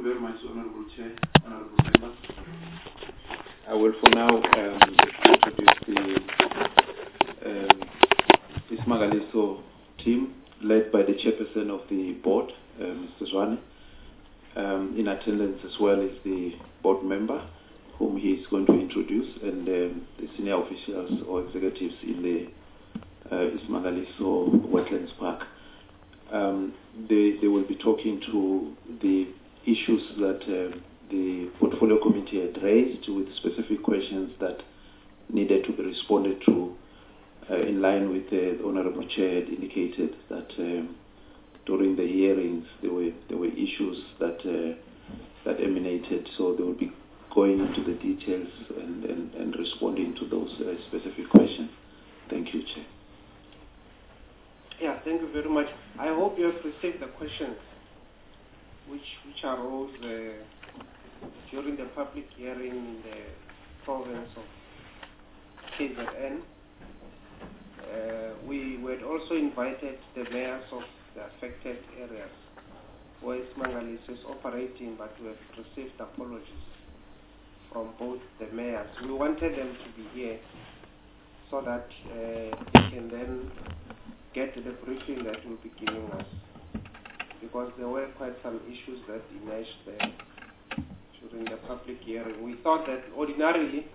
very much, Honorable Chair, Honorable Members. I will for now introduce the Ismangaliso team, led by the chairperson of the board, Mr. Zwane. In attendance as well is the board member, whom he is going to introduce, and the senior officials or executives in the Ismangaliso Wetlands Park. They will be talking to the issues that the portfolio committee had raised, with specific questions that needed to be responded to, in line with the Honorable Chair had indicated that during the hearings there were issues that emanated, so they will be going into the details and responding to those specific questions. Thank you, Chair. Yeah, thank you very much. I hope you have received the questions which arose during the public hearing in the province of KZN. We had also invited the mayors of the affected areas where Ismangaliso is operating, but we have received apologies from both the mayors. We wanted them to be here so that they can then get the briefing that we'll be giving us, because there were quite some issues that emerged there during the public hearing. We thought that ordinarily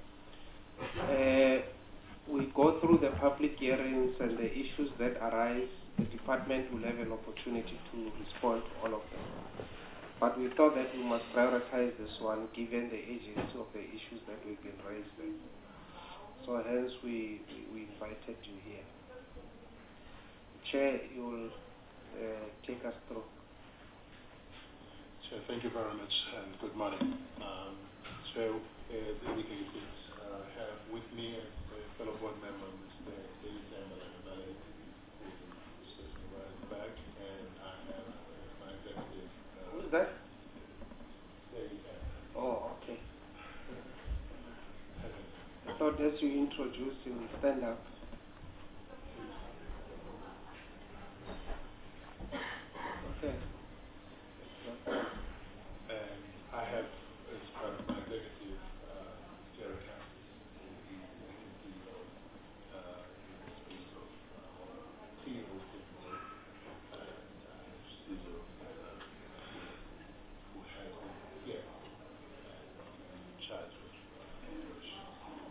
we go through the public hearings and the issues that arise, the department will have an opportunity to respond to all of them. But we thought that we must prioritize this one given the urgency of the issues that we've been raised there. So hence we invited you here. Chair, you will take us through. Chair, thank you very much and good morning. Chair, as indicated, I have with me a fellow board member, Mr. David Zambala, who's sitting right at the back, and I have my executive. Who's that? David. Oh, okay. I thought as you introduce, you will stand up. And I have, as part of my executive, Terry Cassidy, who is the CEO in the space of CEO Football, and CEO who has been here and in charge of operations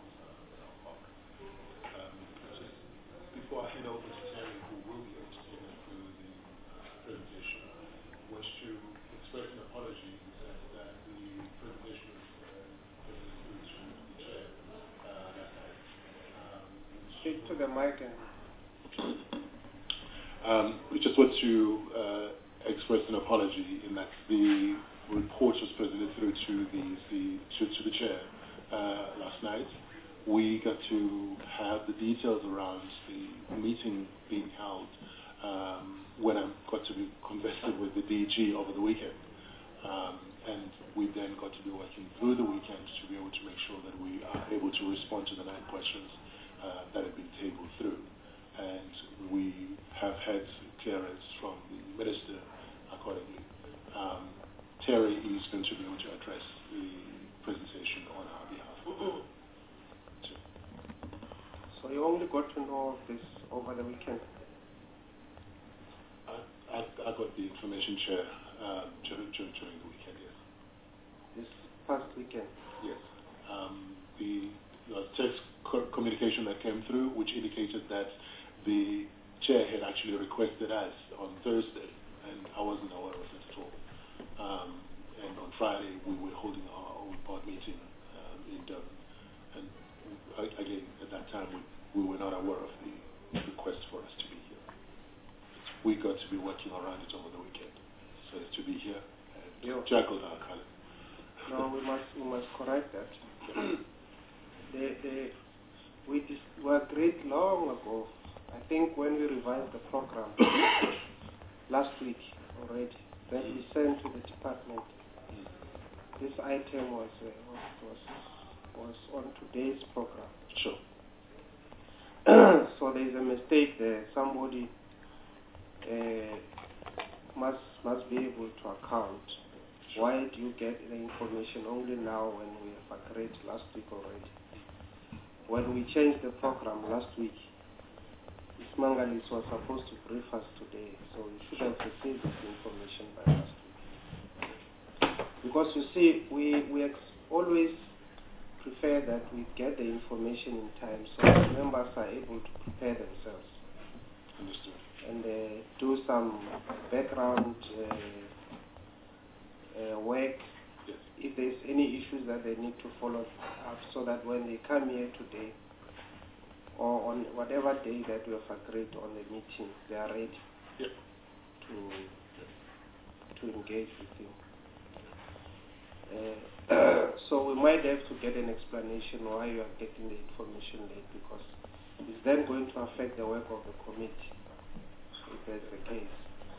just before I hand over to Terry, who will be able to take us through the presentation, was to express an apology that the presentation was through to the chair last night. Speak to the mic. We just want to express an apology in that the report was presented through to the chair last night. We got to have the details around the meeting being held when I got to be conversant with the DG over the weekend. And we then got to be working through the weekend to be able to make sure that we are able to respond to the 9 questions that have been tabled through. And we have had clearance from the minister accordingly. Terry is going to be able to address the presentation on our behalf. So you only got to know of this over the weekend? I got the information, Chair, during the weekend, yes. This past weekend? Yes. The text communication that came through, which indicated that the chair had actually requested us on Thursday, and I wasn't aware of it at all. And on Friday, we were holding our own board meeting in Durban. And again, at that time, we were not aware of the request for us to be here. We got to be working around it over the weekend, so as to be here and juggle our calendar. No, we must correct that. We agreed long ago, I think when we revised the program last week already, that we sent to the department. This item was on today's program. Sure. So there is a mistake there. Somebody must be able to account Why do you get the information only now when we have agreed last week already? When we changed the program last week, Ismangalis was supposed to brief us today, so you should have received this information by last week. Because you see, we always prefer that we get the information in time so the members are able to prepare themselves. Understood. And do some background work. Yes. If there's any issues that they need to follow up, so that when they come here today or on whatever day that we have agreed on the meeting, they are ready to engage with you. So we might have to get an explanation why you are getting the information late, because it's then going to affect the work of the committee, if that's the case.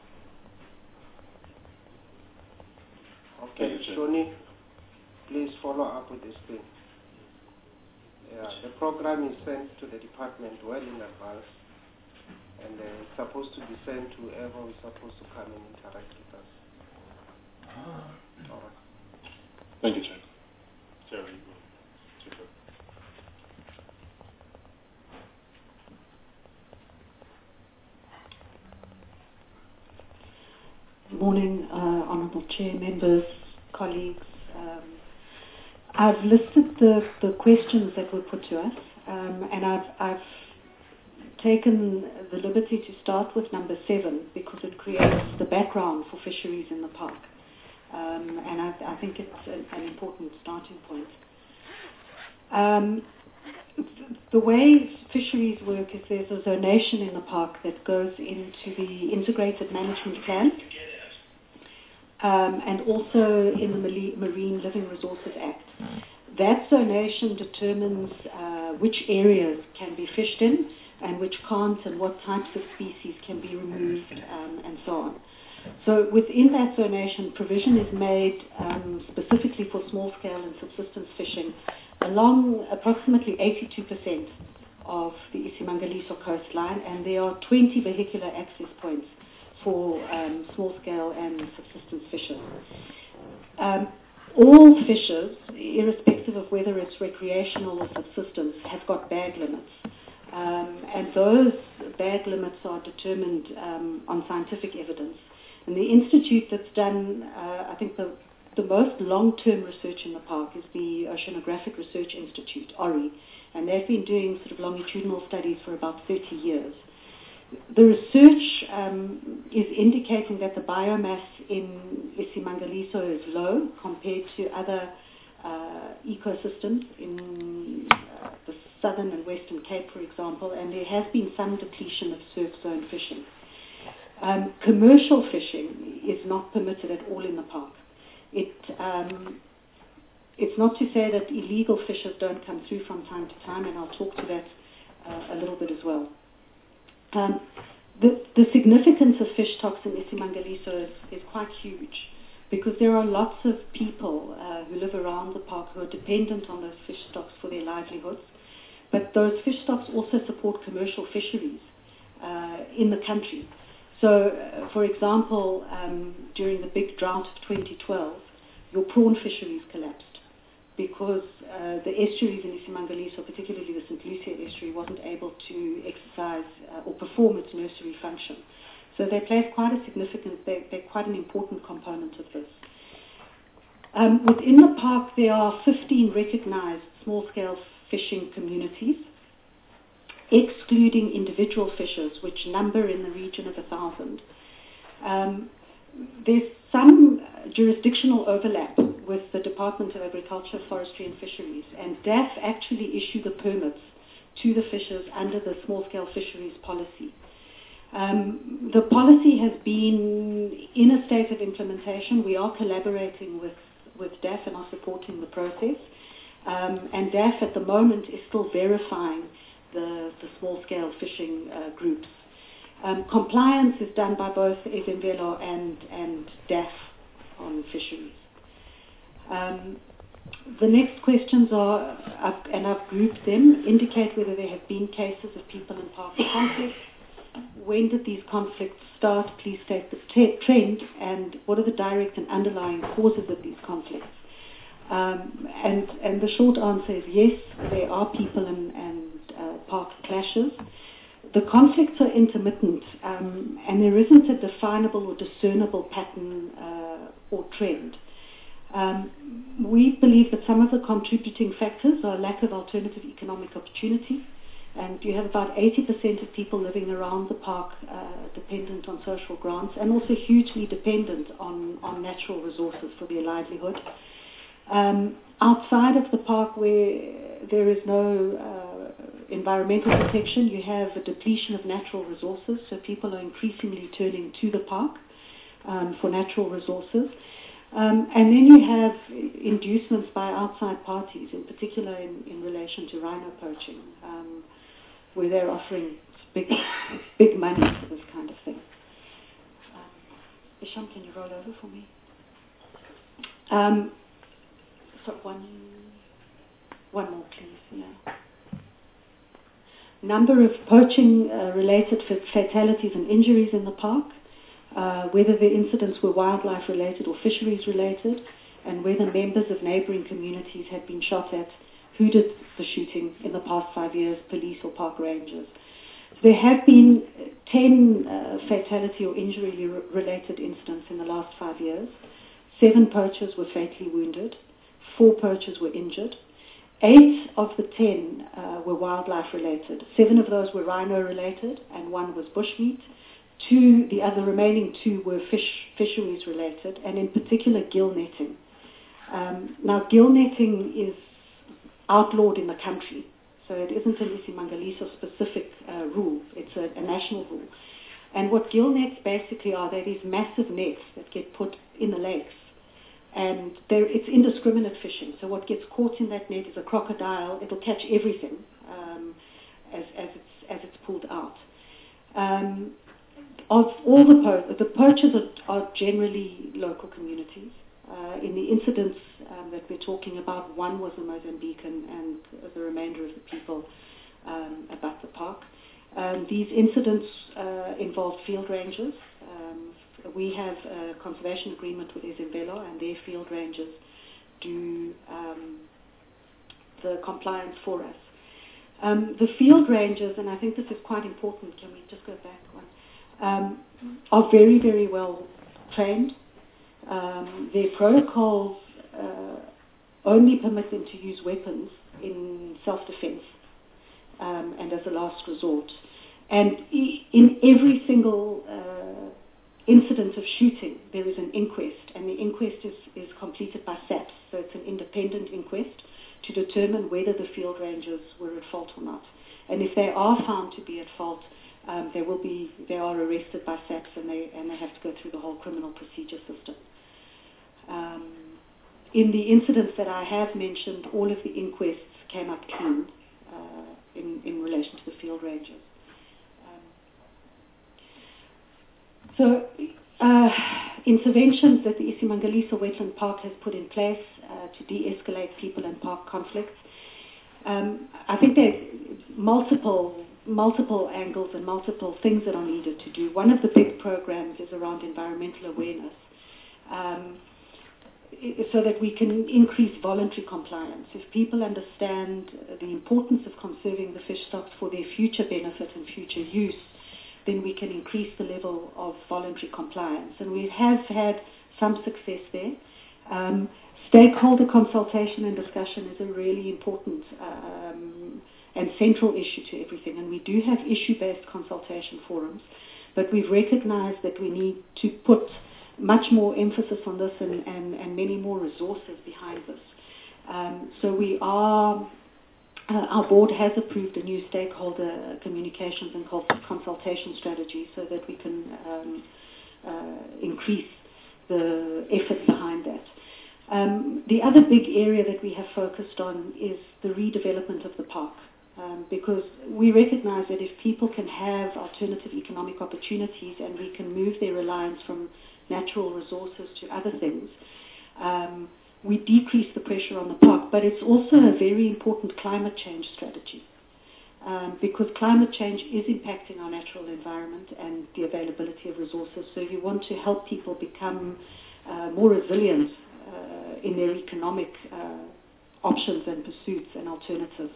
Okay, Shoni, please follow up with this thing. Yeah, the program is sent to the department well in advance, and it's supposed to be sent to whoever is supposed to come and interact with us. All right. Thank you, Chair. Sarah, you will take over. Good morning, Honourable Chair, members, colleagues. I've listed the questions that were put to us, and I've taken the liberty to start with number 7 because it creates the background for fisheries in the park. And I think it's an important starting point. The way fisheries work is there's a zonation in the park that goes into the Integrated Management Plan and also in the Marine Living Resources Act. That zonation determines which areas can be fished in and which can't, and what types of species can be removed, and so on. So within that zonation, provision is made specifically for small-scale and subsistence fishing along approximately 82% of the Isimangaliso coastline, and there are 20 vehicular access points for small-scale and subsistence fishers. All fishers, irrespective of whether it's recreational or subsistence, have got bag limits. And those bag limits are determined on scientific evidence. And the institute that's done, I think, the most long-term research in the park is the Oceanographic Research Institute, ORI, and they've been doing sort of longitudinal studies for about 30 years. The research is indicating that the biomass in Isimangaliso is low compared to other ecosystems in the southern and western Cape, for example, and there has been some depletion of surf zone fishing. Commercial fishing is not permitted at all in the park. It's not to say that illegal fishers don't come through from time to time, and I'll talk to that a little bit as well. The significance of fish stocks in Isimangaliso is quite huge, because there are lots of people who live around the park who are dependent on those fish stocks for their livelihoods. But those fish stocks also support commercial fisheries in the country. So, for example, during the big drought of 2012, your prawn fisheries collapsed because the estuaries in Isimangaliso, particularly the St. Lucia estuary, wasn't able to exercise or perform its nursery function. So they play quite a significant, they're quite an important component of this. Within the park, there are 15 recognized small-scale fishing communities, excluding individual fishers, which number in the region of 1,000. There's some jurisdictional overlap with the Department of Agriculture, Forestry and Fisheries, and DAF actually issue the permits to the fishers under the small-scale fisheries policy. The policy has been in a state of implementation. We are collaborating with DAF and are supporting the process. And DAF at the moment is still verifying the small-scale fishing groups. Compliance is done by both Ezemvelo and DAF on fisheries. The next questions are, and I've grouped them, indicate whether there have been cases of people in park conflict, when did these conflicts start? Please state the trend, and what are the direct and underlying causes of these conflicts? And the short answer is yes, there are people and park clashes. The conflicts are intermittent, and there isn't a definable or discernible pattern or trend. We believe that some of the contributing factors are lack of alternative economic opportunity, and you have about 80% of people living around the park dependent on social grants, and also hugely dependent on natural resources for their livelihood. Outside of the park, where there is no environmental protection, you have a depletion of natural resources, so people are increasingly turning to the park for natural resources. And then you have inducements by outside parties, in particular in relation to rhino poaching, where they're offering big money for this kind of thing. Isham, can you roll over for me? So one more, please. Yeah. Number of poaching-related fatalities and injuries in the park, whether the incidents were wildlife-related or fisheries-related, and whether members of neighbouring communities had been shot at, who did the shooting in the past 5 years, police or park rangers. There have been 10 fatality or injury-related incidents in the last 5 years. 7 poachers were fatally wounded. 4 poachers were injured. 8 of the 10 were wildlife-related. 7 of those were rhino-related, and 1 was bushmeat. The remaining 2 were fisheries-related, and in particular gill netting. Now, gill netting is outlawed in the country, so it isn't an Isimangaliso specific rule. It's a national rule. And what gill nets basically are, they're these massive nets that get put in the lakes. And it's indiscriminate fishing. So what gets caught in that net is a crocodile. It'll catch everything as it's pulled out. Of all the poachers are generally local communities. In the incidents that we're talking about, 1 was a Mozambican, and the remainder of the people about the park. These incidents involved field rangers. We have a conservation agreement with Ezemvelo, and their field rangers do the compliance for us. The field rangers, and I think this is quite important, can we just go back one, are very, very well trained. Their protocols only permit them to use weapons in self-defense and as a last resort. And in every single incident of shooting, there is an inquest, and the inquest is completed by SAPS, so it's an independent inquest to determine whether the field rangers were at fault or not. And if they are found to be at fault, they are arrested by SAPS, and they have to go through the whole criminal procedure system. In the incidents that I have mentioned, all of the inquests came up clean in relation to the field rangers. So interventions that the Isimangaliso Wetland Park has put in place to de-escalate people and park conflicts. I think there's multiple angles and multiple things that are needed to do. One of the big programs is around environmental awareness, so that we can increase voluntary compliance. If people understand the importance of conserving the fish stocks for their future benefit and future use, then we can increase the level of voluntary compliance. And we have had some success there. Stakeholder consultation and discussion is a really important and central issue to everything. And we do have issue-based consultation forums, but we've recognized that we need to put much more emphasis on this and many more resources behind this. So we are... our board has approved a new stakeholder communications and consultation strategy so that we can increase the effort behind that. The other big area that we have focused on is the redevelopment of the park, because we recognize that if people can have alternative economic opportunities and we can move their reliance from natural resources to other things, we decrease the pressure on the park, but it's also a very important climate change strategy. because climate change is impacting our natural environment and the availability of resources. So you want to help people become more resilient in their economic options and pursuits and alternatives.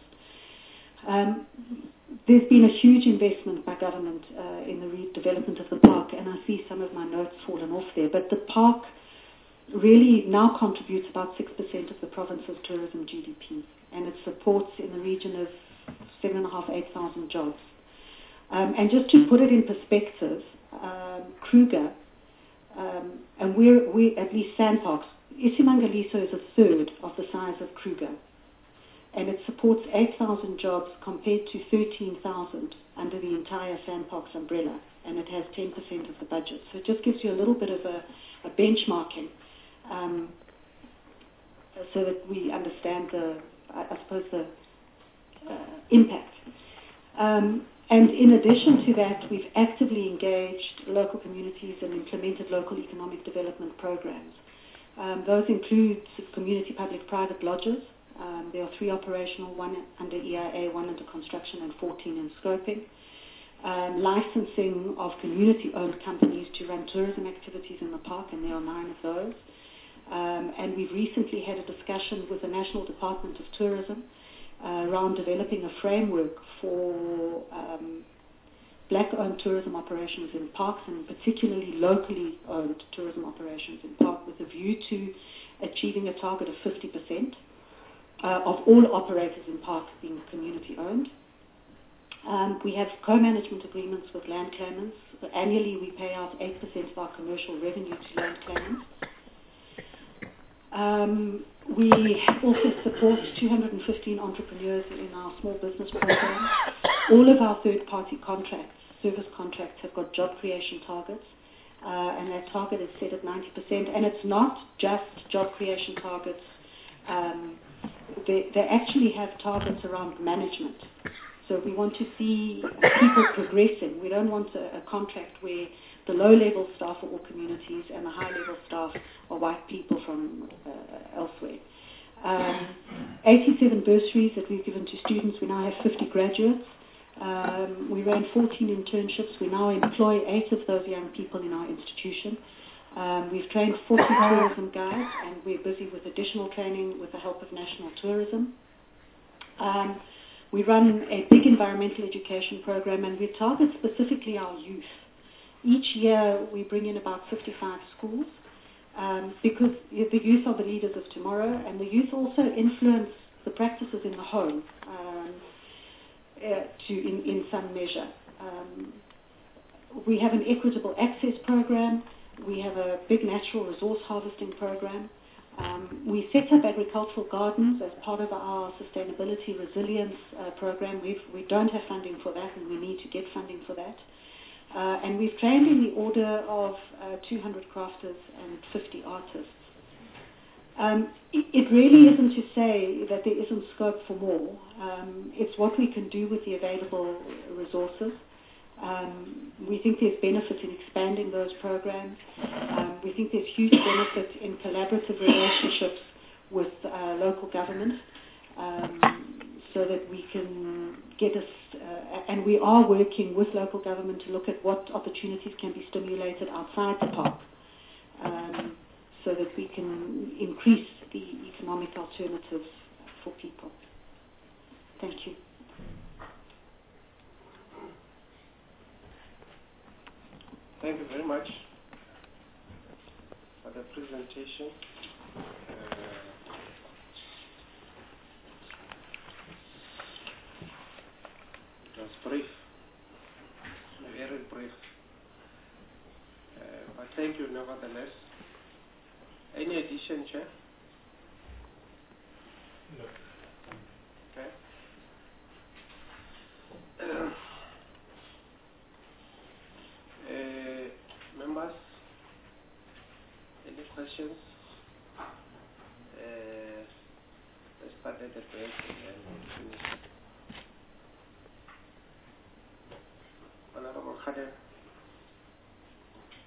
There's been a huge investment by government in the redevelopment of the park, and I see some of my notes fallen off there. But the park really now contributes about 6% of the province's tourism GDP, and it supports in the region of 7,500-8,000 jobs. And just to put it in perspective, Kruger, and we at least Sandparks, Isimangaliso is a third of the size of Kruger, and it supports 8,000 jobs compared to 13,000 under the entire Sandparks umbrella, and it has 10% of the budget. So it just gives you a little bit of a benchmarking, so that we understand the impact. And in addition to that, we've actively engaged local communities and implemented local economic development programs. Those include community public-private lodges. There are 3 operational, 1 under EIA, 1 under construction, and 14 in scoping. Licensing of community-owned companies to run tourism activities in the park, and there are 9 of those. And we've recently had a discussion with the National Department of Tourism around developing a framework for black-owned tourism operations in parks, and particularly locally owned tourism operations in parks, with a view to achieving a target of 50% of all operators in parks being community-owned. We have co-management agreements with land claimants. Annually, we pay out 8% of our commercial revenue to land claimants. We also support 215 entrepreneurs in our small business program. All of our third-party contracts, service contracts, have got job creation targets, and that target is set at 90%. And it's not just job creation targets. They actually have targets around management. So we want to see people progressing. We don't want a contract where the low-level staff are all communities and the high-level staff are white people from elsewhere. 87 bursaries that we've given to students. We now have 50 graduates. We ran 14 internships. We now employ 8 of those young people in our institution. We've trained 40 tourism guides, and we're busy with additional training with the help of National Tourism. We run a big environmental education program, and we target specifically our youth. Each year we bring in about 55 schools, because the youth are the leaders of tomorrow, and the youth also influence the practices in the home in some measure. We have an equitable access program. We have a big natural resource harvesting program. We set up agricultural gardens as part of our sustainability resilience program. We don't have funding for that, and we need to get funding for that. And we've trained in the order of 200 crafters and 50 artists. It really isn't to say that there isn't scope for more. It's what we can do with the available resources. We think there's benefit in expanding those programs. We think there's huge benefit in collaborative relationships with local government, so that we can get us, and we are working with local government to look at what opportunities can be stimulated outside the park, so that we can increase the economic alternatives for people. Thank you. Thank you very much for the presentation. It was brief, very brief, but thank you nevertheless. Any addition, Chair? No. Okay. Members, any questions? Let's start at the break and finish. Honorable Khader.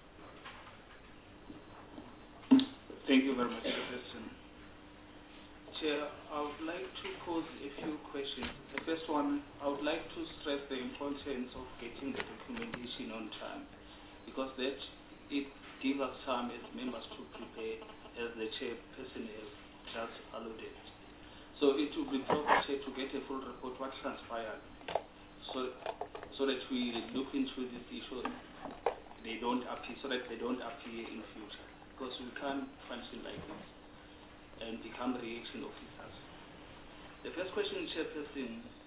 Thank you very much, Professor. Chair, I would like to pose a few questions. The first one, I would like to stress the importance of getting the documentation on time, because that it gives us time as members to prepare, as the chairperson has just alluded. So it would be proper to get a full report what transpired, so that we look into this issue. They don't appear, so that they don't appear in future, because we can't function like this and become reaction officers. The first question, Chairperson,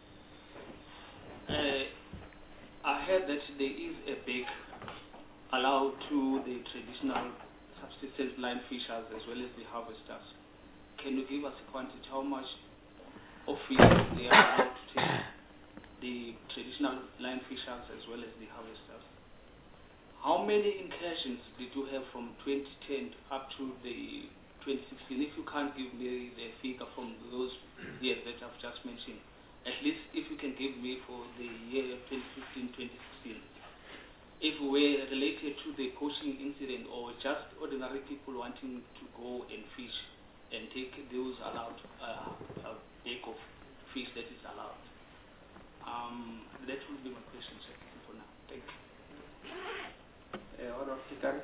I heard that there is a break allowed to the traditional subsistence line fishers as well as the harvesters. Can you give us a quantity, how much of fish they are allowed to take, the traditional line fishers as well as the harvesters? How many incursions did you have from 2010 up to the 2016? If you can't give me the figure from those years that I've just mentioned, at least if you can give me for the year 2015-2016, if we're related to the poaching incident or just ordinary people wanting to go and fish and take those allowed bag of fish that is allowed. That will be my question, sir, for now. Thank you. Honourable Tikana.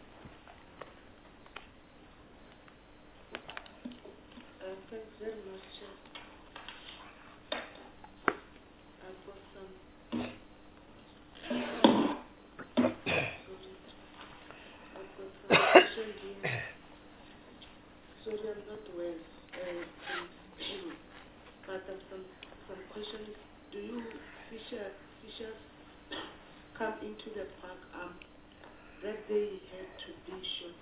Thanks very much, Chair. I've got some questions here. Sorry, I'm not well, but some questions. Do you fishers come into the park that they had to be shot?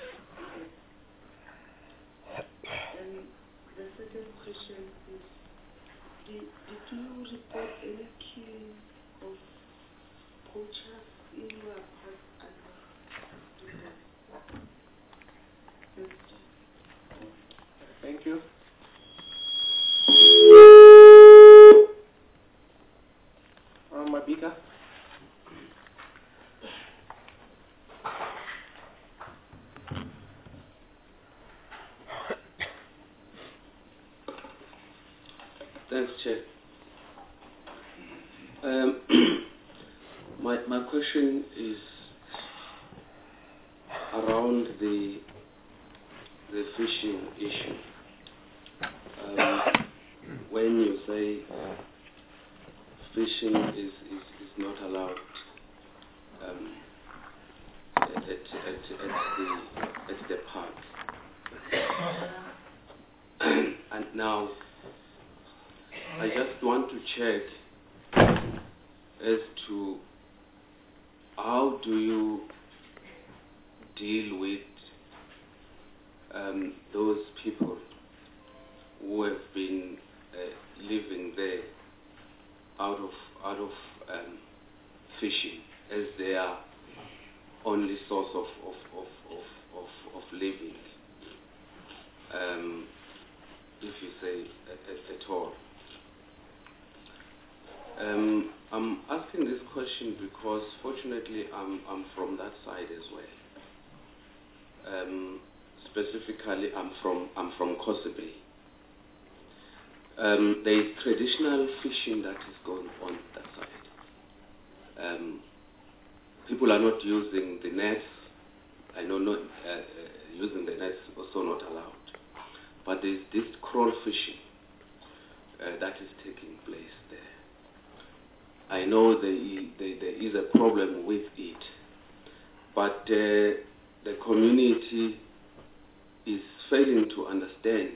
And the second question is, did you report any killing of poachers in your park? Thank you. Mabika. Thanks, Chair. My question is around the fishing issue. When you say fishing is not allowed at the park, and now I just want to check as to how do you deal with those people who have been living there out of fishing as their only source of living, if you say at all. I'm asking this question because fortunately I'm from that side as well. Specifically, I'm from Kosi Bay. There is traditional fishing that is going on that side. People are not using the nets. I know not using the nets is also not allowed. But there's this crawl fishing that is taking place there. I know there is a problem with it, but the community is failing to understand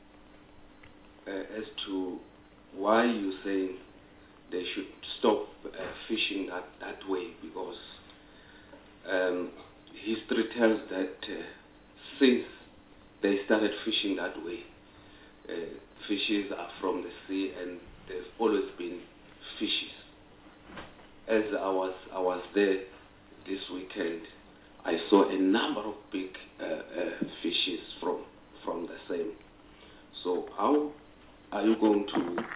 as to why you're saying they should stop fishing that way, because history tells that since they started fishing that way, fishes are from the sea and there's always been fishes. As I was there this weekend, I saw a number of big fishes from the same. So how are you going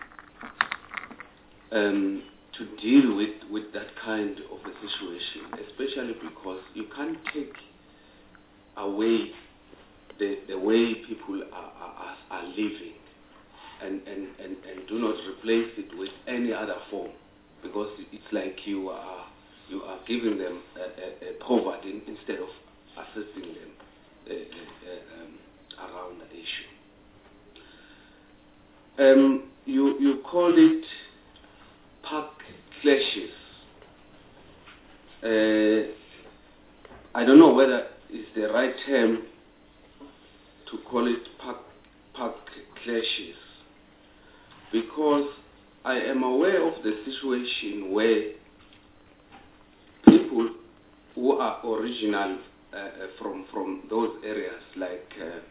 to deal with that kind of a situation, especially because you can't take away the way people are living, and do not replace it with any other form, because it's like you are giving them a poverty instead of assisting them around the issue. You call it park clashes. I don't know whether it's the right term to call it park clashes, because I am aware of the situation where people who are original from those areas, like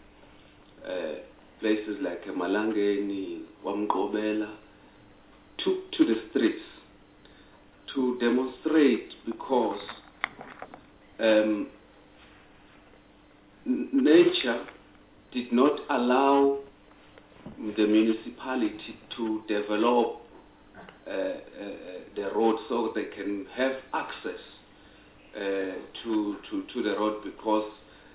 places like Malangeni, Wamgobela, took to the streets to demonstrate, because nature did not allow the municipality to develop the road so they can have access to the road, because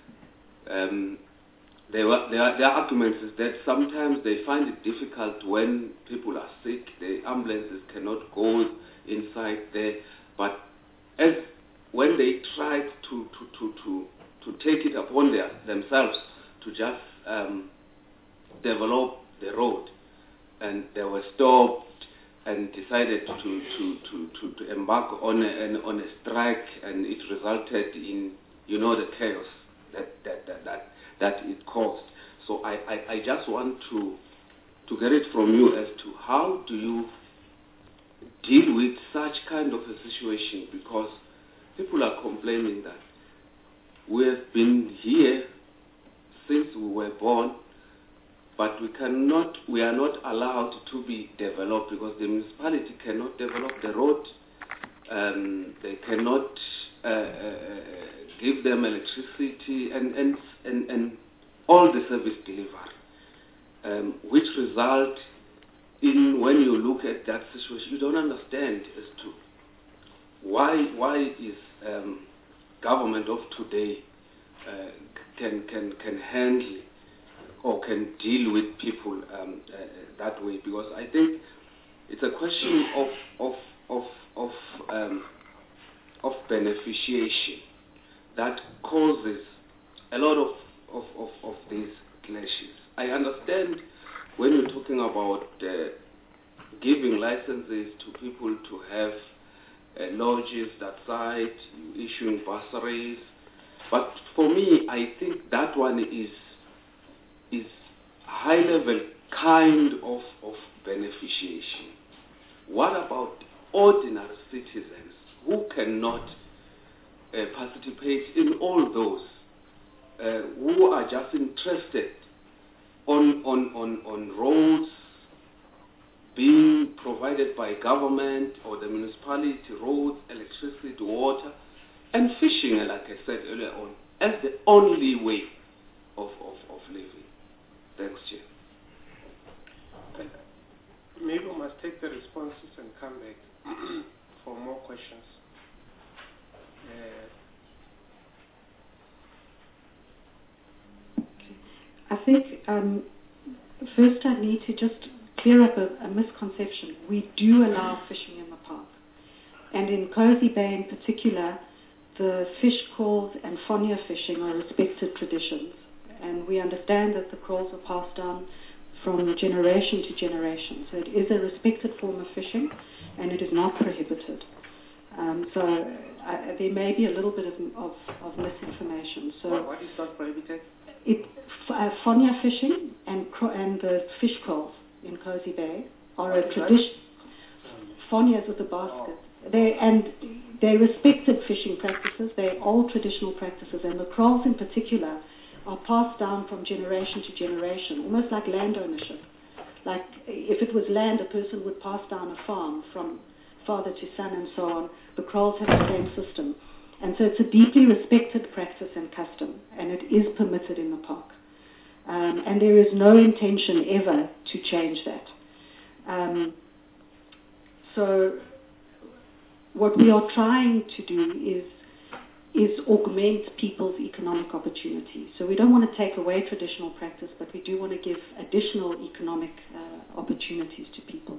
their argument is that sometimes they find it difficult when people are sick, the ambulances cannot go inside there, but when they tried to take it upon themselves to just develop the road, and they were stopped and decided to embark on a strike, and it resulted in the chaos that it caused. So I just want to get it from you as to how do you deal with such kind of a situation, because people are complaining that we have been here since we were born, but we are not allowed to be developed, because the municipality cannot develop the road, they cannot give them electricity and all the service delivery, which result in, when you look at that situation, you don't understand as to why is government of today can handle or can deal with people that way, because I think it's a question of beneficiation that causes a lot of these clashes. I understand when you're talking about giving licenses to people to have lodges that side, issuing bursaries, but for me, I think that one is high-level kind of beneficiation. What about ordinary citizens who cannot participate in all those, who are just interested on roads being provided by government or the municipality, roads, electricity, water, and fishing, like I said earlier on, as the only way of living? Thanks, Chair. Maybe we must take the responses and come back for more questions. I think first I need to just clear up a misconception. We do allow fishing in the park. And in Cozy Bay in particular, the fish calls and fonia fishing are respected traditions. And we understand that the calls are passed down from generation to generation. So it is a respected form of fishing, and it is not prohibited. There may be a little bit of misinformation. So what is not prohibited? Fonia fishing and the fish calls in Cozy Bay are a tradition. Fonias with a basket. They're respected fishing practices. They're all traditional practices, and the kraals in particular are passed down from generation to generation, almost like land ownership. Like if it was land, a person would pass down a farm from father to son and so on. The kraals have the same system. And so it's a deeply respected practice and custom, and it is permitted in the park. And there is no intention ever to change that. So what we are trying to do is is augment people's economic opportunities. So we don't want to take away traditional practice, but we do want to give additional economic opportunities to people.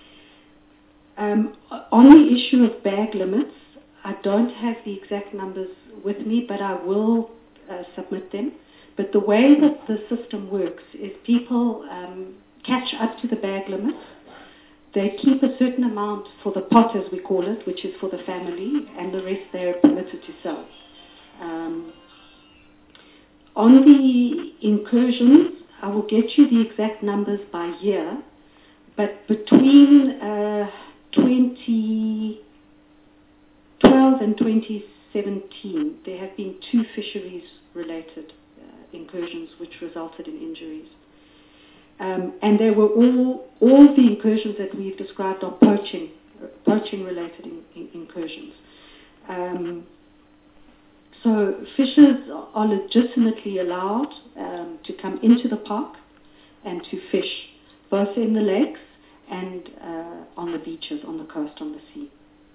On the issue of bag limits, I don't have the exact numbers with me, but I will submit them. But the way that the system works is people catch up to the bag limits. They keep a certain amount for the pot, as we call it, which is for the family, and the rest they are permitted to sell. On the incursions, I will get you the exact numbers by year, but between 2012 and 2017, there have been 2 fisheries-related incursions which resulted in injuries. And they were all the incursions that we've described are poaching-related incursions. So fishers are legitimately allowed to come into the park and to fish, both in the lakes and on the beaches, on the coast, on the sea.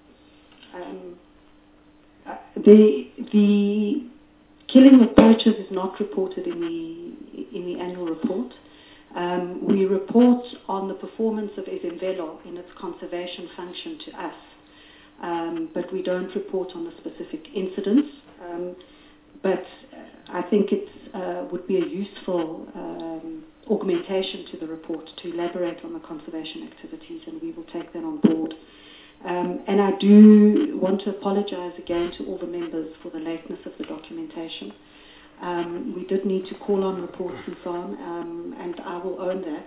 The killing of poachers is not reported in the annual report. We report on the performance of Ezemvelo in its conservation function to us, but we don't report on the specific incidents. But I think it would be a useful augmentation to the report to elaborate on the conservation activities, and we will take that on board. And I do want to apologize again to all the members for the lateness of the documentation. We did need to call on reports and so on, and I will own that.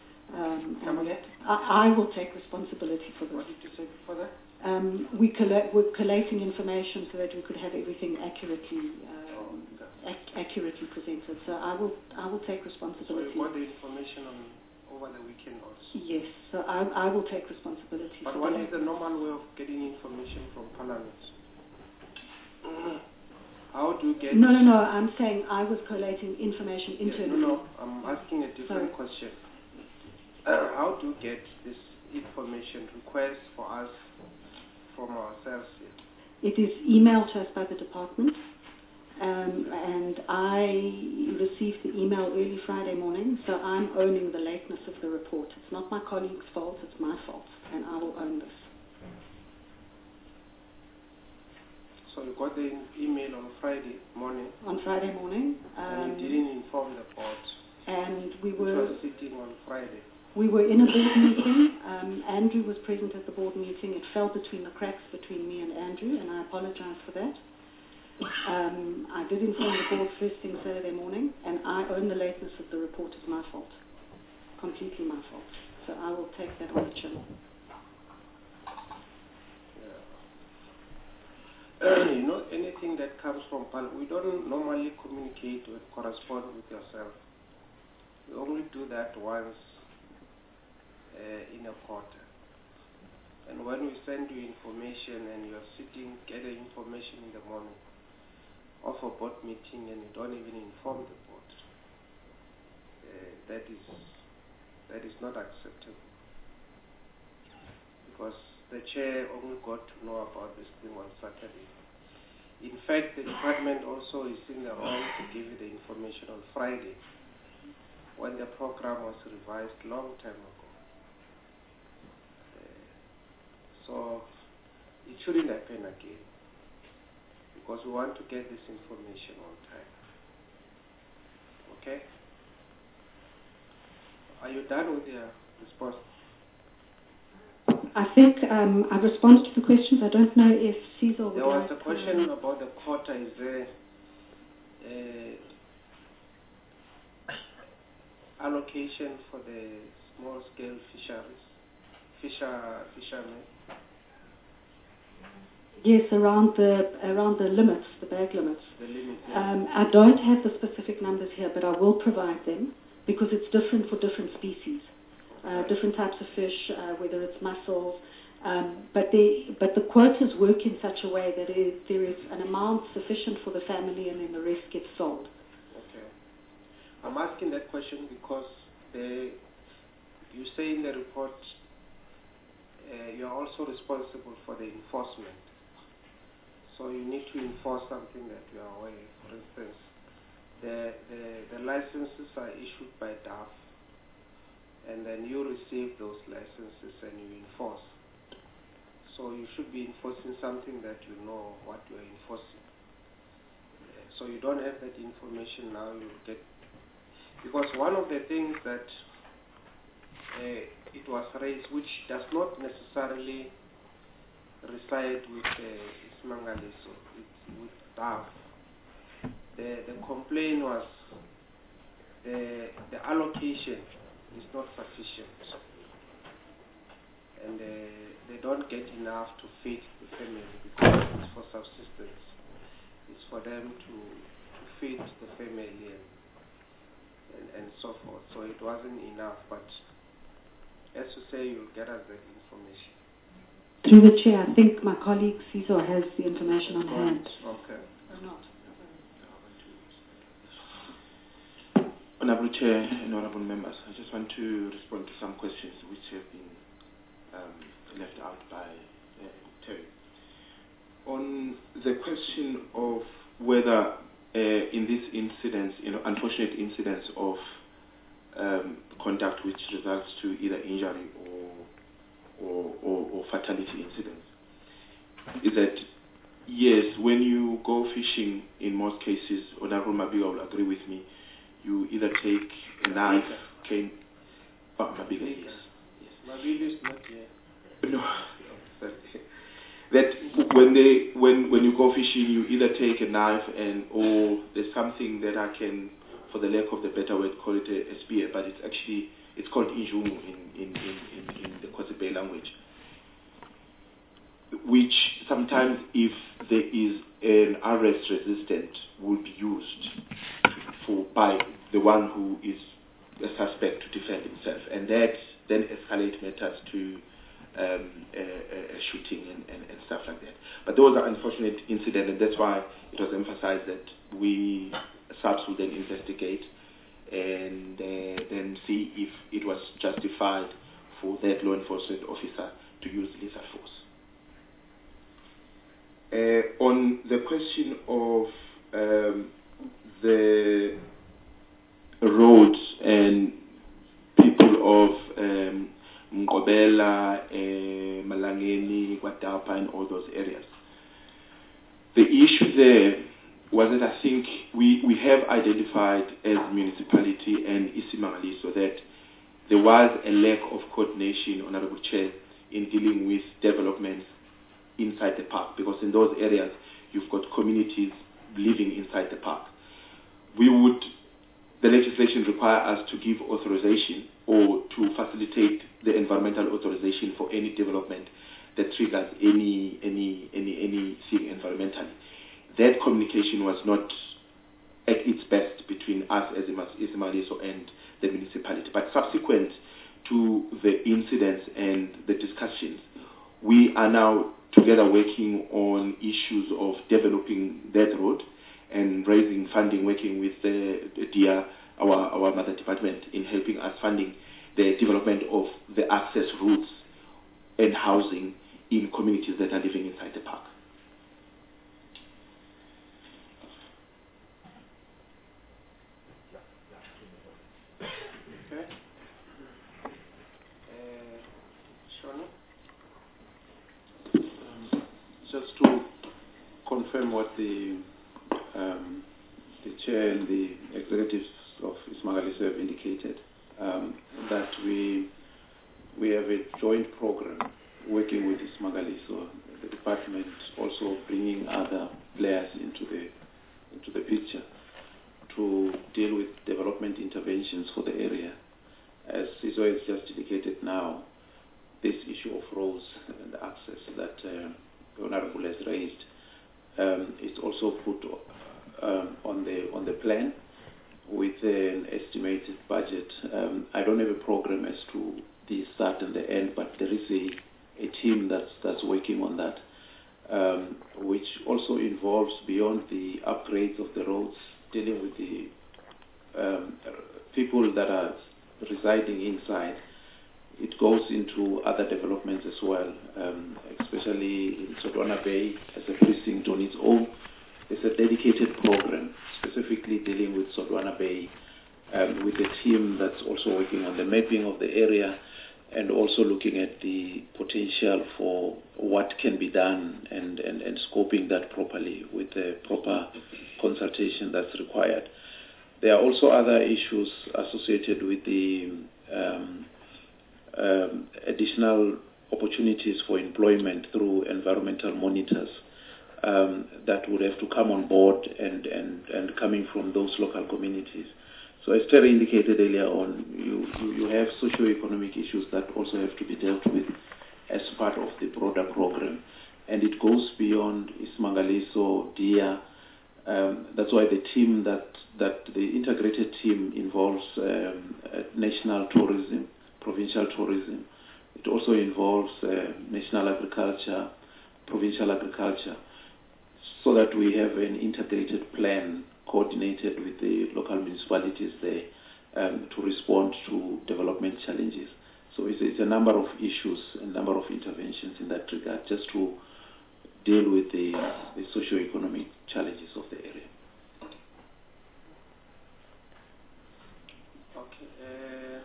I will take responsibility for this. What did you say before that? We're collating information so that we could have everything accurately presented. So I will take responsibility. So you got the information over the weekend also? Yes, so I will take responsibility. But what is the normal way of getting information from Parliament? How do you get... No, I'm saying I was collating information internally. No, I'm asking a different question. How do you get this information, requests for us, from ourselves here? It is emailed to us by the department, and I received the email early Friday morning, so I'm owning the lateness of the report. It's not my colleague's fault, it's my fault, and I will own this. So you got the email on Friday morning? On Friday morning. And you didn't inform the board? And we It were... was sitting on Friday. We were in a board meeting. Andrew was present at the board meeting. It fell between the cracks between me and Andrew, and I apologize for that. I did inform the board first thing Saturday morning, and I own the lateness of the report. It's my fault. Completely my fault. So I will take that on the chin. You know, anything that comes from Parliament, we don't normally communicate or correspond with yourself. We only do that once in a quarter. And when we send you information and you're sitting, getting information in the morning of a board meeting and you don't even inform the board, that is not acceptable. Because the chair only got to know about this thing on Saturday. In fact, the department also is in the wrong to give you the information on Friday when the program was revised long time ago. So it shouldn't happen again, because we want to get this information on time. Okay? Are you done with your response? I think I've responded to the questions. I don't know if Cecil would There was like a question about the quota. Is there allocation for the small-scale fishermen? Yes, around the limits, the bag limits. The limit, yeah. I don't have the specific numbers here, but I will provide them because it's different for different species, different types of fish, whether it's mussels. But the quotas work in such a way that there is an amount sufficient for the family, and then the rest gets sold. Okay. I'm asking that question because you say in the report you are also responsible for the enforcement. So you need to enforce something that you are aware. For instance, the licenses are issued by DAF, and then you receive those licenses and you enforce. So you should be enforcing something that you know what you are enforcing. So you don't have that information now, you get, because one of the things that it was raised, which does not necessarily reside with Ismangaliso, it's with DAF. The complaint was the allocation is not sufficient, and they don't get enough to feed the family because it's for subsistence. It's for them to feed the family and so forth. So it wasn't enough, but as you say, you'll get us that information. Through the chair, I think my colleague Ciso has the information on hand. Okay. Or not? Honourable Chair and Honourable Members, I just want to respond to some questions which have been left out by Terry. On the question of whether in these incidents, unfortunate incidents of conduct which results to either injury or fatality incidents, is that yes, when you go fishing, in most cases, Honourable Mabiga will agree with me, you either take a knife, cane, Mabiga, yes. Mabiga is not here. No, that when you go fishing, you either take a knife or there's something that I can, for the lack of the better word, call it a spear, but it's called injungu in the Kosipe language, which sometimes, if there is an arrest resistant, will be used by the one who is a suspect to defend himself, and that then escalate matters to shooting and stuff like that. But those are unfortunate incidents, and that's why it was emphasized that we SAPS will then investigate and then see if it was justified for that law enforcement officer to use lethal force. On the question of the roads and people of Mkobela, Malangeni, Guadalpa, and all those areas. The issue there was that I think we have identified as municipality and Isimangaliso that there was a lack of coordination, Honourable Chair, in dealing with developments inside the park, because in those areas you've got communities living inside the park. The legislation requires us to give authorization or to facilitate the environmental authorization for any development that triggers anything environmentally. That communication was not at its best between us as Isimangaliso and the municipality. But subsequent to the incidents and the discussions, we are now together working on issues of developing that road and raising funding, working with the DIA, our mother department, in helping us funding the development of the access routes and housing in communities that are living inside the park. Okay. Shona? Just to confirm what the chair and the executives of Ismangaliso have indicated, that we have a joint program working with Ismangaliso, the department also bringing other players into the picture to deal with development interventions for the area. As Ciso has just indicated now, this issue of roads and access that the Honourable has raised is also put on the plan with an estimated budget. I don't have a program as to the start and the end, but there is a team that's working on that, which also involves, beyond the upgrades of the roads, dealing with the people that are residing inside, it goes into other developments as well, especially in Sodwana Bay as a precinct on its own. There's a dedicated program specifically dealing with Sodwana Bay, with a team that's also working on the mapping of the area and also looking at the potential for what can be done and scoping that properly with the proper consultation that's required. There are also other issues associated with the additional opportunities for employment through environmental monitors that would have to come on board and coming from those local communities. So as Terry indicated earlier on, you have socio-economic issues that also have to be dealt with as part of the broader program. And it goes beyond Ismangaliso, DIA. That's why the team the integrated team involves national tourism, provincial tourism. It also involves national agriculture, provincial agriculture, so that we have an integrated plan coordinated with the local municipalities there to respond to development challenges. So it's a number of issues, a number of interventions in that regard, just to deal with the socio-economic challenges of the area. Okay.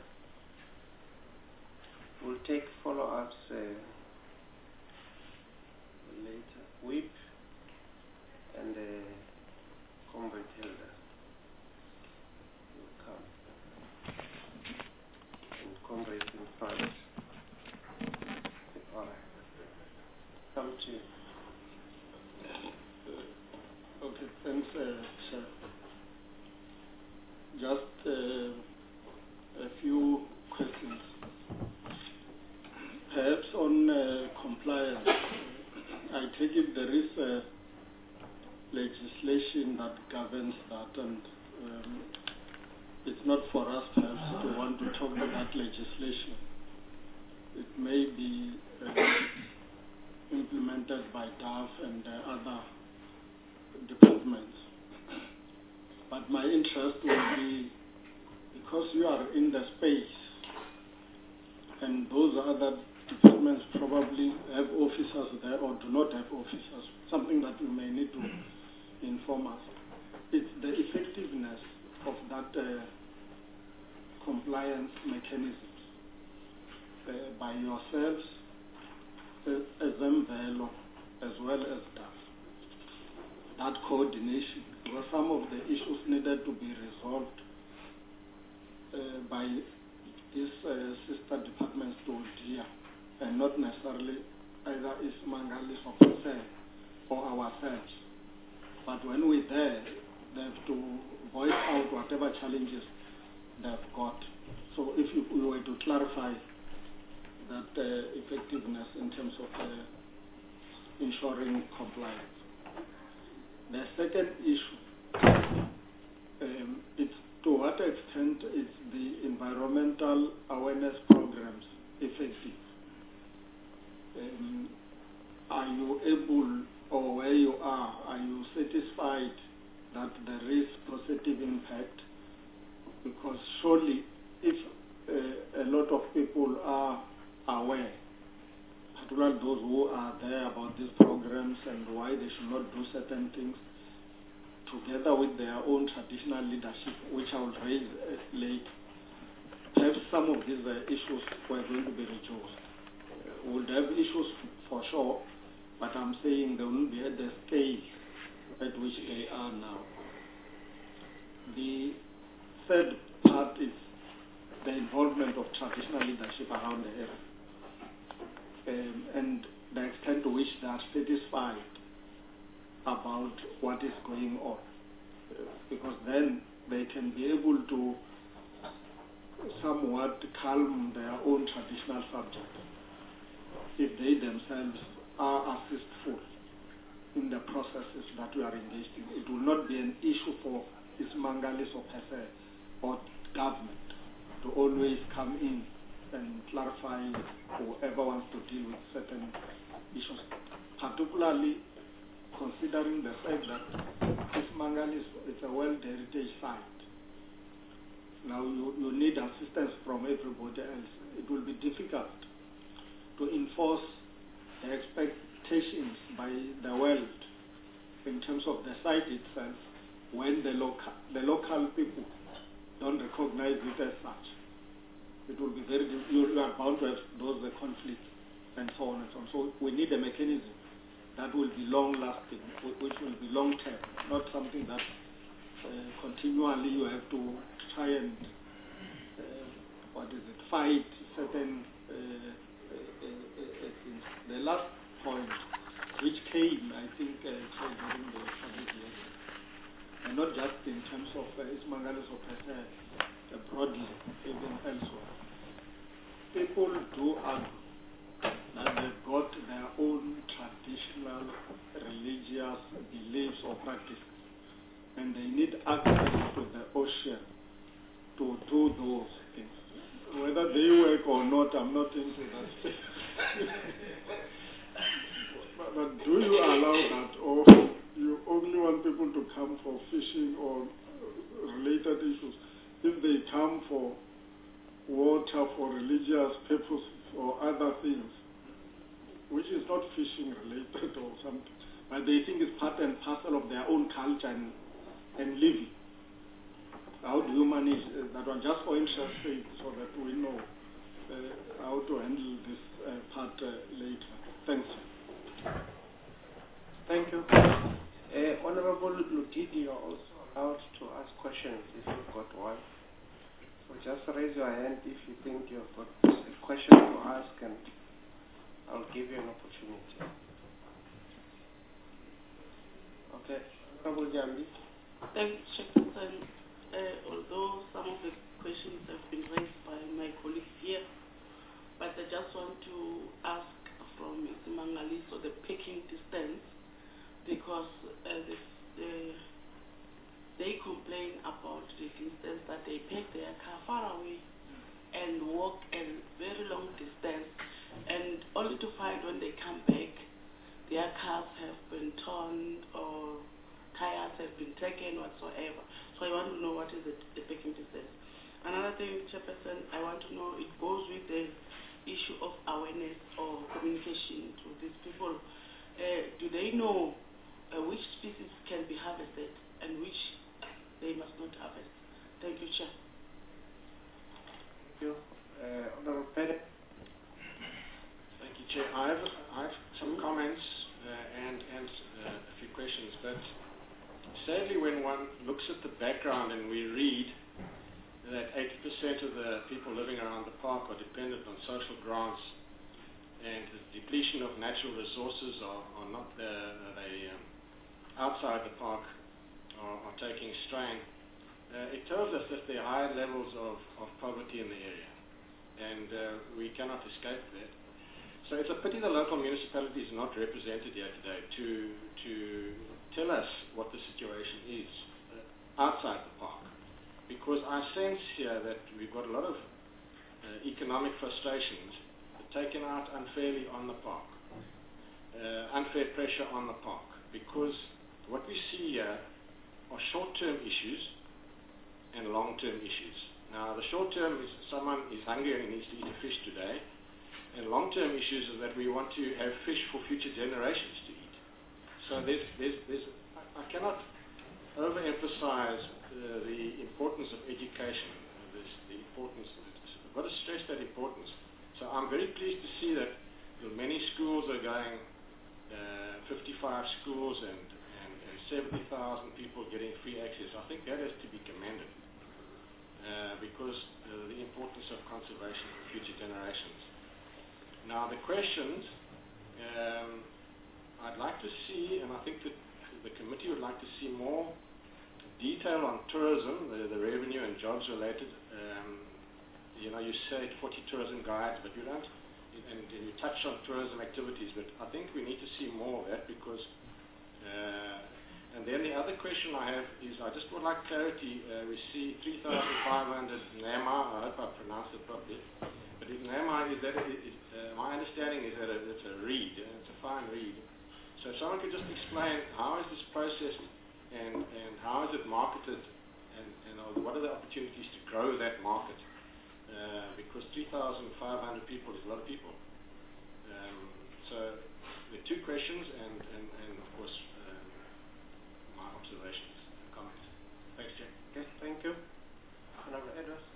We'll take follow-ups later. WIP and Comrade Hilda will come. And Comrade in front. All right. Come to you. Okay, thanks, sir. Just a few questions. Perhaps on compliance, I take it there is legislation that governs that, and it's not for us perhaps to want to talk about that legislation. It may be implemented by DAF and other departments. But my interest will be, because you are in the space, and those other departments probably have officers there or do not have officers, something that you may need to inform us. It's the effectiveness of that compliance mechanisms by yourselves as MVELO as well as DAF. That coordination, because some of the issues needed to be resolved by these sister departments to DIA, and not necessarily either Ismangaliso or ourselves. But when we're there, they have to voice out whatever challenges they've got. So if you were to clarify that effectiveness in terms of ensuring compliance. The second issue, it's to what extent is the environmental awareness programs effective? Are you able, or where you are you satisfied that there is positive impact? Because surely if a lot of people are aware, particularly those who are there about these programs and why they should not do certain things, together with their own traditional leadership, which I will raise later, perhaps some of these issues were going to be reduced. We would have issues for sure, but I'm saying they will be at the scale at which they are now. The third part is the involvement of traditional leadership around the area, and the extent to which they are satisfied about what is going on, because then they can be able to somewhat calm their own traditional subjects if they themselves are assistful in the processes that we are engaged in. It will not be an issue for Ismangaliso per se or government to always come in and clarify whoever wants to deal with certain issues, particularly considering the fact that Ismangaliso is a World Heritage Site. Now you need assistance from everybody else, it will be difficult to enforce the expectations by the world in terms of the site itself when the local people don't recognize it as such. It will be very you are bound to have those conflicts and so on and so on. So we need a mechanism that will be long-lasting, which will be long-term, not something that continually you have to try and fight certain things. The last point, which came, I think, during the public hearing, and not just in terms of Ismangaliso per se, broadly, even elsewhere. People do argue that they've got their own traditional religious beliefs or practices, and they need access to the ocean to do those things. Whether they work or not, I'm not into that. but do you allow that, or you only want people to come for fishing or related issues? If they come for water for religious purposes or other things, which is not fishing related or something, but they think it's part and parcel of their own culture and living. How do you manage that one, just for interest's sake, so that we know how to handle this part later? Thanks. Thank you. Honorable Lutidi, you are also allowed to ask questions if you've got one. So just raise your hand if you think you've got a question to ask, and I'll give you an opportunity. Okay. Honorable Jambi. Thanks, Chairperson. Although some of the questions have been raised by my colleagues here, but I just want to ask from Mr. Mangaliso the packing distance, because they complain about the distance that they park their car far away and walk a very long distance, and only to find when they come back their cars have been torn or tires have been taken whatsoever. So I want to know what is the packing distance. Another thing, Chairperson, I want to know, it goes with the issue of awareness or communication to these people. Do they know which species can be harvested and which they must not harvest? Thank you, Chair. Thank you. Honorable Pede. Thank you, Chair. I have some comments and a few questions, but sadly, when one looks at the background and we read that 80% of the people living around the park are dependent on social grants, and the depletion of natural resources are not outside the park are taking strain, it tells us that there are high levels of poverty in the area, and we cannot escape that. So it's a pity the local municipality is not represented here today to tell us what the situation is outside the park, because I sense here that we've got a lot of economic frustrations taken out unfairly on the park, unfair pressure on the park, because what we see here are short-term issues and long-term issues. Now, the short-term is someone is hungry and he needs to eat a fish today, and long-term issues is that we want to have fish for future generations to eat. So I cannot overemphasize the importance of education. The importance. I've got to stress that importance. So I'm very pleased to see that many schools are going, 55 schools and 70,000 people getting free access. I think that has to be commended because the importance of conservation for future generations. Now the questions, I'd like to see, and I think that the committee would like to see more detail on tourism, the revenue and jobs related. You know, you say 40 tourism guides, but you don't, and you touch on tourism activities, but I think we need to see more of that because, and then the other question I have is, I just would like clarity. We see 3,500 NAMA, I hope I pronounced it properly, but if NAMA is that, my understanding is that it's a reed, it's a fine reed. So if someone could just explain how is this processed and how is it marketed and what are the opportunities to grow that market because 3,500 people is a lot of people. So there are two questions and of course, my observations and comments. Thanks, Chair. Okay, thank you. Honorable Edwards.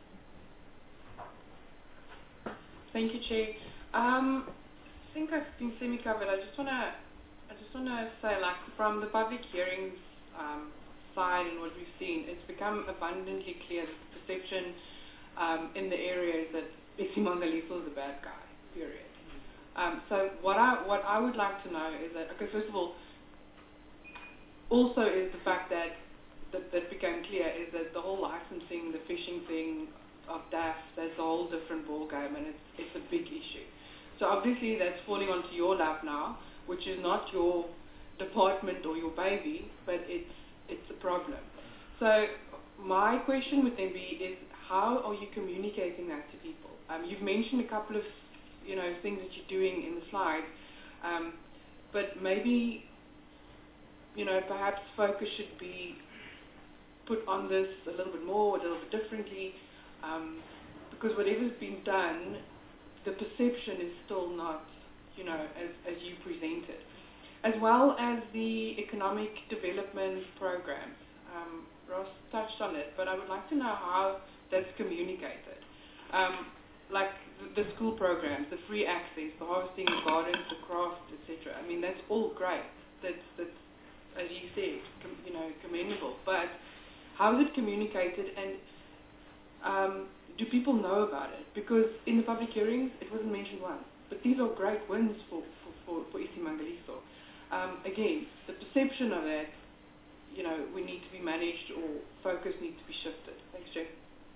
Thank you, Chair. I think I've been semi-covered. I just wanna say, like, from the public hearings side and what we've seen, it's become abundantly clear that the perception in the area is that Isimangaliso is a bad guy. Period. So what I would like to know is that, okay, first of all, also is the fact that became clear is that the whole licensing, the fishing thing of DAF, that's a whole different ballgame, and it's a big issue. So obviously that's falling onto your lap now, which is not your department or your baby, but it's a problem. So my question would then be is how are you communicating that to people? You've mentioned a couple of things that you're doing in the slides, but maybe perhaps focus should be put on this a little bit more, a little bit differently, because whatever's been done, the perception is still not, as you presented. As well as the economic development programs. Ross touched on it, but I would like to know how that's communicated. Like the school programs, the free access, the harvesting of gardens, the crafts, etc. I mean, that's all great. That's as you said, commendable. But how is it communicated, and do people know about it? Because in the public hearings, it wasn't mentioned once. But these are great wins for Isimangaliso. Again, the perception of that, we need to be managed, or focus needs to be shifted. Thanks, Chair.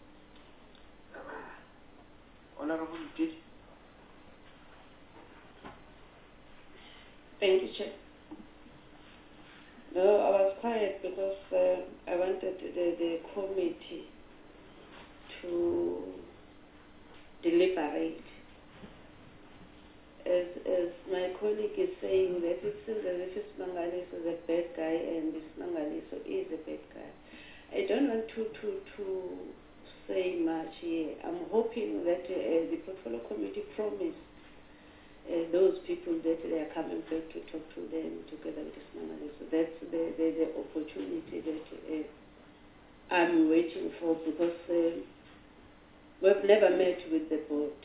Honorable Did. Thank you, Chair. No, I was quiet because I wanted the committee to deliberate. As my colleague is saying, that it seems as if Isimangaliso is a bad guy and Isimangaliso is a bad guy. I don't want to say much here. I'm hoping that the portfolio committee promised those people that they are coming back to talk to them together with Isimangaliso. That's the opportunity that I'm waiting for, because we've never met with the board.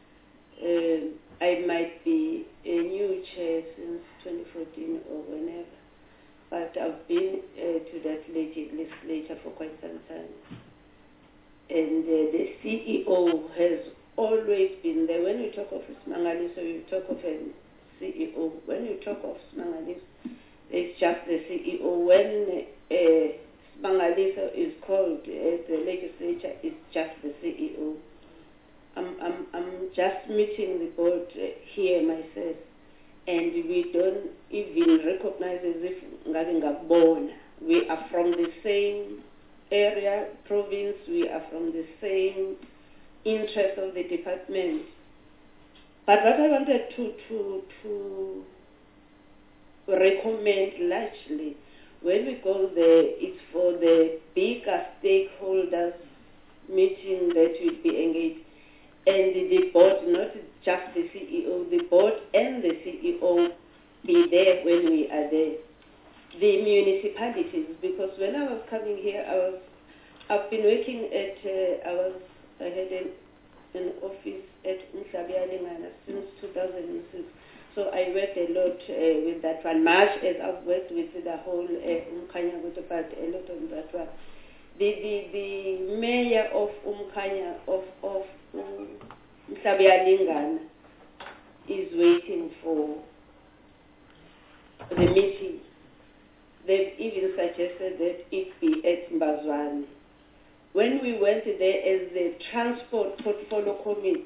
I might be a new chair since 2014 or whenever, but I've been to that legislature for quite some time. And the CEO has always been there. When you talk of Isimangaliso, you talk of a CEO. When you talk of Isimangaliso, it's just the CEO. When Isimangaliso is called at the legislature, it's just the CEO. I'm just meeting the board here myself, and we don't even recognize as if Ngabona. We are from the same area, province, we are from the same interest of the department. But what I wanted to recommend largely, when we go there, it's for the bigger stakeholders meeting that will be engaged. And the board, not just the CEO, the board and the CEO be there when we are there. The municipalities, because when I was coming here, I've been working I had an office at Mhlabialingana since 2006. So I worked a lot with that one, much as I've worked with the whole Umkhanya, but a lot on that one. The mayor of Umkhanya, of Mhlabialingana, is waiting for the meeting. They've even suggested that it be at Mbazwane. When we went there as the Transport Portfolio Committee,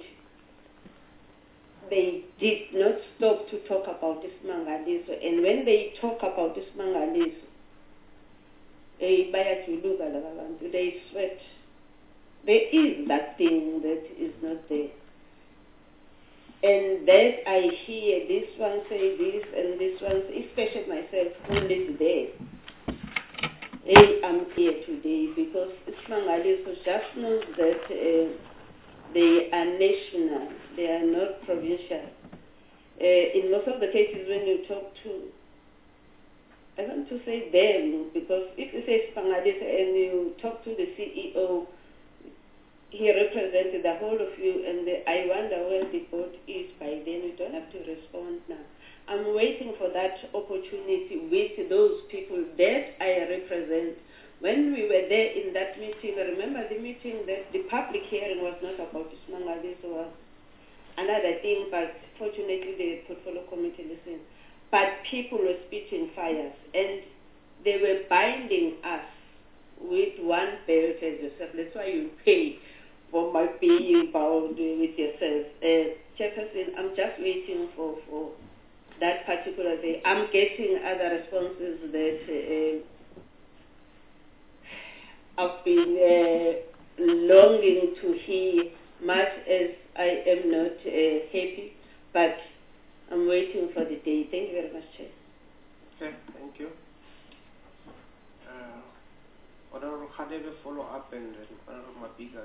they did not stop to talk about Isimangaliso. And when they talk about Isimangaliso, they sweat. There is that thing that is not there. And that I hear this one say this and this one, especially myself who lives there. I'm here today because Isimangaliso just knows that they are national, they are not provincial. In most of the cases when you talk to, I want to say them, because if you say Spangalis and you talk to the CEO, he represented the whole of you, and I wonder where the board is by then. You don't have to respond now. I'm waiting for that opportunity with those people that I represent. When we were there in that meeting, I remember the meeting that the public hearing was not about Smangalis or another thing, but fortunately the portfolio committee listened. But people were spitting fires, and they were binding us with one belt as yourself. That's why you pay for my being bound with yourself. Chairperson, I'm just waiting for that particular day. I'm getting other responses that I've been longing to hear, much as I am not happy, but I'm waiting for the day. Thank you very much, Chair. Okay, thank you. Honorable Khadebe, follow up, and Honorable Mabiga.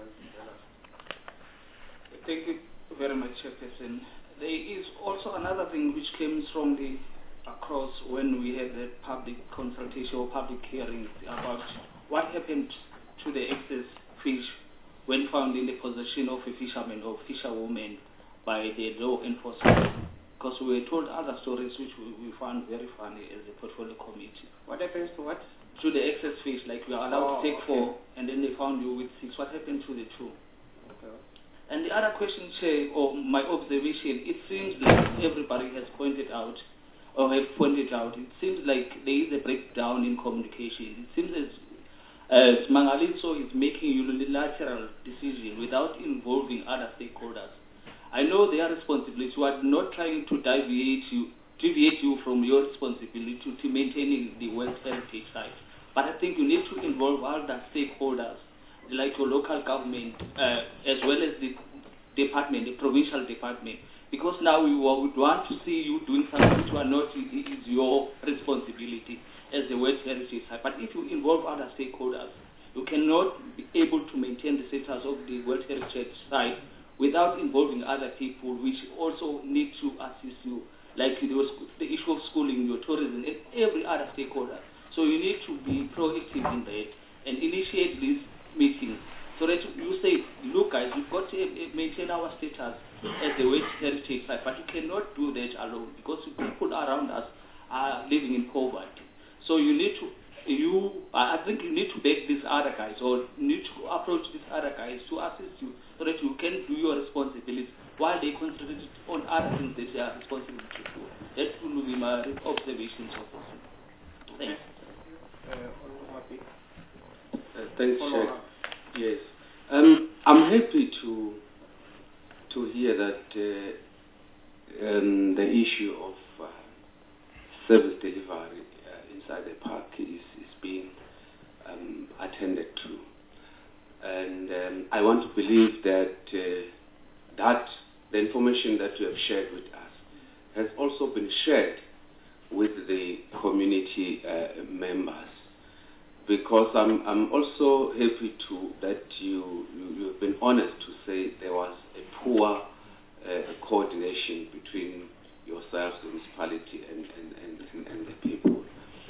Thank you very much, Chairperson. There is also another thing which came strongly across when we had the public consultation or public hearing about what happened to the excess fish when found in the possession of a fisherman or fisherwoman by the law enforcement. Because we were told other stories which we found very funny as a portfolio committee. What happens to what? To the excess fish, like we are allowed to take 4, and then they found you with 6. What happened to the 2? Okay. And the other question, Chair, or my observation, it seems like everybody has pointed out, it seems like there is a breakdown in communication. It seems as Mangaliso is making unilateral decisions without involving other stakeholders. I know their responsibility. We are not trying to deviate you from your responsibility to maintaining the World Heritage Site. But I think you need to involve other stakeholders, like your local government, as well as the department, the provincial department. Because now we would want to see you doing something which are not is your responsibility as the World Heritage Site. But if you involve other stakeholders, you cannot be able to maintain the status of the World Heritage Site without involving other people which also need to assist you, like the issue of schooling, your tourism, and every other stakeholder. So you need to be proactive in that and initiate these meetings so that you say, look guys, we've got to maintain our status as the World Heritage Site, but you cannot do that alone because people around us are living in poverty. So you need to, I think you need to beg these other guys, or you need to approach these other guys to assist you so that you can do your responsibilities while they concentrate on other things that they are responsible to do. That will be my observations of this. Thanks. Thanks, Chair. Yes. I'm happy to hear that the issue of service delivery inside the park is being attended to. And I want to believe that that the information that you have shared with us has also been shared with the community members. Because I'm also happy that you've been honest to say there was a poor coordination between yourselves, the municipality, and the people.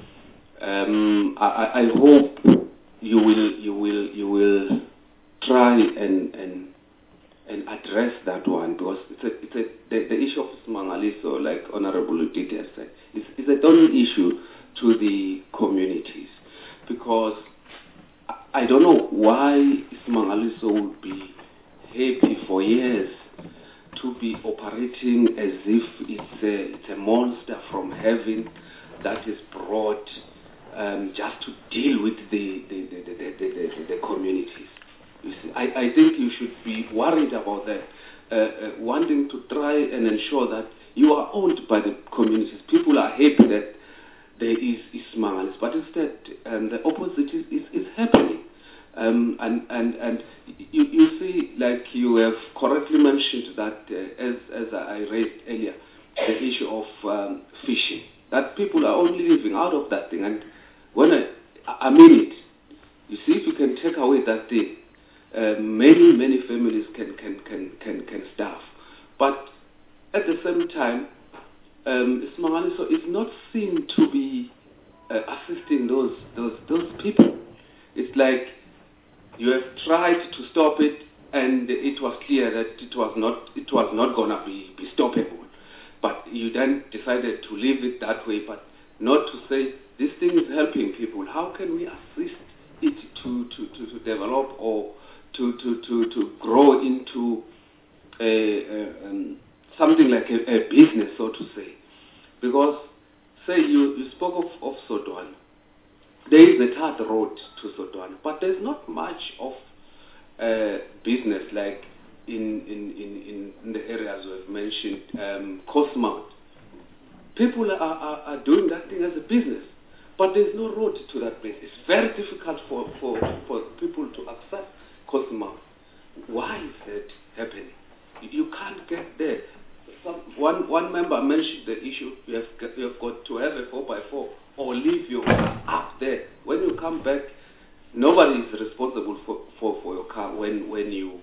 I hope you will try and address that one, because the issue of Smangaliso, like Honorable Ludidi said, is a thorny issue to the communities. Because I don't know why Smangaliso would be happy for years to be operating as if it's a monster from heaven that is brought just to deal with the communities. You see, I think you should be worried about that, wanting to try and ensure that you are owned by the communities. People are happy that there is Smangalis, but instead the opposite is happening. And you see, like you have correctly mentioned that, as I raised earlier, the issue of fishing, that people are only living out of that thing. And when I mean it, you see, if you can take away that thing, many families can starve. But at the same time, Simangaliso is not seen to be assisting those people. It's like you have tried to stop it, and it was clear that it was not gonna be stoppable. But you then decided to leave it that way, but not to say this thing is helping people. How can we assist it to develop or to grow into something like a business, so to say? Because, say, you spoke of Sodwana. There is a third road to Sodwana, but there's not much of business like in the areas we've mentioned, Cosmount. People are doing that thing as a business, but there's no road to that place. It's very difficult for people to access Cosmount. Why is that happening? You can't get there. One member mentioned the issue. You have got to have a 4x4 or leave your car up there. When you come back, nobody is responsible for your car when you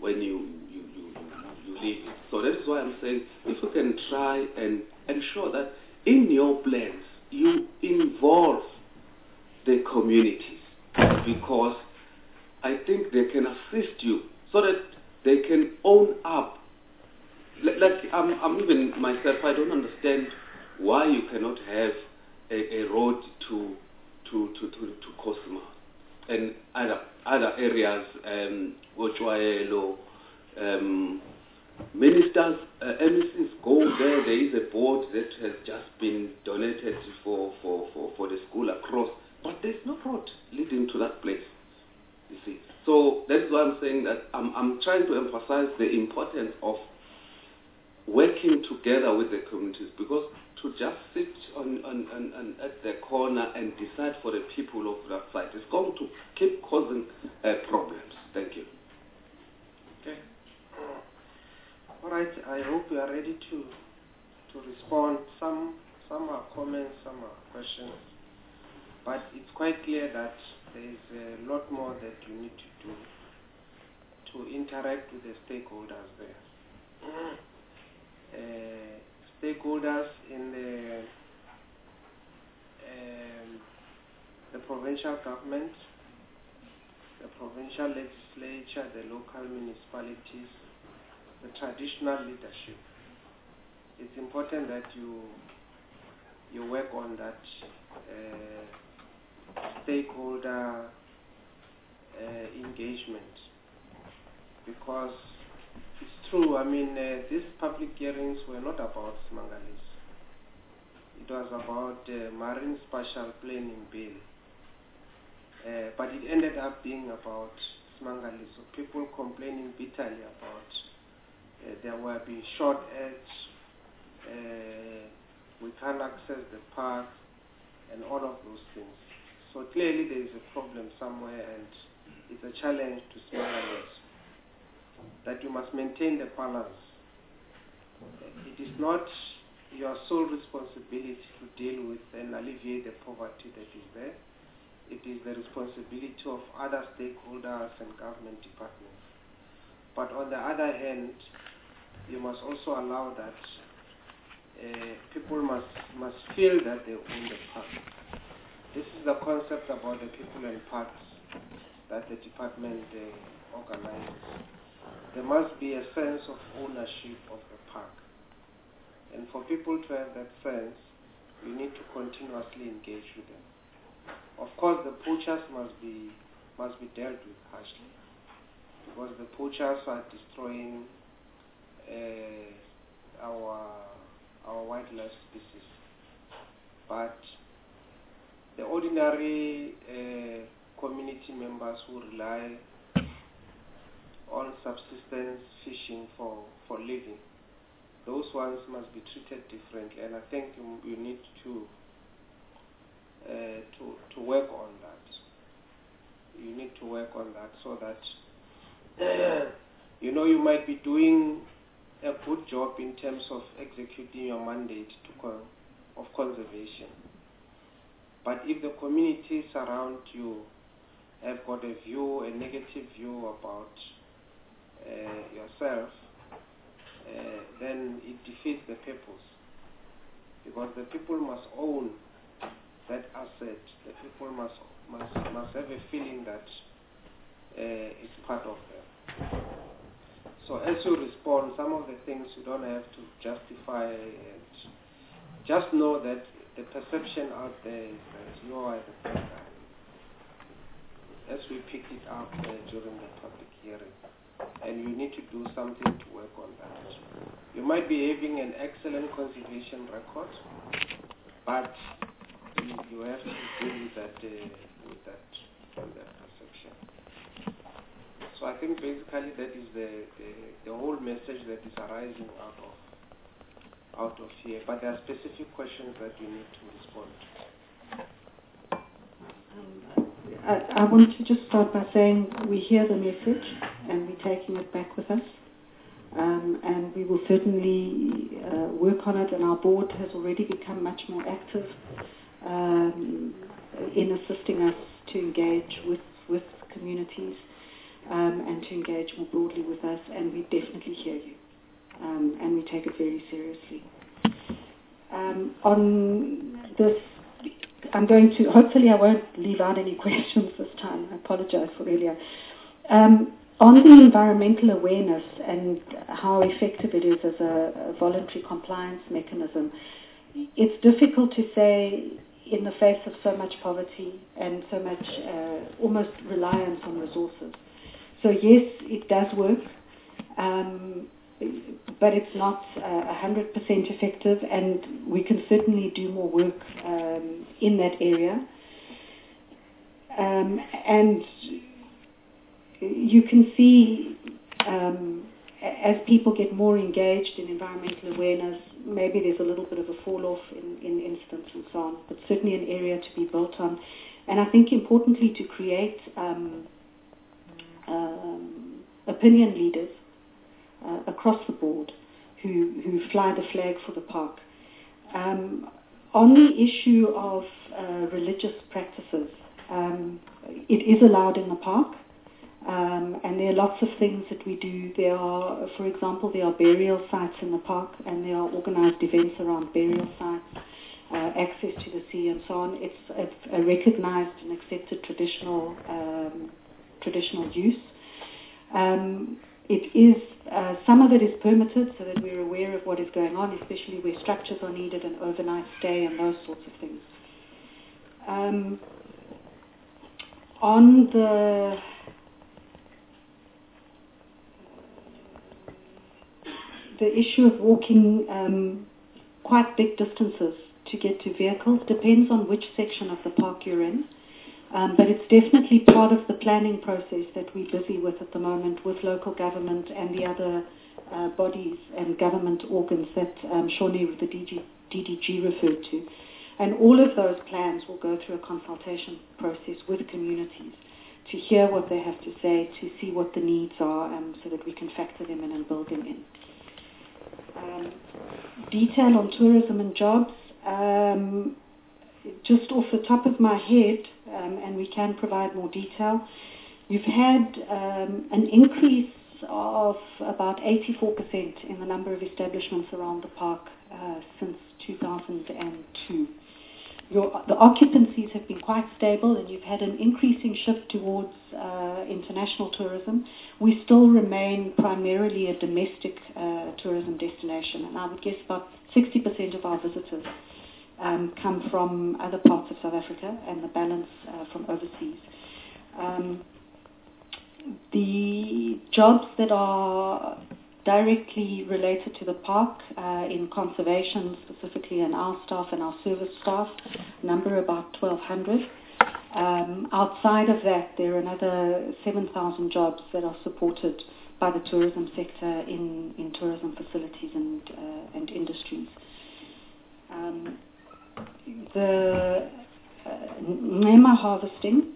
leave it. So that's why I'm saying if you can try and ensure that in your plans you involve the communities, because I think they can assist you so that they can own up. Like I'm even myself, I don't understand why you cannot have a road to Cosma and other areas, Ochoaelo, ministers, MECs go there. There is a board that has just been donated for the school across, but there's no road leading to that place, you see. So that's why I'm saying that I'm trying to emphasize the importance of working together with the communities, because to just sit on at the corner and decide for the people of that site is going to keep causing problems. Thank you. Okay. All right. I hope you are ready to respond. Some are comments, some are questions, but it's quite clear that there is a lot more that you need to do to interact with the stakeholders there. Stakeholders in the provincial government, the provincial legislature, the local municipalities, the traditional leadership. It's important that you work on that stakeholder engagement, because it's true. I mean, these public hearings were not about Simangalis. It was about the Marine Spatial Planning Bill. But it ended up being about Simangalis. So people complaining bitterly about there will be short edge, we can't access the park, and all of those things. So clearly there is a problem somewhere, and it's a challenge to Simangalis that you must maintain the balance. It is not your sole responsibility to deal with and alleviate the poverty that is there. It is the responsibility of other stakeholders and government departments. But on the other hand, you must also allow that people must feel that they own the park. This is the concept about the people and parks that the department organizes. There must be a sense of ownership of the park. And for people to have that sense, you need to continuously engage with them. Of course, the poachers must be dealt with harshly, because the poachers are destroying our wildlife species. But the ordinary community members who rely on subsistence fishing for living, those ones must be treated differently, and I think you need to work on that. You need to work on that so that you might be doing a good job in terms of executing your mandate of conservation. But if the communities around you have got a view, a negative view about yourself, then it defeats the purpose. Because the people must own that asset. The people must have a feeling that it's part of them. So as you respond, some of the things you don't have to justify, and just know that the perception out there is that you are the bad guy. As we picked it up during the public hearing, and you need to do something to work on that. You might be having an excellent conservation record, but you have to deal with that perception. So I think basically that is the whole message that is arising out of here. But there are specific questions that you need to respond to. I want to just start by saying we hear the message and we're taking it back with us. And we will certainly work on it, and our board has already become much more active in assisting us to engage with communities and to engage more broadly with us, and we definitely hear you, and we take it very seriously. On this, I'm going to, hopefully I won't leave out any questions this time. I apologize for earlier. On the environmental awareness and how effective it is as a voluntary compliance mechanism, it's difficult to say in the face of so much poverty and so much almost reliance on resources. So yes, it does work, but it's not 100% effective, and we can certainly do more work in that area. And you can see as people get more engaged in environmental awareness, maybe there's a little bit of a fall-off in incidents and so on, but certainly an area to be built on. And I think importantly to create opinion leaders across the board who fly the flag for the park. On the issue of religious practices, it is allowed in the park. And there are lots of things that we do. There are, for example, there are burial sites in the park, and there are organized events around burial sites, access to the sea, and so on. It's a recognized and accepted traditional use. It is some of it is permitted, so that we're aware of what is going on, especially where structures are needed and overnight stay and those sorts of things. On the issue of walking quite big distances to get to vehicles depends on which section of the park you're in. But it's definitely part of the planning process that we're busy with at the moment with local government and the other bodies and government organs that Shawnee, the DDG, referred to. And all of those plans will go through a consultation process with communities to hear what they have to say, to see what the needs are, so that we can factor them in and build them in. Detail on tourism and jobs. Just off the top of my head, and we can provide more detail, you've had an increase of about 84% in the number of establishments around the park since 2002. The occupancies have been quite stable, and you've had an increasing shift towards international tourism. We still remain primarily a domestic tourism destination, and I would guess about 60% of our visitors come from other parts of South Africa, and the balance from overseas. The jobs that are directly related to the park in conservation, specifically in our staff and our service staff, number about 1,200. Outside of that, there are another 7,000 jobs that are supported by the tourism sector in tourism facilities and industries. The Ncema harvesting,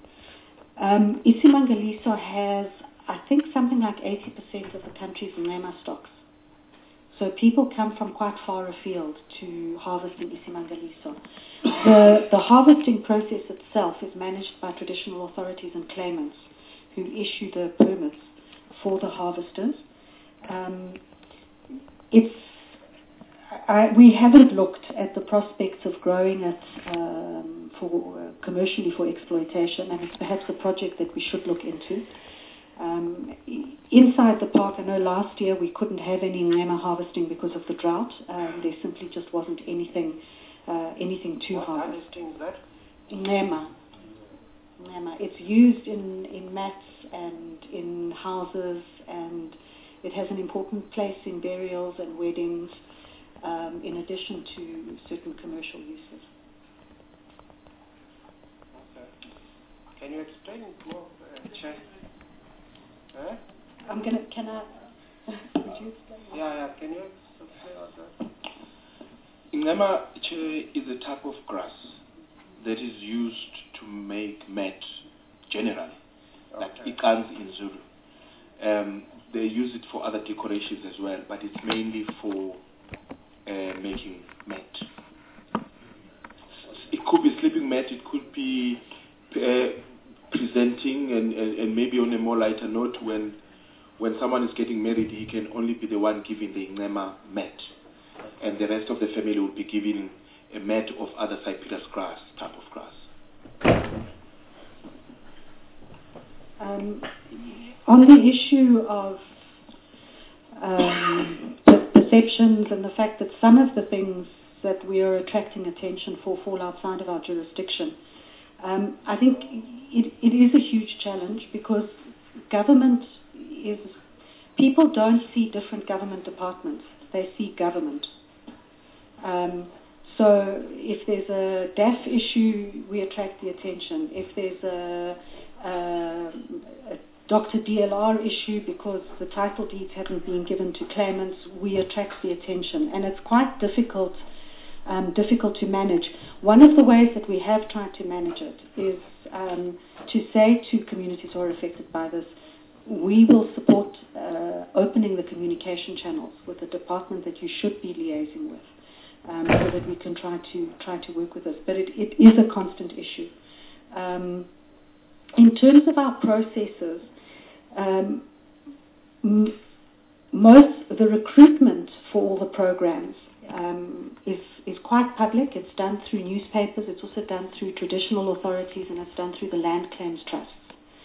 Isimangaliso has, I think, something like 80% of the country's Ncema stocks. So people come from quite far afield to harvest in Isimangaliso. The harvesting process itself is managed by traditional authorities and claimants who issue the permits for the harvesters. We haven't looked at the prospects of growing it commercially for exploitation, and it's perhaps a project that we should look into. Inside the park, I know last year we couldn't have any ngema harvesting because of the drought. There simply just wasn't anything to harvest. What harvesting is that? Ngema. It's used in mats and in houses, and it has an important place in burials and weddings, in addition to certain commercial uses. Okay. Can you explain it more, Chair? Can I? Would you explain? Yeah. Can you explain that? Ngema is a type of grass that is used to make mat generally, like ikans in Zulu. They use it for other decorations as well, but it's mainly for making mat. It could be sleeping mat, it could be presenting, and maybe on a more lighter note, when someone is getting married, he can only be the one giving the ngema mat, and the rest of the family will be given a mat of other cypress grass, type of grass. On the issue of perceptions and the fact that some of the things that we are attracting attention for fall outside of our jurisdiction, I think it is a huge challenge, because people don't see different government departments, they see government. So if there's a DAF issue, we attract the attention. If there's a Dr. DLR issue because the title deeds haven't been given to claimants, we attract the attention, and it's quite difficult to manage. One of the ways that we have tried to manage it is to say to communities who are affected by this, we will support opening the communication channels with the department that you should be liaising with, so that we can try to work with this. But it is a constant issue. In terms of our processes, the recruitment for all the programs is quite public. It's done through newspapers, it's also done through traditional authorities, and it's done through the land claims trusts.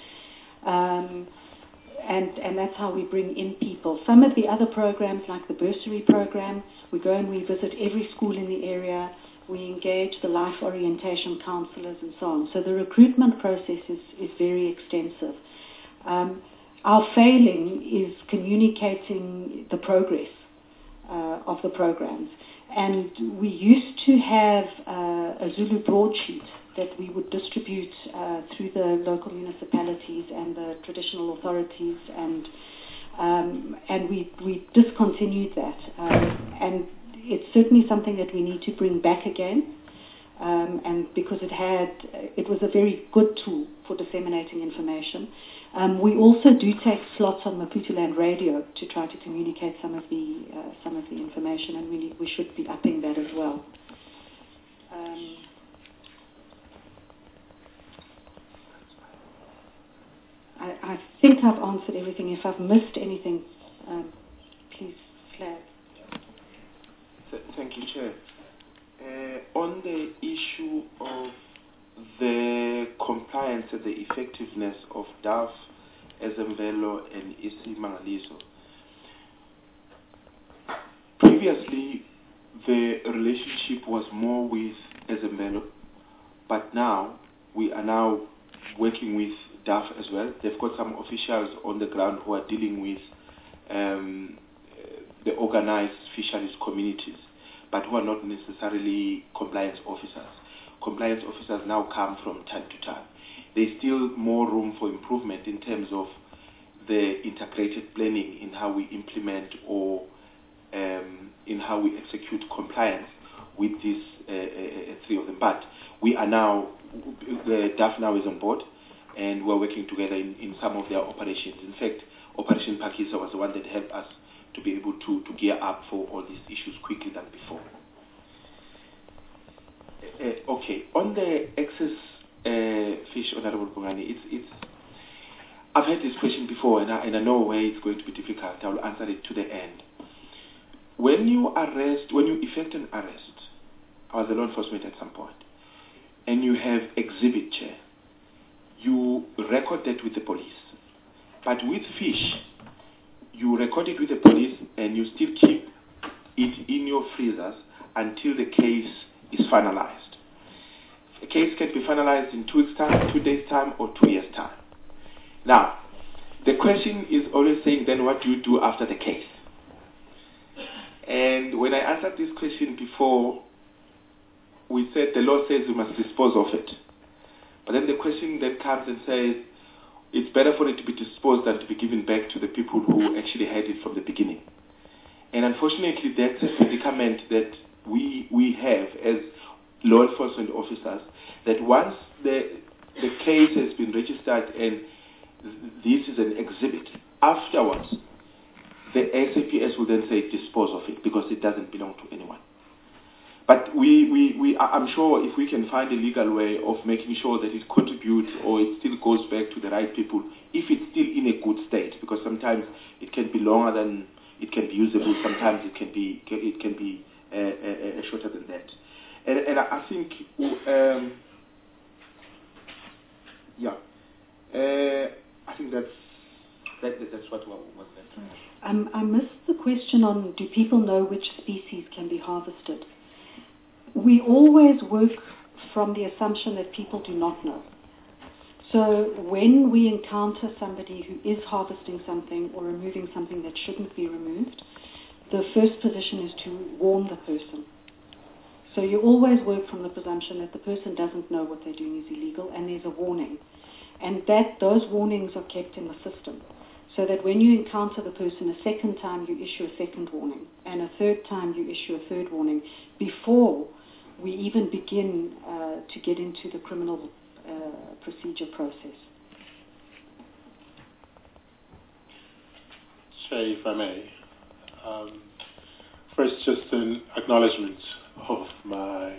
And that's how we bring in people. Some of the other programs, like the bursary program, we go and we visit every school in the area, we engage the life orientation counselors and so on. So the recruitment process is very extensive. Our failing is communicating the progress of the programs. And we used to have a Zulu broadsheet that we would distribute through the local municipalities and the traditional authorities, and we discontinued that. And it's certainly something that we need to bring back again, and because it was a very good tool for disseminating information. We also do take slots on Maputoland Radio to try to communicate some of the information, and we should be upping that as well. I think I've answered everything. If I've missed anything, please flag. Thank you, Chair. On the issue of the compliance and the effectiveness of DAF, Ezemvelo, and Isimangaliso, previously the relationship was more with Ezemvelo, but now we are now working with DAF as well. They've got some officials on the ground who are dealing with the organized fisheries communities, but who are not necessarily compliance officers. Compliance officers now come from time to time. There's still more room for improvement in terms of the integrated planning in how we implement or in how we execute compliance with these three of them. But we are now, the DAF now is on board, and we're working together in some of their operations. In fact, Operation Pakisa was the one that helped us to be able to gear up for all these issues quickly than before. Okay, on the excess fish, Honorable Bongani, I've had this question before, and I know where it's going to be difficult. I will answer it to the end. When you effect an arrest, I was a law enforcement at some point, and you have exhibit chair, you record that with the police. But with fish, you record it with the police, and you still keep it in your freezers until the case is finalized. A case can be finalized in 2 weeks' time, 2 days' time, or 2 years' time. Now, the question is always saying, then what do you do after the case? And when I answered this question before, we said the law says you must dispose of it. But then the question then comes and says, it's better for it to be disposed than to be given back to the people who actually had it from the beginning. And unfortunately, that's a predicament that we have as law enforcement officers, that once the case has been registered and this is an exhibit, afterwards, the SAPS will then say dispose of it because it doesn't belong to anyone. But I'm sure if we can find a legal way of making sure that it contributes or it still goes back to the right people, if it's still in a good state, because sometimes it can be longer than it can be usable, sometimes it can be shorter than that. And I think, I think that's what was meant. I missed the question on, do people know which species can be harvested? We always work from the assumption that people do not know. So when we encounter somebody who is harvesting something or removing something that shouldn't be removed, the first position is to warn the person. So you always work from the presumption that the person doesn't know what they're doing is illegal, and there's a warning. And those warnings are kept in the system. So that when you encounter the person a second time, you issue a second warning. And a third time, you issue a third warning before we even begin to get into the criminal procedure process. Chair, if I may. First, just an acknowledgement of my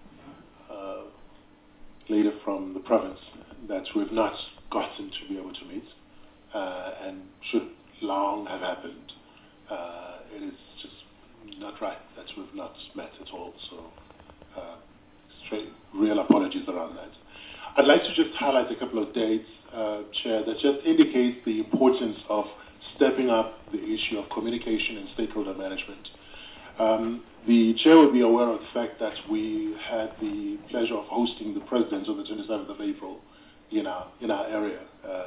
leader from the province that we've not gotten to be able to meet and should long have happened. It is just not right that we've not met at all, so straight, real apologies around that. I'd like to just highlight a couple of dates, Chair, that just indicates the importance of stepping up the issue of communication and stakeholder management. The Chair will be aware of the fact that we had the pleasure of hosting the President on the 27th of April in our area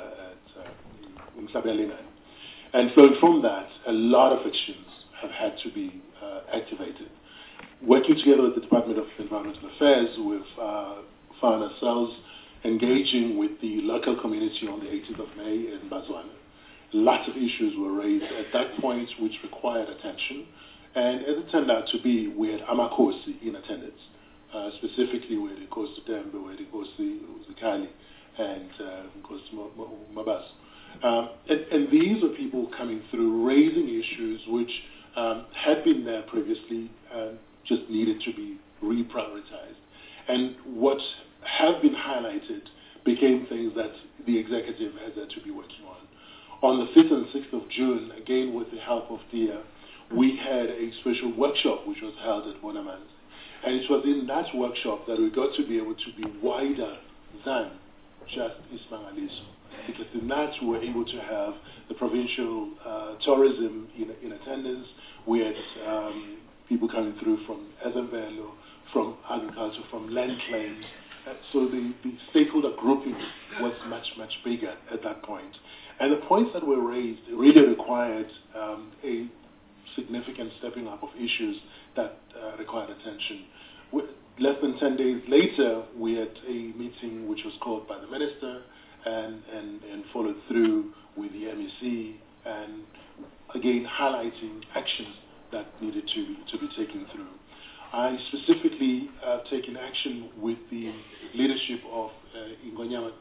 in Sabelina. And so from that, a lot of actions have had to be activated. Working together with the Department of Environmental Affairs, we've found ourselves engaging with the local community on the 18th of May in Bazwana. Lots of issues were raised at that point which required attention. And as it turned out to be, we had Amakosi in attendance, specifically where it goes to Dembe, where it goes to Kali, and goes to Mabaso. And these are people coming through, raising issues which had been there previously and just needed to be reprioritized. And what have been highlighted became things that the executive has had to be working on. On the 5th and 6th of June, again with the help of DIA, we had a special workshop which was held at Bonamans. And it was in that workshop that we got to be able to be wider than just Ismangaliso. Because in that we were able to have the provincial tourism in attendance. We had people coming through from Ezemvelo, from agriculture, from land claims. So the stakeholder grouping was much, much bigger at that point. And the points that were raised really required a significant stepping up of issues that required attention. Less than 10 days later, we had a meeting which was called by the minister and followed through with the MEC, and again highlighting actions that needed to be taken through. I specifically taken action with the leadership of Ingonyama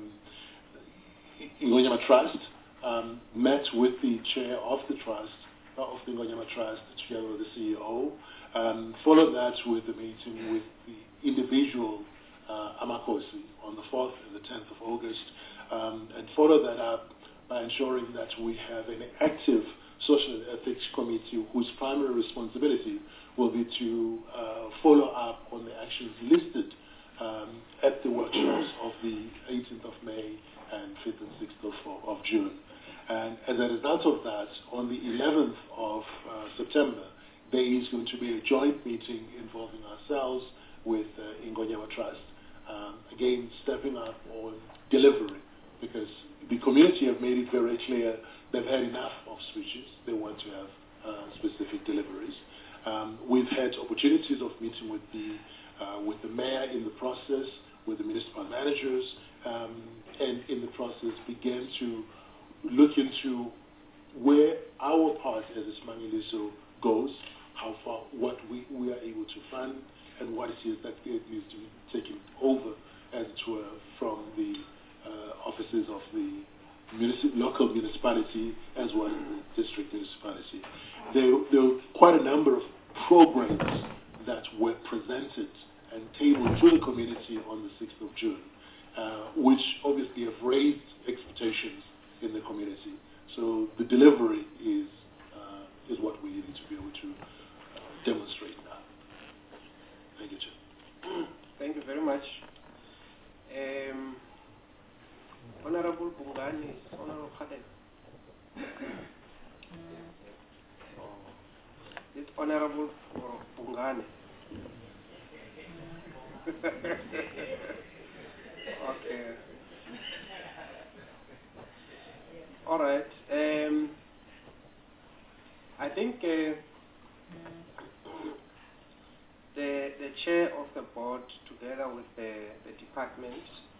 Trust, met with the chair of the trust of the Ngonyama Trust together with the CEO. Followed that with the meeting with the individual Amakosi on the 4th and the 10th of August, and followed that up by ensuring that we have an active social and ethics committee whose primary responsibility will be to follow up on the actions listed at the workshops of the 18th of May and 5th and 6th of June. And as a result of that, on the 11th of September, there is going to be a joint meeting involving ourselves with Ngonyama Trust, again stepping up on delivery, because the community have made it very clear they've had enough of switches. They want to have specific deliveries. We've had opportunities of meeting with the mayor in the process, with the municipal managers, and in the process began to look into where our part as Ismangaliso goes, how far, what we are able to fund, and what it is that it needs to be taken over, as it were, from the offices of the local municipality as well as the district municipality. There were quite a number of programs that were presented and tabled to the community on the 6th of June, which obviously have raised expectations in the community. So the delivery is what we need to be able to demonstrate now. Thank you, Chair. Thank you very much. Honorable Bungani, Honorable Khaled. It's Honorable Bungani. Okay. All right. I think the chair of the board, together with the department,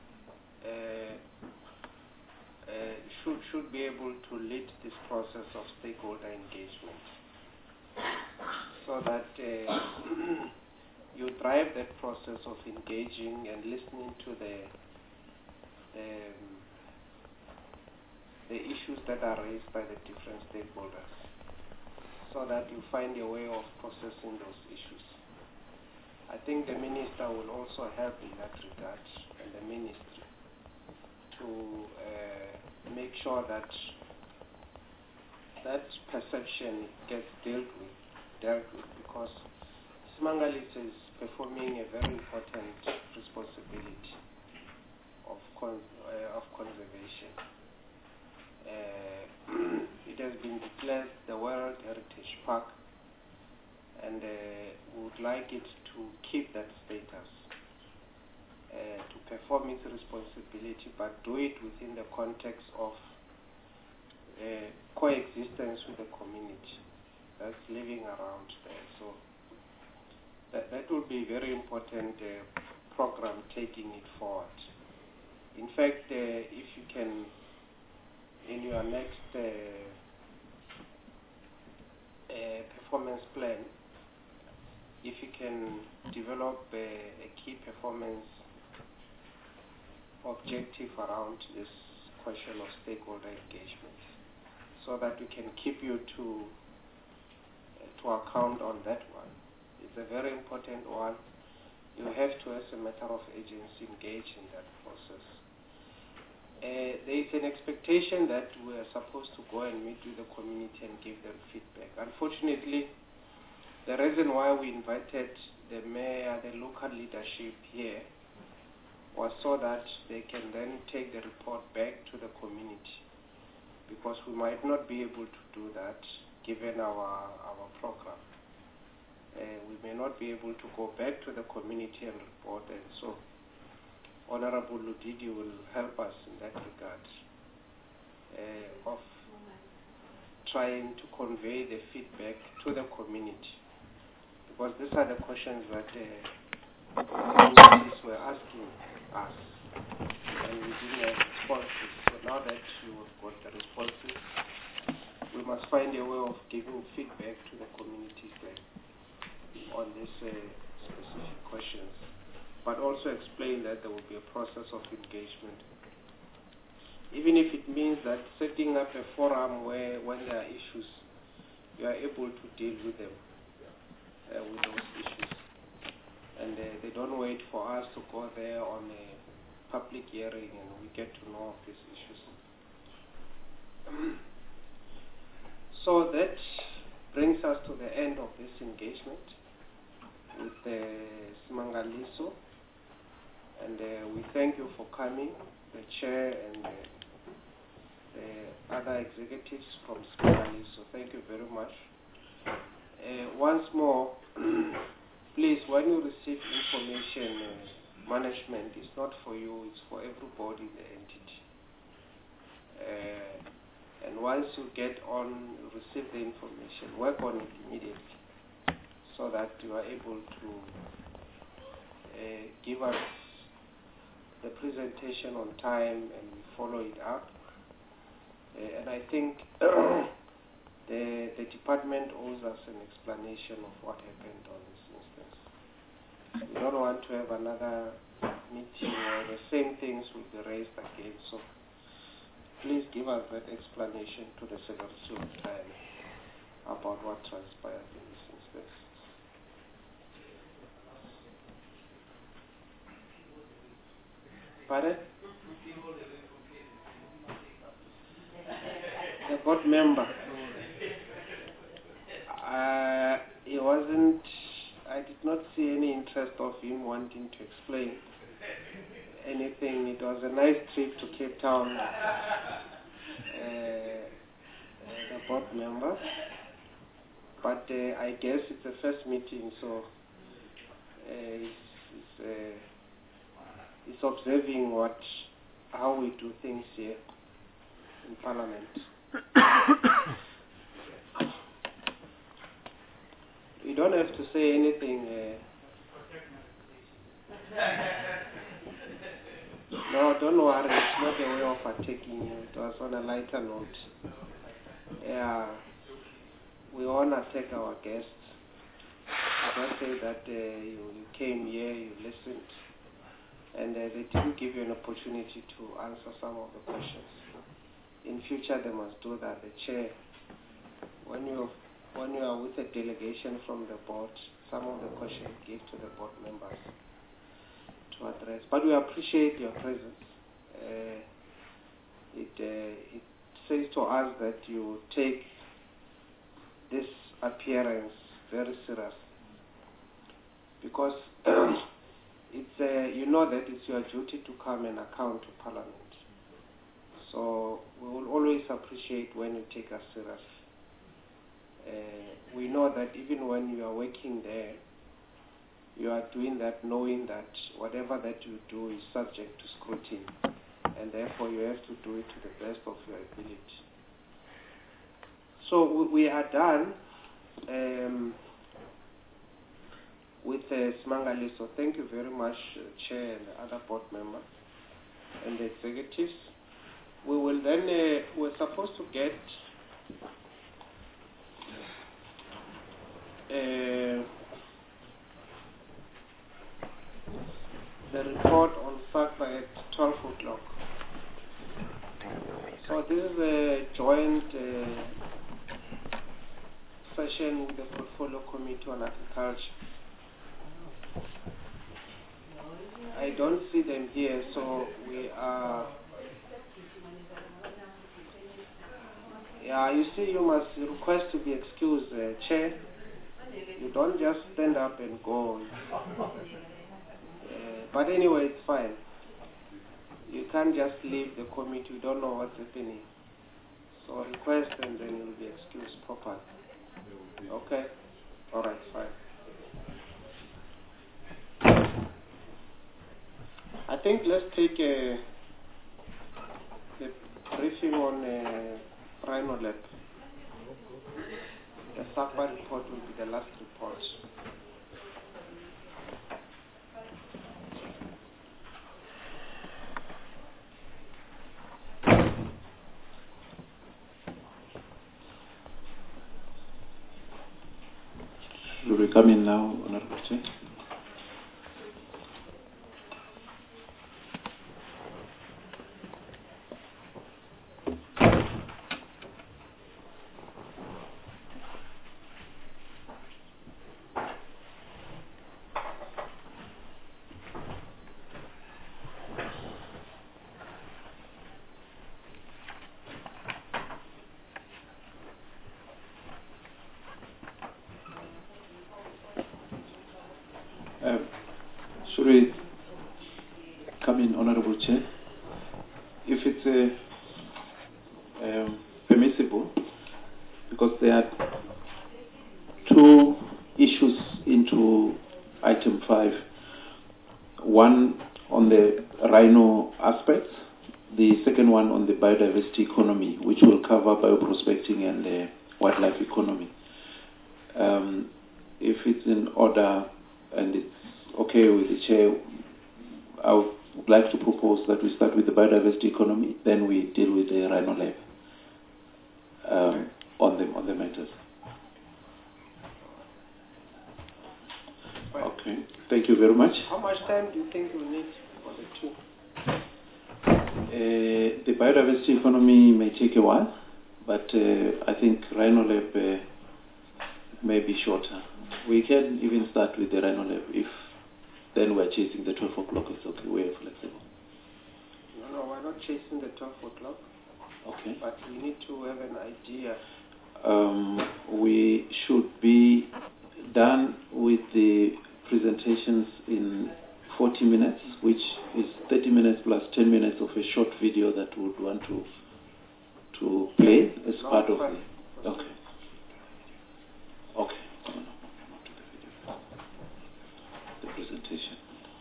should be able to lead this process of stakeholder engagement, so that you drive that process of engaging and listening to the issues that are raised by the different stakeholders, so that you find a way of processing those issues. I think the minister will also help in that regard, and the ministry, to make sure that that perception gets dealt with, because Ismangaliso is performing a very important responsibility of conservation. It has been declared the World Heritage Park, and we would like it to keep that status, to perform its responsibility, but do it within the context of coexistence with the community that's living around there. So that will be a very important program taking it forward. In fact, if you can, in your next performance plan, if you can develop a key performance objective around this question of stakeholder engagement, so that we can keep you to account on that one. It's a very important one. You have to, as a matter of agency, engage in that process. There is an expectation that we are supposed to go and meet with the community and give them feedback. Unfortunately, the reason why we invited the mayor, the local leadership here, was so that they can then take the report back to the community, because we might not be able to do that given our program. We may not be able to go back to the community and report, and so Honorable Ludidi will help us in that regard, of trying to convey the feedback to the community, because these are the questions that the communities were asking us, and we didn't have responses. So now that you have got the responses, we must find a way of giving feedback to the communities there on these specific questions, but also explain that there will be a process of engagement, even if it means that setting up a forum where, when there are issues, you are able to deal with them, with those issues. And they don't wait for us to go there on a public hearing and we get to know of these issues. So that brings us to the end of this engagement with Simangaliso. And we thank you for coming, the chair and the other executives from Simangaliso. Thank you very much. Once more, please, when you receive information, management is not for you, it's for everybody in the entity. And once you receive the information, work on it immediately so that you are able to give us the presentation on time and we follow it up. And I think the department owes us an explanation of what happened on this instance. We don't want to have another meeting where the same things will be raised again. So please give us that explanation to the Secretary of Time about what transpired in this instance. Pardon? The board member. I did not see any interest of him wanting to explain anything. It was a nice trip to Cape Town, the board member. But I guess it's the first meeting, so it's observing how we do things here in Parliament. You don't have to say anything. No, don't worry. It's not a way of attacking you. It was on a lighter note. Yeah, we want to attack our guests. I just say that you came here, you listened, and they didn't give you an opportunity to answer some of the questions. In future, they must do that. The chair, when you are with a delegation from the board, some of the questions give to the board members to address. But we appreciate your presence. It says to us that you take this appearance very serious, because it's you know that it's your duty to come and account to Parliament. So we will always appreciate when you take us serious. We know that even when you are working there, you are doing that knowing that whatever that you do is subject to scrutiny, and therefore you have to do it to the best of your ability. So we are done with Simangaliso. Thank you very much, Chair and the other board members and the executives. We will then, we're supposed to get the report on SACPA at 12 o'clock. So this is a joint session with the Portfolio Committee on Agriculture. I don't see them here, so we are... Yeah, you see, you must request to be excused, Chair. You don't just stand up and go. But anyway, it's fine. You can't just leave the committee. You don't know what's happening. So request and then you'll be excused properly. Okay? All right, fine. I think let's take a briefing on Rhino-Lab. The SACPA report will be the last report. Will we come in now, Honorable Chair? Should we come in, Honorable Chair? If it's permissible, because there are two issues into item 5. One on the rhino aspects, the second one on the biodiversity economy, which will cover bioprospecting and the wildlife economy. If it's in order and it's okay with the chair, I would like to propose that we start with the biodiversity economy, then we deal with the rhino lab on the matters. Okay, thank you very much. How much time do you think we'll need for the two? The biodiversity economy may take a while, but I think rhino lab may be shorter. We can even start with the rhino lab if then we're chasing the 12 o'clock. It's okay, we're flexible. No, we're not chasing the 12 o'clock. Okay. But we need to have an idea. We should be done with the presentations in 40 minutes, which is 30 minutes plus 10 minutes of a short video that we would want to play as part of the... Okay. Okay. The presentation.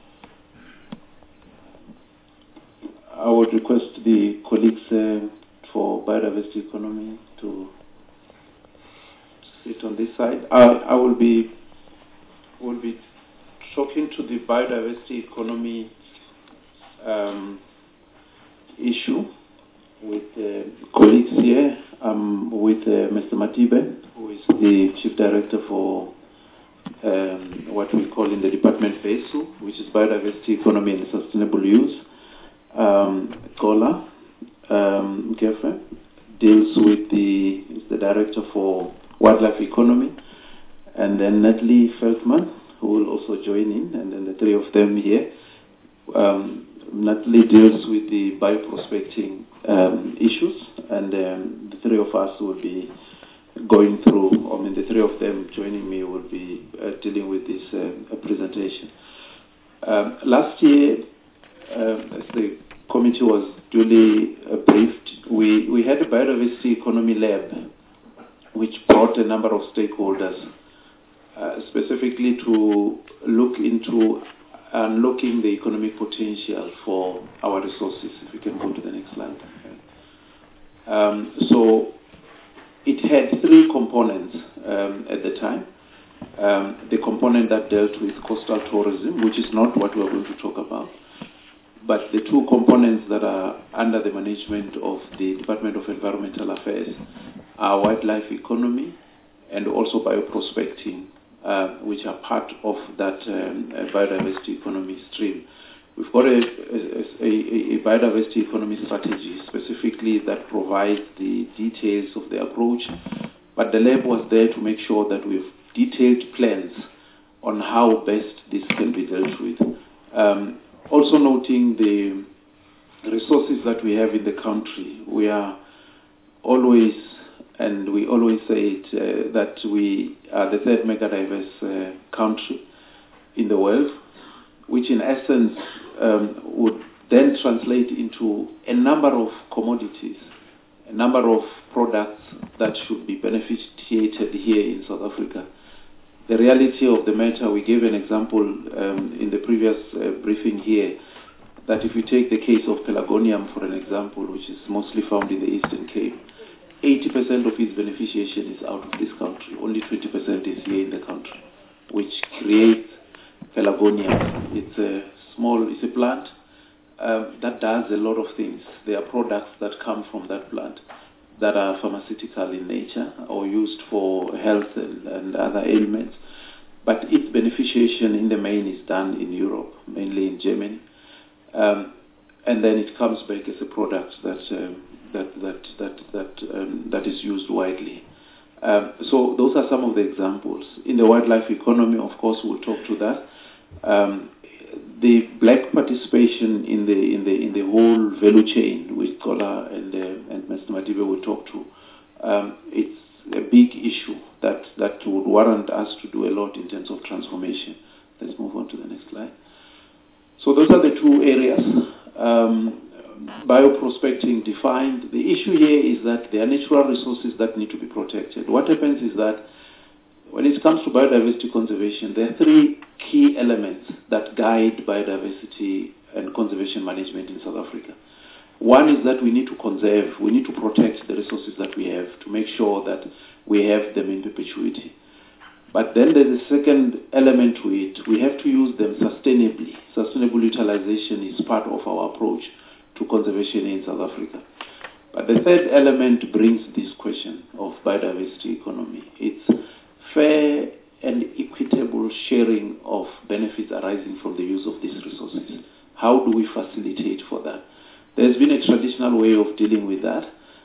I would request the colleagues for biodiversity economy to sit on this side. I will be talking to the biodiversity economy issue with colleagues here. With Mr. Matibe, who is the Chief Director for what we call in the department BESU, which is Biodiversity Economy and Sustainable Use. Kola Gefe deals with is the Director for Wildlife Economy, and then Natalie Feldman, who will also join in, and then the three of them here. Natalie deals with the bioprospecting issues, and the three of us will be going through, the three of them joining me will be dealing with this presentation. Last year, as the committee was duly briefed, we had a biodiversity economy lab, which brought a number of stakeholders, specifically to look into unlocking the economic potential for our resources. If we can go to the next slide. So it had three components at the time. The component that dealt with coastal tourism, which is not what we're going to talk about, but the two components that are under the management of the Department of Environmental Affairs are wildlife economy and also bioprospecting, which are part of that biodiversity economy stream. We've got a biodiversity economy strategy specifically that provides the details of the approach, but the lab was there to make sure that we've detailed plans on how best this can be dealt with. Also noting the resources that we have in the country. We are always, and we always say it, that we are the third megadiverse country in the world, which in essence would then translate into a number of commodities, a number of products that should be beneficiated here in South Africa. The reality of the matter, we gave an example in the previous briefing here, that if we take the case of pelargonium for an example, which is mostly found in the Eastern Cape, 80% of its beneficiation is out of this country. Only 20% is here in the country, which creates pelargonium. It's a plant that does a lot of things. There are products that come from that plant that are pharmaceutical in nature or used for health and other ailments. But its beneficiation in the main is done in Europe, mainly in Germany. And then it comes back as a product that is used widely. So those are some of the examples. In the wildlife economy, of course, we'll talk to that. The black participation in the whole value chain, which Kola and Mr. Madibe will talk to, it's a big issue that would warrant us to do a lot in terms of transformation. Let's move on to the next slide. So those are the two areas. Bioprospecting defined. The issue here is that there are natural resources that need to be protected. What happens is that when it comes to biodiversity conservation, there are three key elements that guide biodiversity and conservation management in South Africa. One is that we need to conserve, we need to protect the resources that we have to make sure that we have them in perpetuity. But then there's a second element to it. We have to use them sustainably. Sustainable utilization is part of our approach to conservation in South Africa. But the third element brings this question of biodiversity economy. It's fair and equitable sharing of benefits arising from the use of these resources. How do we facilitate for that? There's been a traditional way of dealing with that,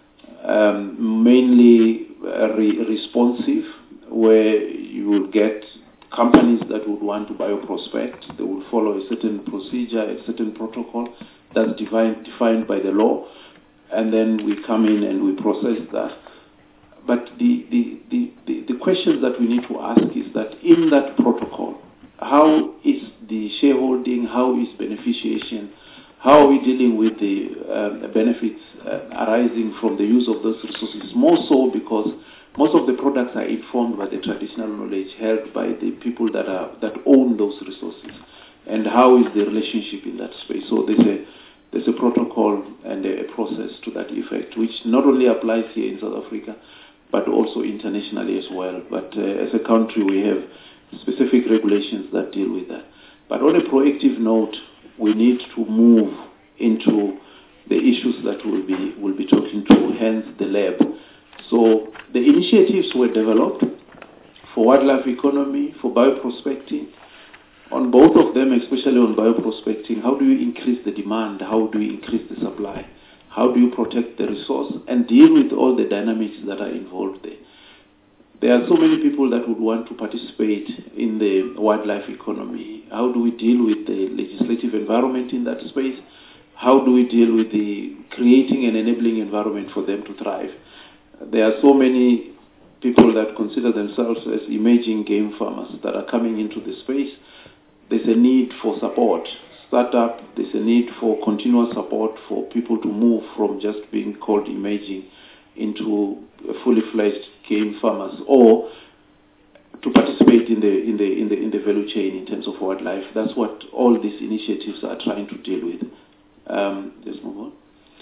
mainly responsive, where you will get companies that would want to bioprospect. They will follow a certain procedure, a certain protocol that's defined by the law, and then we come in and we process that. But the questions that we need to ask is that in that protocol, how is the shareholding, how is beneficiation, how are we dealing with the benefits arising from the use of those resources? More so because most of the products are informed by the traditional knowledge held by the people that own those resources. And how is the relationship in that space? So there's a protocol and a process to that effect, which not only applies here in South Africa, but also internationally as well. But as a country, we have specific regulations that deal with that. But on a proactive note, we need to move into the issues that we'll be talking to, hence the lab. So the initiatives were developed for wildlife economy, for bioprospecting. On both of them, especially on bioprospecting, how do you increase the demand? How do you increase the supply? How do you protect the resource and deal with all the dynamics that are involved there? There are so many people that would want to participate in the wildlife economy. How do we deal with the legislative environment in that space? How do we deal with the creating an enabling environment for them to thrive? There are so many people that consider themselves as emerging game farmers that are coming into the space. There's a need for support. Startup, there's a need for continuous support for people to move from just being called emerging into fully fledged game farmers, or to participate in the value chain in terms of wildlife. That's what all these initiatives are trying to deal with. Let's move on.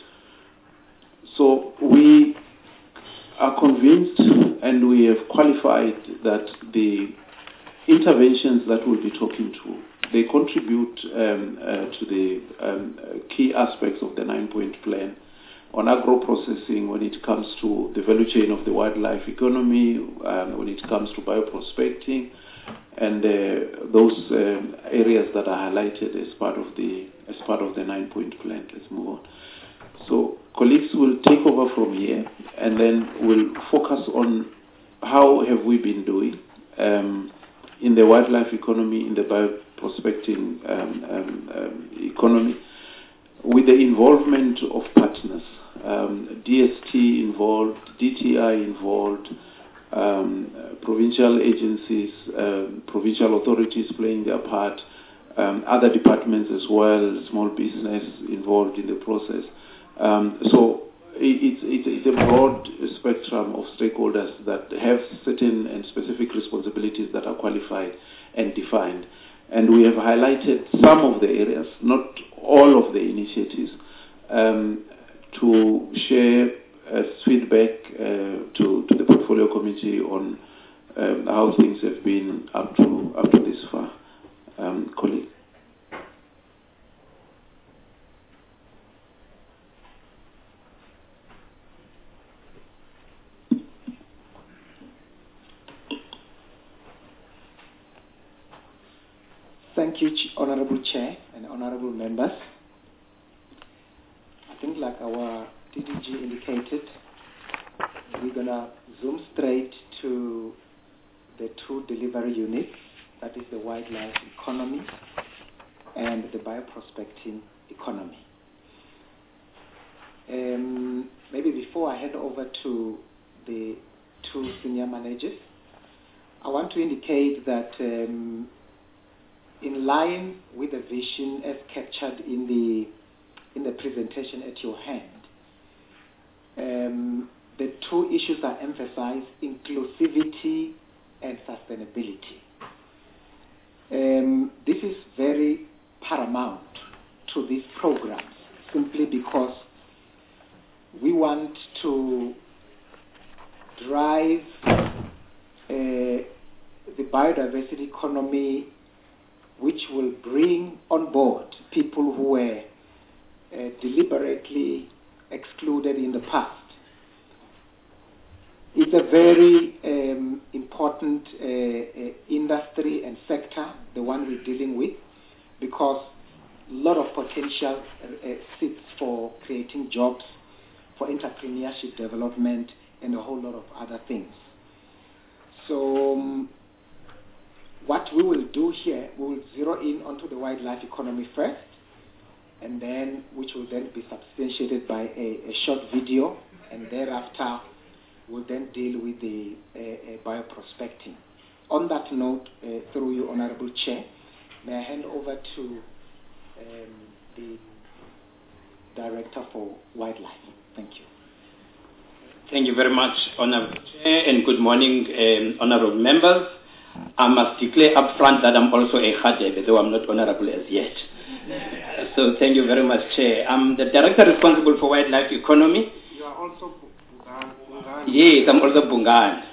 So we are convinced and we have qualified that the interventions that we'll be talking to, they contribute to the key aspects of the 9-point plan on agro-processing when it comes to the value chain of the wildlife economy, when it comes to bioprospecting, and those areas that are highlighted as part of the 9-point plan. Let's move on. So colleagues will take over from here, and then we'll focus on how have we been doing in the wildlife economy, in the bioprospecting economy, with the involvement of partners, DST involved, DTI involved, provincial agencies, provincial authorities playing their part, other departments as well, small business involved in the process. So it's a broad spectrum of stakeholders that have certain and specific responsibilities that are qualified and defined. And we have highlighted some of the areas, not all of the initiatives, to share as feedback to the portfolio committee on how things have been up to this far. Colleague. Thank you, Honorable Chair and Honorable Members. I think like our DDG indicated, we're going to zoom straight to the two delivery units, that is the wildlife economy and the bioprospecting economy. Maybe before I hand over to the two senior managers, I want to indicate that in line with the vision as captured in the presentation at your hand. The two issues are emphasized: inclusivity and sustainability. This is very paramount to these programs, simply because we want to drive the biodiversity economy, which will bring on board people who were deliberately excluded in the past. It's a very important industry and sector, the one we're dealing with, because a lot of potential sits for creating jobs, for entrepreneurship development, and a whole lot of other things. So what we will do here, we will zero in onto the wildlife economy first, and then which will then be substantiated by a short video, and thereafter we'll then deal with the bioprospecting. On that note, through you, Honorable Chair, may I hand over to the Director for Wildlife. Thank you. Thank you very much, Honorable Chair, and good morning, honorable members. I must declare up front that I'm also a Khadebe, though I'm not honorable as yet. So thank you very much, Chair. I'm the Director responsible for wildlife economy. You are also Bungan. Yes, I'm also Bungan.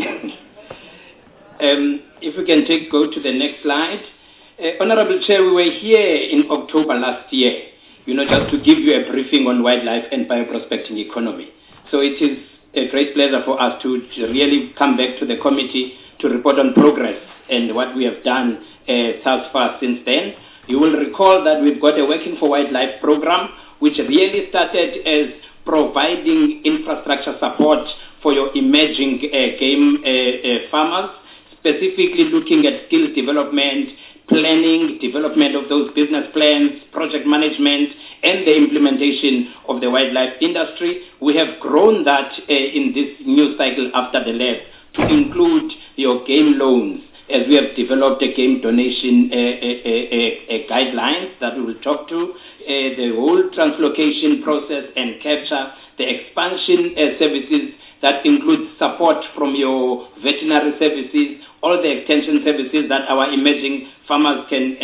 If we can go to the next slide. Honorable Chair, we were here in October last year, just to give you a briefing on wildlife and bioprospecting economy. So it is a great pleasure for us to really come back to the committee to report on progress and what we have done thus far since then. You will recall that we've got a Working for Wildlife program, which really started as providing infrastructure support for your emerging game farmers, specifically looking at skills development, planning, development of those business plans, project management, and the implementation of the wildlife industry. We have grown that in this new cycle after the lab to include your game loans, as we have developed a game donation guidelines that we will talk to, the whole translocation process and capture, the expansion services that includes support from your veterinary services, all the extension services that our emerging farmers can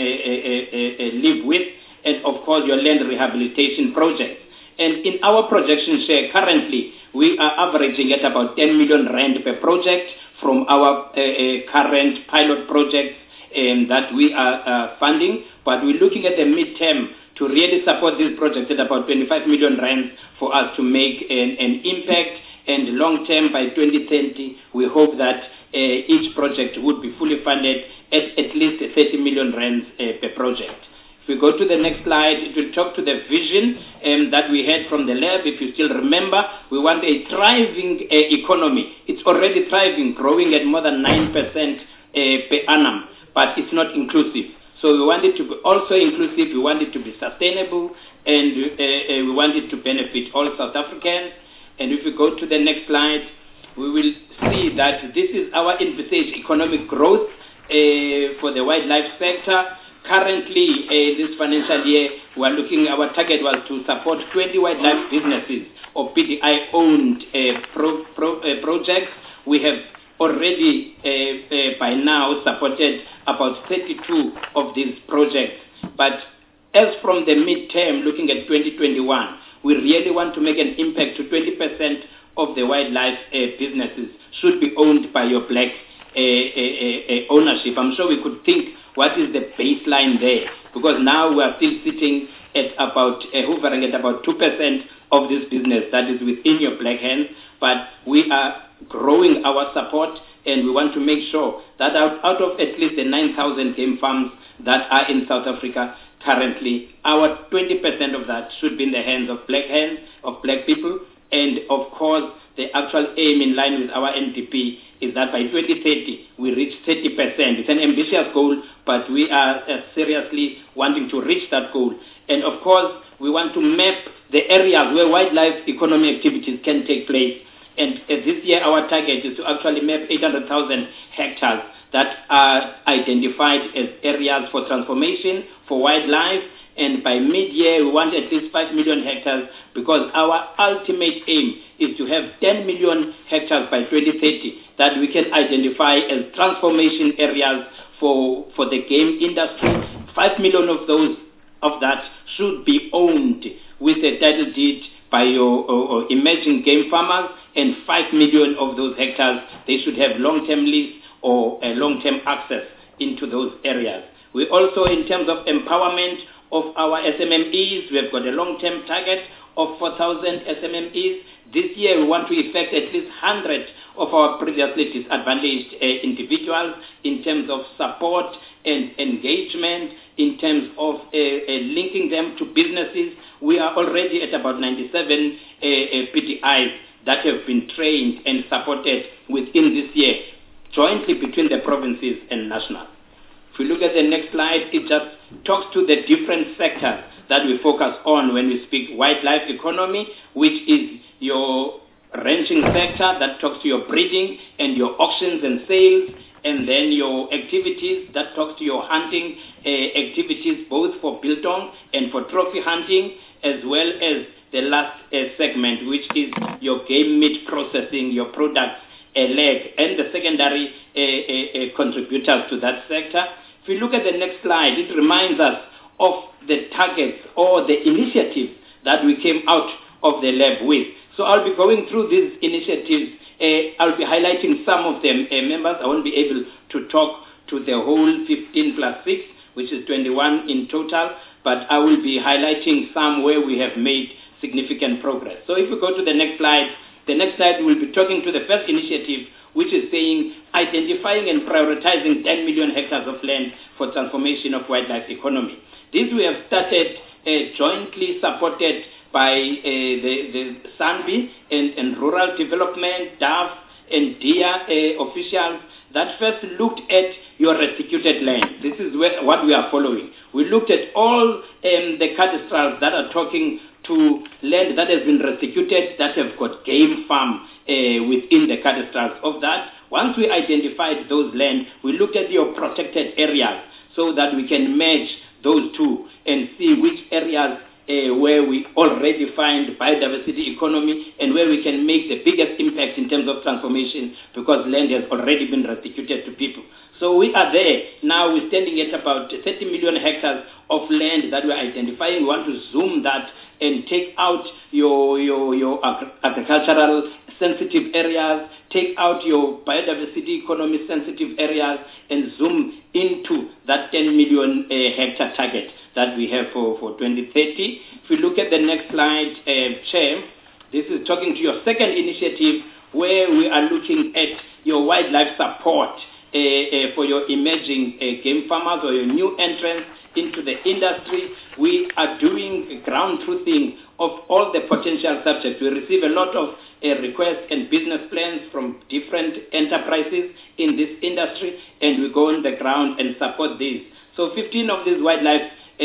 live with, and of course your land rehabilitation projects. And in our projection share currently, we are averaging at about 10 million rand per project from our current pilot projects that we are funding, but we're looking at the midterm to really support these projects at about 25 million rand for us to make an impact, and long term by 2030, we hope that each project would be fully funded at least 30 million rands per project. If we go to the next slide, it will talk to the vision that we had from the lab. If you still remember, we want a thriving economy. It's already thriving, growing at more than 9% per annum, but it's not inclusive. So we want it to be also inclusive, we want it to be sustainable, and we want it to benefit all South Africans. And if we go to the next slide, we will see that this is our envisaged economic growth for the wildlife sector. Currently, this financial year, our target was to support 20 wildlife businesses or PDI-owned projects. We have already, by now, supported about 32 of these projects. But as from the midterm, looking at 2021, we really want to make an impact to 20% of the wildlife businesses should be owned by your black ownership. I'm sure we could think what is the baseline there, because now we are still sitting at about hovering at about 2% of this business that is within your black hands, but we are growing our support, and we want to make sure that out of at least the 9,000 game farms that are in South Africa currently, our 20% of that should be in the hands of black people. And of course, the actual aim in line with our NDP is that by 2030, we reach 30%. It's an ambitious goal, but we are seriously wanting to reach that goal. And of course, we want to map the areas where wildlife economy activities can take place. And this year, our target is to actually map 800,000 hectares that are identified as areas for transformation for wildlife, and by mid-year we want at least 5 million hectares, because our ultimate aim is to have 10 million hectares by 2030 that we can identify as transformation areas for the game industry. 5 million of that should be owned with a title deed by your emerging game farmers, and 5 million of those hectares, they should have long-term lease or long-term access into those areas. We also, in terms of empowerment of our SMMEs, we have got a long-term target of 4,000 SMMEs. This year we want to effect at least 100 of our previously disadvantaged individuals in terms of support and engagement, in terms of linking them to businesses. We are already at about 97 PTIs that have been trained and supported within this year, jointly between the provinces and national. If we look at the next slide, it just talks to the different sectors that we focus on when we speak wildlife economy, which is your ranching sector that talks to your breeding and your auctions and sales, and then your activities that talks to your hunting activities, both for biltong and for trophy hunting, as well as the last segment, which is your game meat processing, your products, leg, and the secondary contributors to that sector. If you look at the next slide, it reminds us of the targets or the initiatives that we came out of the lab with. So I'll be going through these initiatives. I'll be highlighting some of them. Members, I won't be able to talk to the whole 15 plus 6, which is 21 in total, but I will be highlighting some where we have made significant progress. So if we go to the next slide we'll be talking to the first initiative, which is saying identifying and prioritizing 10 million hectares of land for transformation of wildlife economy. This we have started jointly supported by the SANBI and Rural Development, DAF, and DIA officials that first looked at your restituted land. This is what we are following. We looked at all the cadastrals that are talking to land that has been restituted, that have got game farm within the cadastrals of that. Once we identified those land, we looked at your protected areas so that we can match those two and see which areas where we already find biodiversity economy and where we can make the biggest impact in terms of transformation, because land has already been restituted to people. So we are there. Now we're standing at about 30 million hectares of land that we're identifying. We want to zoom that and take out your agricultural sensitive areas, take out your biodiversity economy sensitive areas, and zoom into that 10 million hectare target that we have for 2030. If we look at the next slide, Chair, this is talking to your second initiative where we are looking at your wildlife support for your emerging game farmers or your new entrants into the industry. We are doing ground truthing of all the potential subjects. We receive a lot of requests and business plans from different enterprises in this industry, and we go on the ground and support these. So 15 of these wildlife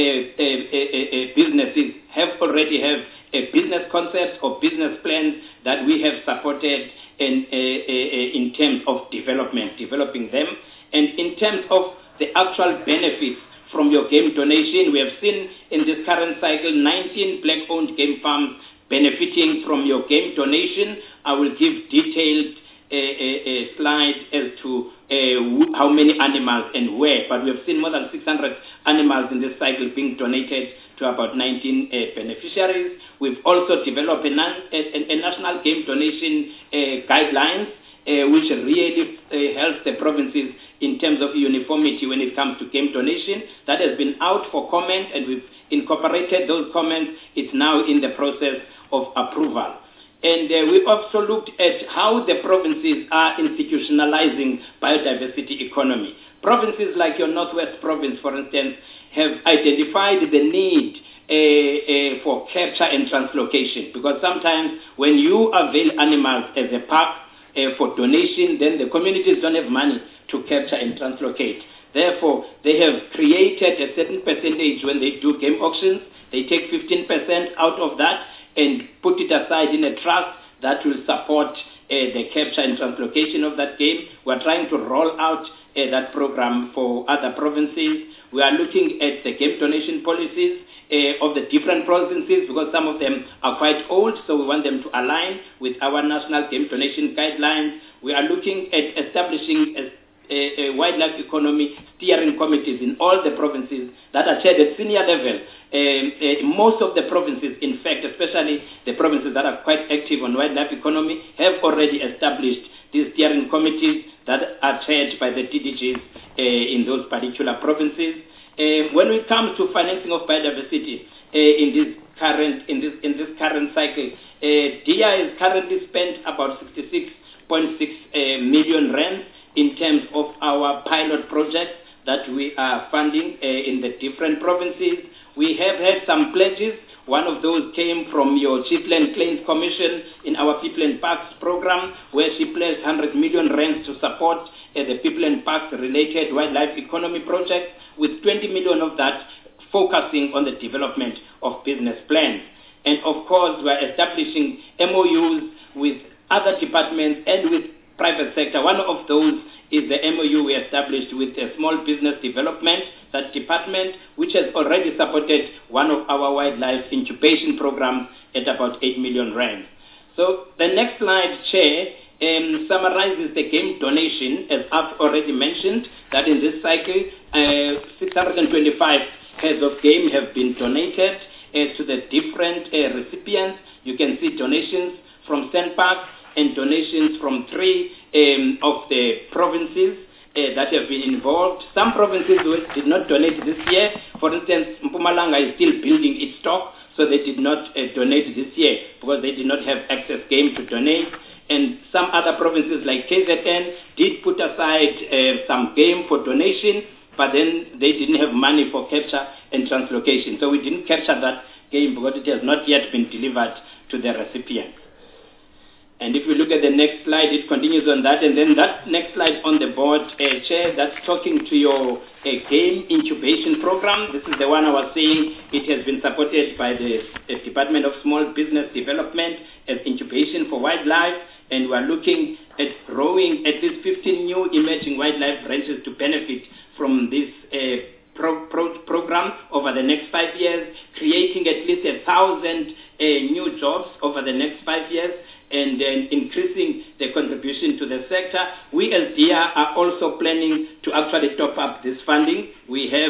businesses already have a business concept or business plans that we have supported in terms of developing them. And in terms of the actual benefits from your game donation, we have seen in this current cycle 19 black-owned game farms benefiting from your game donation. I will give detailed slide as to how many animals and where, but we have seen more than 600 animals in this cycle being donated to about 19 beneficiaries. We've also developed a national game donation guidelines, which really helps the provinces in terms of uniformity when it comes to game donation. That has been out for comment, and we've incorporated those comments. It's now in the process of approval. And we also looked at how the provinces are institutionalizing biodiversity economy. Provinces like your Northwest Province, for instance, have identified the need for capture and translocation, because sometimes when you avail animals as a park for donation, then the communities don't have money to capture and translocate. Therefore, they have created a certain percentage when they do game auctions. They take 15% out of that and put it aside in a trust that will support the capture and translocation of that game. We're trying to roll out that program for other provinces. We are looking at the game donation policies of the different provinces, because some of them are quite old, so we want them to align with our national game donation guidelines. We are looking at establishing a wildlife economy steering committees in all the provinces that are chaired at senior level. Most of the provinces, in fact, especially the provinces that are quite active on wildlife economy, have already established these steering committees that are chaired by the TDGs in those particular provinces. When it comes to financing of biodiversity in this current cycle, DIA is currently spent about 66.6 million rand in terms of our pilot projects that we are funding in the different provinces. We have had some pledges. One of those came from your Chiefland Claims Commission in our People and Parks program, where she pledged 100 million rand to support the People and Parks related wildlife economy project, with 20 million of that focusing on the development of business plans. And of course, we are establishing MOUs with other departments and with private sector. One of those is the MOU we established with the Small Business Development, that department, which has already supported one of our wildlife incubation programs at about 8 million rand. So the next slide, Chair, summarizes the game donation, as I've already mentioned, that in this cycle, 625 heads of game have been donated to the different recipients. You can see donations from SANParks and donations from 3 of the provinces that have been involved. Some provinces did not donate this year. For instance, Mpumalanga is still building its stock, so they did not donate this year because they did not have excess game to donate. And some other provinces like KZN did put aside some game for donation, but then they didn't have money for capture and translocation. So we didn't capture that game because it has not yet been delivered to the recipients. And if we look at the next slide, it continues on that. And then that next slide on the board, Chair, that's talking to your game incubation program. This is the one I was saying. It has been supported by the Department of Small Business Development as incubation for wildlife. And we're looking at growing at least 15 new emerging wildlife ranches to benefit from this program over the next 5 years, creating at least 1,000 new jobs over the next 5 years, and then increasing the contribution to the sector. We as DIA are also planning to actually top up this funding. We have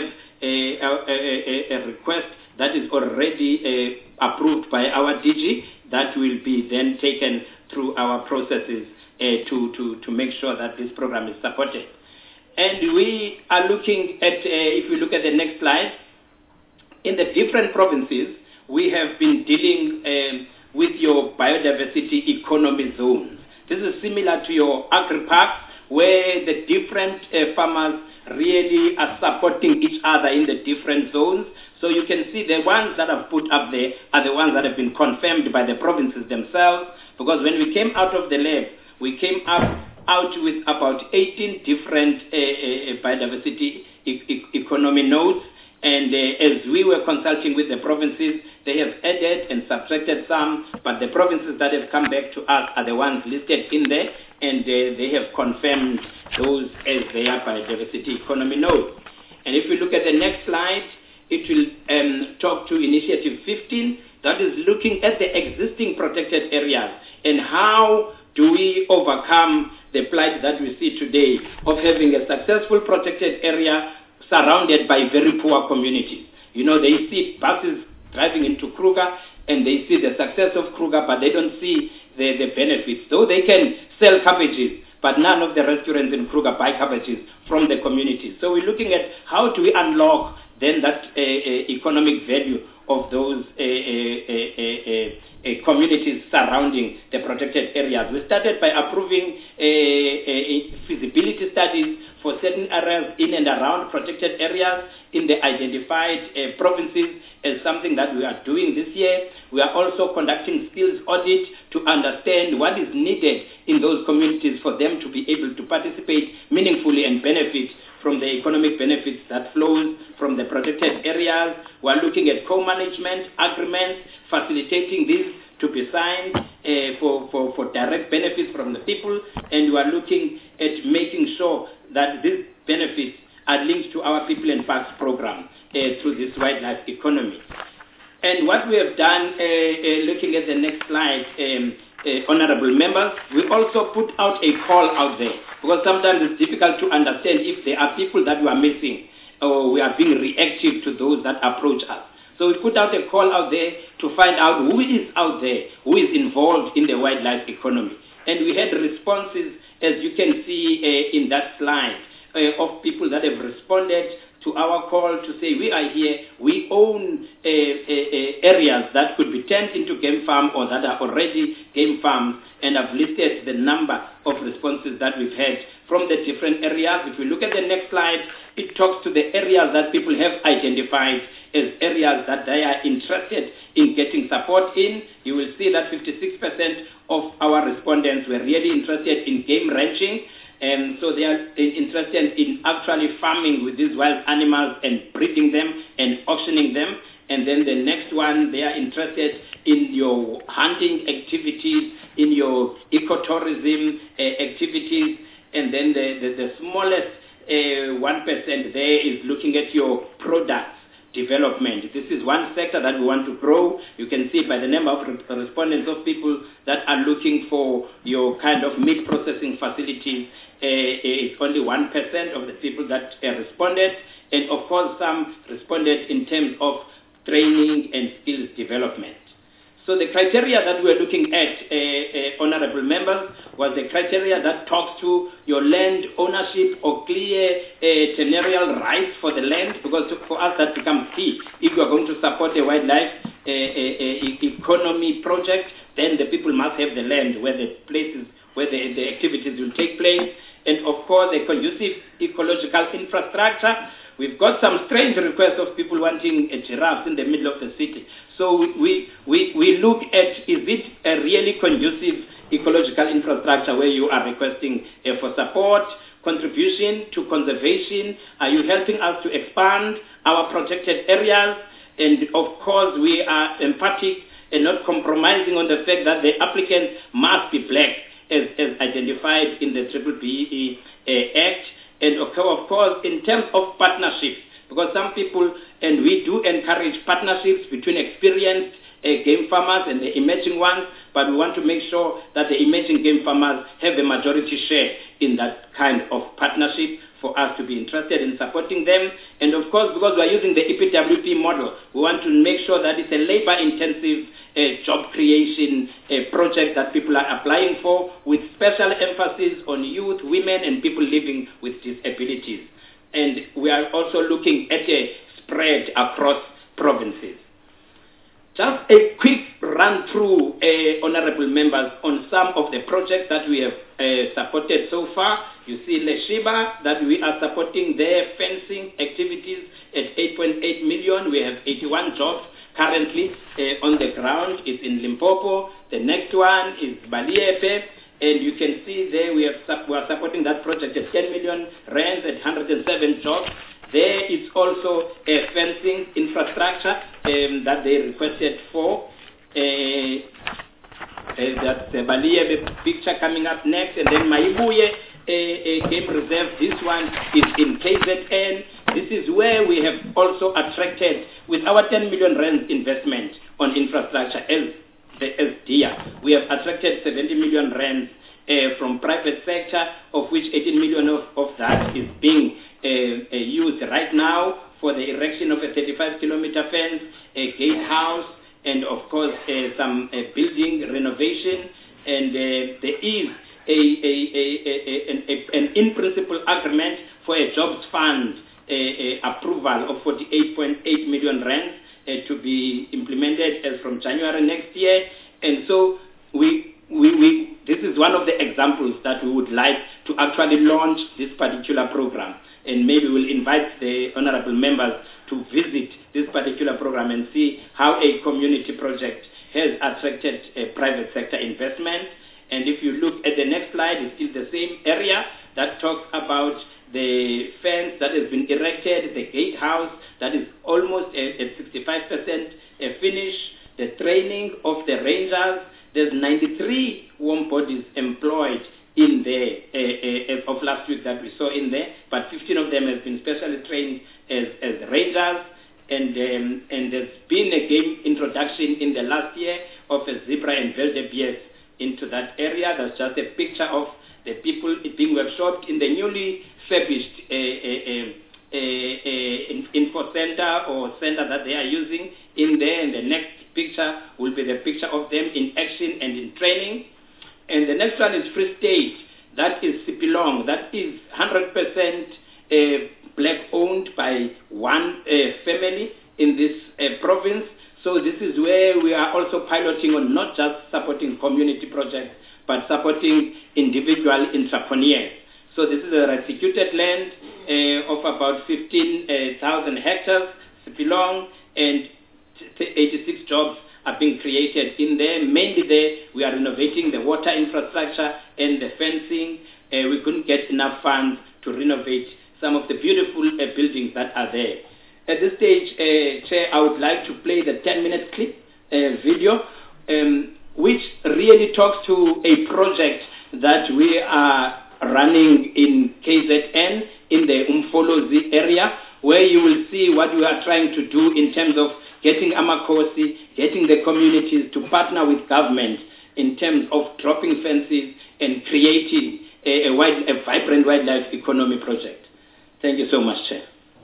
a request that is already approved by our DG that will be then taken through our processes to make sure that this program is supported. And we are looking at, if we look at the next slide, in the different provinces, we have been dealing with your biodiversity economy zones. This is similar to your agri-parks, where the different farmers really are supporting each other in the different zones. So you can see the ones that I've put up there are the ones that have been confirmed by the provinces themselves, because when we came out of the lab, we came out with about 18 different biodiversity economy nodes. And as we were consulting with the provinces, they have added and subtracted some, but the provinces that have come back to us are the ones listed in there, and they have confirmed those as their biodiversity economy nodes. And if we look at the next slide, it will talk to Initiative 15, that is looking at the existing protected areas and how do we overcome the plight that we see today of having a successful protected area surrounded by very poor communities. You know, they see buses driving into Kruger and they see the success of Kruger, but they don't see the benefits. Though they can sell cabbages, but none of the restaurants in Kruger buy cabbages from the communities. So we're looking at how do we unlock then that economic value of those communities surrounding the protected areas. We started by approving feasibility studies for certain areas in and around protected areas in the identified provinces as something that we are doing this year. We are also conducting skills audit to understand what is needed in those communities for them to be able to participate meaningfully and benefit from the economic benefits that flows from the protected areas. We are looking at co-management agreements, facilitating these to be signed for direct benefits from the people, and we are looking at making sure that these benefits are linked to our People and Parks program through this wildlife economy. And what we have done, looking at the next slide, honorable members, we also put out a call out there, because sometimes it's difficult to understand if there are people that we are missing or we are being reactive to those that approach us. So we put out a call out there to find out who is out there, who is involved in the wildlife economy. And we had responses, as you can see in that slide, of people that have responded to our call to say, we are here, we own areas that could be turned into game farm or that are already game farms, and I've listed the number of responses that we've had from the different areas. If we look at the next slide, it talks to the areas that people have identified as areas that they are interested in getting support in. You will see that 56% of our respondents were really interested in game ranching. And so they are interested in actually farming with these wild animals and breeding them and auctioning them. And then the next one, they are interested in your hunting activities, in your ecotourism activities. And then the smallest 1% there is looking at your products development. This is one sector that we want to grow. You can see by the number of respondents of people that are looking for your kind of meat processing facilities. It's only 1% of the people that responded, and of course some responded in terms of training and skills development. So the criteria that we're looking at, honorable members, was the criteria that talks to your land ownership or clear tenurial rights for the land, because for us that becomes key. If we are going to support a wildlife economy project, then the people must have the land where the places, where the activities will take place, and of course a conducive ecological infrastructure. We've got some strange requests of people wanting a giraffe in the middle of the city. So we look at, is it a really conducive ecological infrastructure where you are requesting for support, contribution to conservation? Are you helping us to expand our protected areas? And of course we are emphatic and not compromising on the fact that the applicants must be black as identified in the BBBE Act. And of course, in terms of partnerships, because some people, and we do encourage partnerships between experienced game farmers and the emerging ones, but we want to make sure that the emerging game farmers have a majority share in that kind of partnership for us to be interested in supporting them. And of course, because we are using the EPWP model, we want to make sure that it's a labor-intensive job creation project that people are applying for, with special emphasis on youth, women, and people living with disabilities. And we are also looking at a spread across provinces. Just a quick run through, honorable members, on some of the projects that we have supported so far. You see Leshiba, that we are supporting their fencing activities at 8.8 million. We have 81 jobs currently on the ground. It's in Limpopo. The next one is Baliepe, and you can see there we are supporting that project at 10 million rands at 107 jobs. There is also a fencing infrastructure that they requested for. That's the Baliepe picture coming up next, and then Maibuye Game Reserve. This one is in KZN. This is where we have also attracted, with our 10 million rand investment on infrastructure as the SDIA, we have attracted 70 million rand from private sector, of which 18 million of that is being used right now for the erection of a 35-kilometer fence, a gatehouse, and of course some building renovation. And there is an in-principle agreement for a jobs fund approval of 48.8 million rand to be implemented as from January next year. And so this is one of the examples that we would like to actually launch this particular program. And maybe we'll invite the honorable members to visit this particular program and see how a community project has attracted private sector investment. And if you look at the next slide, it's still the same area that talks about the fence that has been erected, the gatehouse that is almost at 65% finished, the training of the rangers. There's 93 warm bodies employed in there of last week that we saw in there, but 15 of them have been specially trained as rangers, and there's been a game introduction in the last year of a zebra and wildebeest into that area. That's just a picture of the people being workshopped in the newly furbished info center or center that they are using in there, and the next picture will be the picture of them in action and in training. And the next one is Free State. That is Sipilong. That is 100% black owned by one family in this province. So this is where we are also piloting on not just supporting community projects, but supporting individual entrepreneurs. So this is a restituted land of about 15,000 hectares, Sipilong, and 86 jobs are being created in there. Mainly there, we are renovating the water infrastructure and the fencing. We couldn't get enough funds to renovate some of the beautiful buildings that are there. At this stage, Chair, I would like to play the 10-minute clip video, which really talks to a project that we are running in KZN in the Umfolozi area, where you will see what we are trying to do in terms of getting Amakosi, getting the communities to partner with government in terms of dropping fences and creating a vibrant wildlife economy project. Thank you so much, Chair.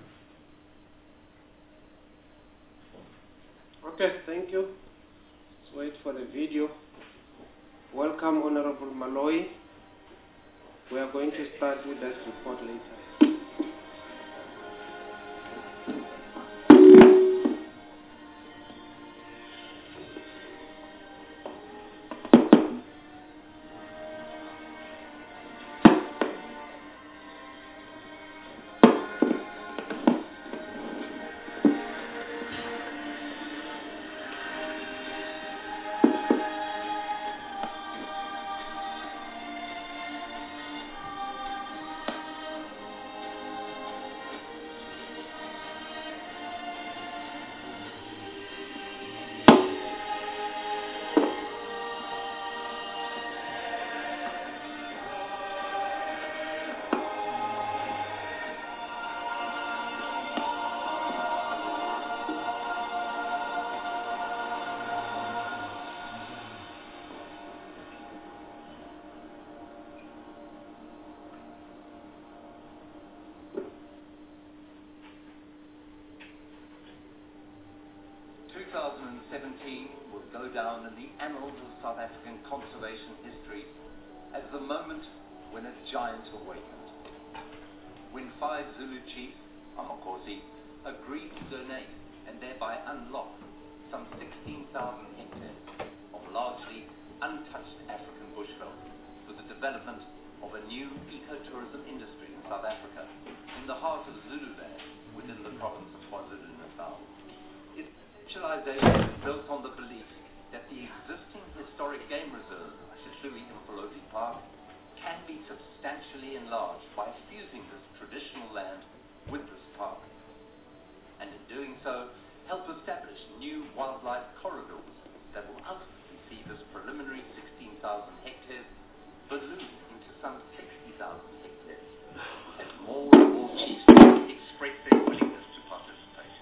Okay, thank you. Let's wait for the video. Welcome, Honorable Malloy. We are going to start with this report later. Will go down in the annals of South African conservation history as the moment when a giant awakened. When 5 Zulu chiefs, Amakosi, agreed to donate and thereby unlock some 16,000 hectares of largely untouched African bushveld for the development of a new ecotourism industry in South Africa, in the heart of Zululand, within the province of KwaZulu-Natal. Specialization is built on the belief that the existing historic game reserve, Sihluwi Umfolozi Park, can be substantially enlarged by fusing this traditional land with this park, and in doing so, help establish new wildlife corridors that will ultimately see this preliminary 16,000 hectares balloon into some 60,000 hectares, as more and more chiefs express their willingness to participate.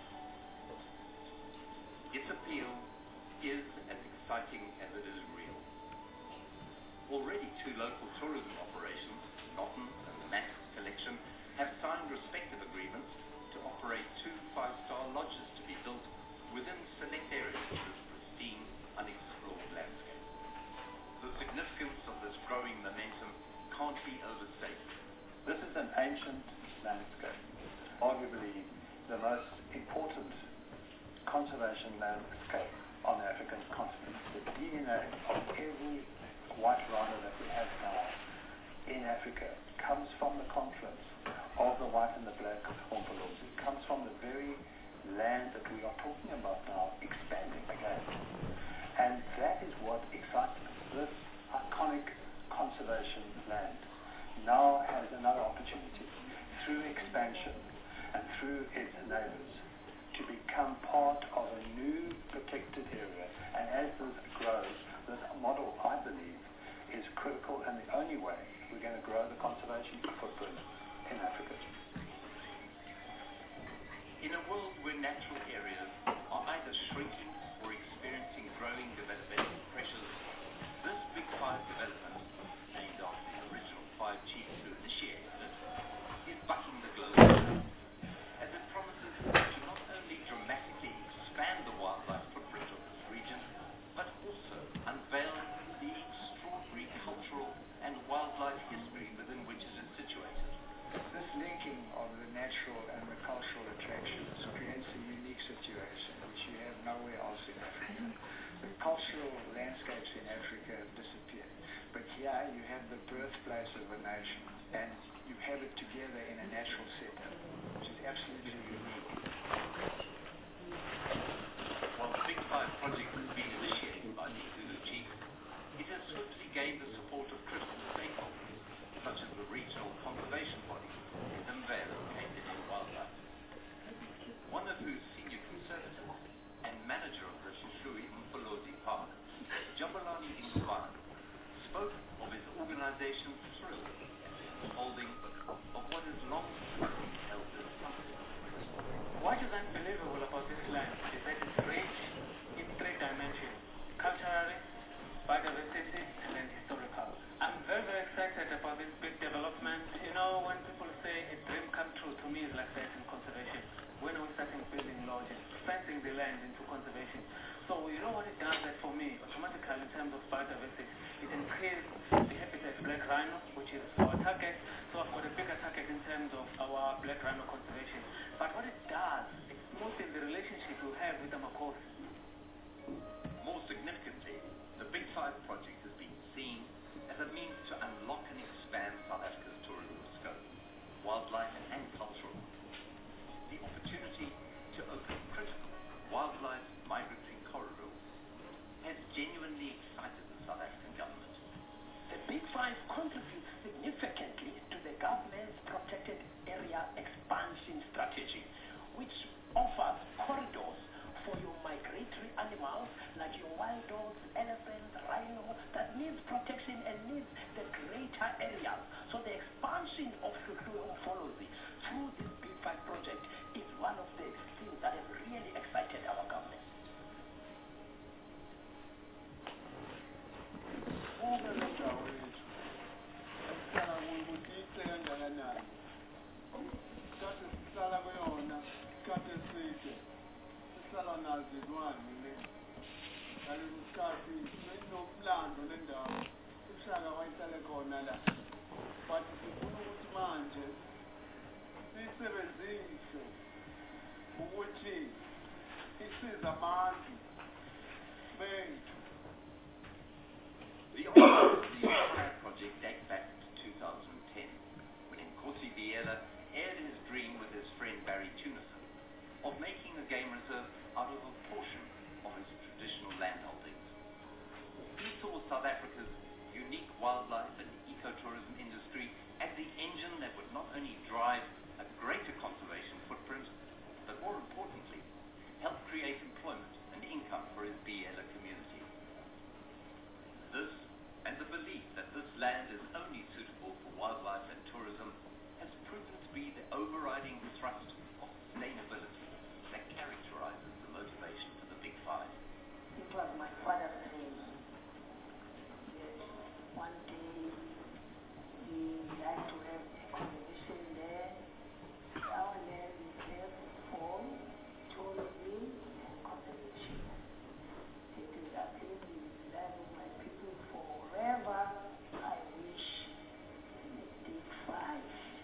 Its appeal is as exciting as it is real. Already 2 local tourism operations, Norton and the Max Collection, have signed respective agreements to operate 2 5-star lodges to be built within select areas of this pristine, unexplored landscape. The significance of this growing momentum can't be overstated. This is an ancient landscape, arguably the most important conservation landscape on the African continent. The DNA of every white rhino that we have now in Africa comes from the confluence of the white and the black of Umfolozi. It comes from the very land that we are talking about now expanding again. And that is what excites us. This iconic conservation land now has another opportunity through expansion and through its neighbors to become part of a new protected area. And as this grows, this model, I believe, is critical and the only way we're going to grow the conservation footprint in Africa. In a world where natural areas are either shrinking or experiencing growing developmental pressures, this Big Five development, named after the original 5 chiefs who initiated it, is bucking the global trend, as it promises to not only dramatically expand the wildlife footprint of this region, but also unveil the extraordinary cultural and wildlife history within which it is situated. This linking of the natural and the cultural attractions creates a unique situation which you have nowhere else in Africa. The cultural landscapes in Africa have disappeared, but here you have the birthplace of a nation, and you have it together in a natural setup, which is absolutely unique. While the Big Five project has been initiated by the Zulu chiefs, it has swiftly gained the support of critical stakeholders, such as the regional conservation body, Zimvela KZN Wildlife. One of whose senior conservators and manager of the Shishui Mfolozi Park, Jabulani Ngubane, spoke of his organization's thrill at the holding of what is long held as something. What is unbelievable about this land is that it's rich in 3 dimensions: culturally, biodiversity, and then historical. I'm very, very excited about this big development. You know, when people say a dream come true, to me it's like that in conservation. When are we starting building lodges, fencing the land into conservation? So you know what it does that for me, automatically in terms of biodiversity, it increases the habitat black rhino, which is our target. So I've got a bigger target in terms of our black rhino conservation. But what it does, it's mostly the relationship we have with the Makosi. More significantly, the Big Five project has been seen as a means to unlock and expand South Africa's tourism scope, wildlife and cultural. The opportunity to open critical wildlife migratory corridors has genuinely excited the South African government. The Big Five contributes significantly to the government's protected area expansion strategy, which offers corridors for your migratory animals like your wild dogs, elephants, rhino, that needs protection and needs the greater areas. So the expansion of Shishui Mfolozi through this Big Five project is one of the things that has really excited our government. The entire project dates back to 2010, when Nkosi Biela aired his dream with his friend Barry Tunison of making a game reserve out of a portion of his traditional land holdings. He saw South Africa's unique wildlife and ecotourism industry as the engine that would not only drive a greater conservation footprint, but more importantly, help create employment and income for his Biela community. This, and the belief that this land is only suitable for wildlife and tourism, has proven to be the overriding thrust of sustainability that characterizes the motivation for the Big Five. It was my father's dream. One day we had to have a conversation there. Our land is there for tourism and conservation. It is a place in the land of my people forever. I wish the Big Five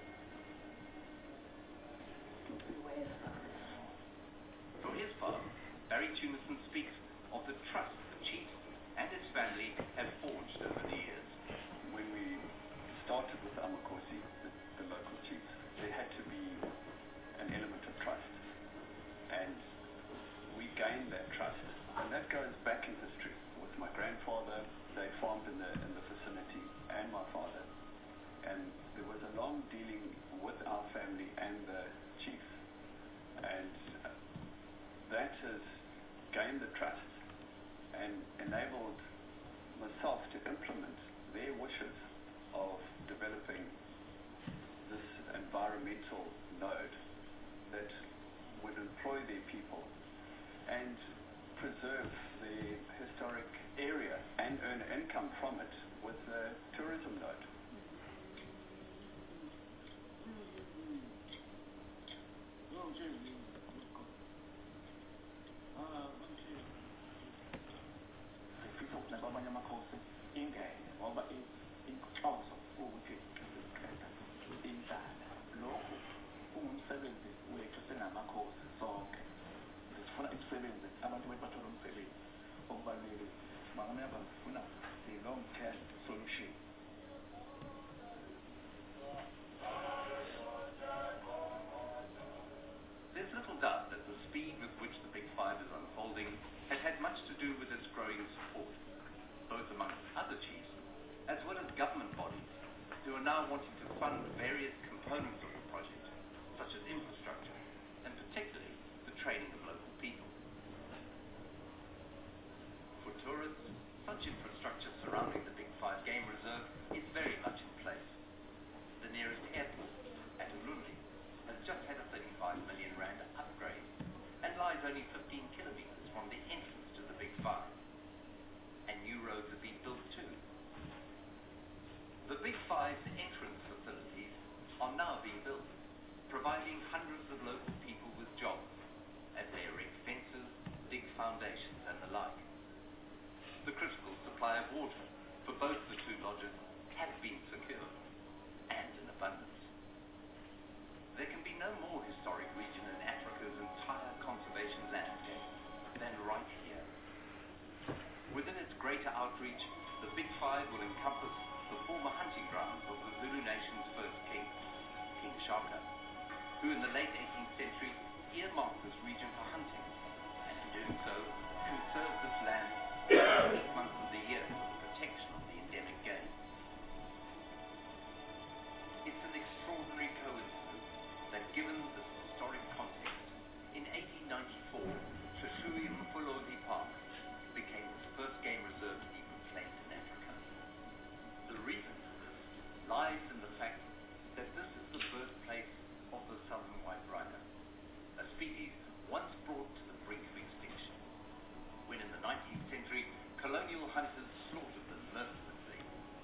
to be well successful. For his part, Barry Tunison speaks of the trust the chief and his family have forged over the years. When we started with Amakosi, the local chiefs, there had to be an element of trust. And we gained that trust. And that goes back in history. With my grandfather, they farmed in the vicinity, and my father. And there was a long dealing with our family and the chiefs. And that has gained the trust and enabled myself to implement their wishes of developing this environmental node that would employ their people and preserve the historic area and earn income from it with a tourism node. long-term solution. There's little doubt that the speed with which the Big Five is unfolding has had much to do with its growing support, both amongst other chiefs, as well as government bodies, who are now wanting to fund various components of the project, such as infrastructure, and particularly the training of local people. For tourists, such infrastructure surrounding the Big Five Game Reserve is very much in place. The nearest airport, at Ulundi, has just had a 35 million rand upgrade and lies only 15 kilometers from the entrance to the Big Five. And new roads have been built too. The Big Five's entrance facilities are now being built, providing hundreds of local people with jobs as they erect fences, dig foundations and the like. The critical supply of water for both the two lodges has been secured, and in abundance. There can be no more historic region in Africa's entire conservation landscape than right here. Within its greater outreach, the Big Five will encompass the former hunting grounds of the Zulu nation's first king, King Shaka, who in the late 18th century earmarked this region for hunting, and in doing so, conserved this land for the 6 months of the year for the protection of the endemic game. It's an extraordinary coincidence that given this historic context, in 1894, Shashui Mfulodi Park became the first game reserve to be proclaimed in Africa. The reason for this lies in the fact that this is the birthplace of the southern white rhino, a species once brought to the brink of extinction, when in the 19th century, colonial hunters slaughtered them mercilessly.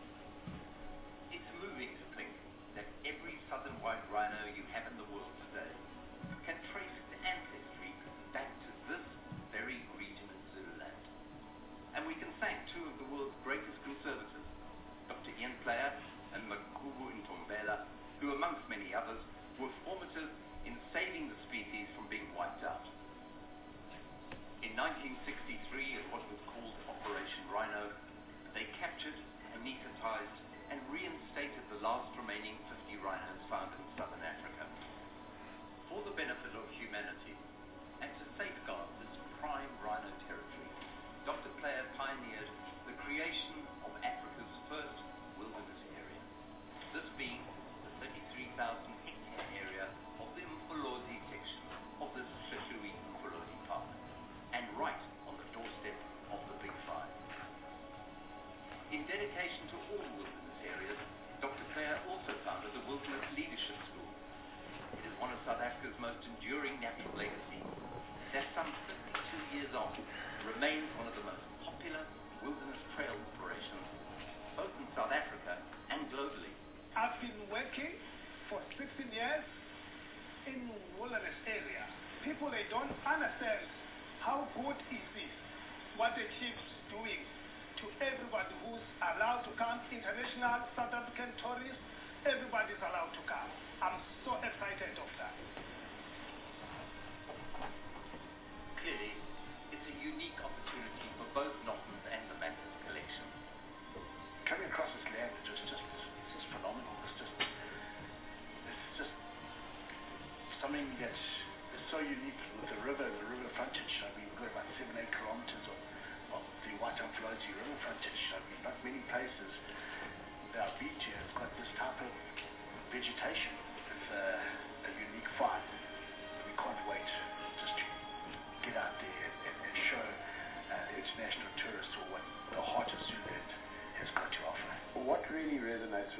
It's moving to think that every southern white rhino you have in the world today can trace its ancestry back to this very region in Zululand. And we can thank two of the world's greatest conservators, Dr. Ian Player and Makubu Ntombela, who amongst many others were formative in saving the species from being wiped out. In 1963, in what was called Operation Rhino, they captured, anesthetized, and reinstated the last remaining 50 rhinos found in southern Africa. For the benefit of humanity, and to safeguard this prime rhino territory, Dr. Player pioneered the creation of Africa's first wilderness area, this being the 33,000-hectare area of the Mfulodi section of this Shashui Mfulodi Park, and right on the doorstep of the Big Five. In dedication to all wilderness areas, Dr. Player also founded the Wilderness Leadership School. It is one of South Africa's most enduring natural legacies that some 52 years on remains one of the most popular wilderness trail operations both in South Africa and globally. I've been working for 16 years in wilderness area. People, they don't understand how good is this, what the chief's doing to everybody who's allowed to come, international, South African tourists, everybody's allowed to come. I'm so excited of that. Clearly, it's a unique opportunity for both Norton's and the Matters collection. Coming across this land is just phenomenal. It's just something that is so unique with the river frontage. I mean, we've got about 7-8 kilometers of the White Mfulodi river frontage. I mean, not many places that I've been to have got this type of vegetation. It's a unique find. We can't wait just to get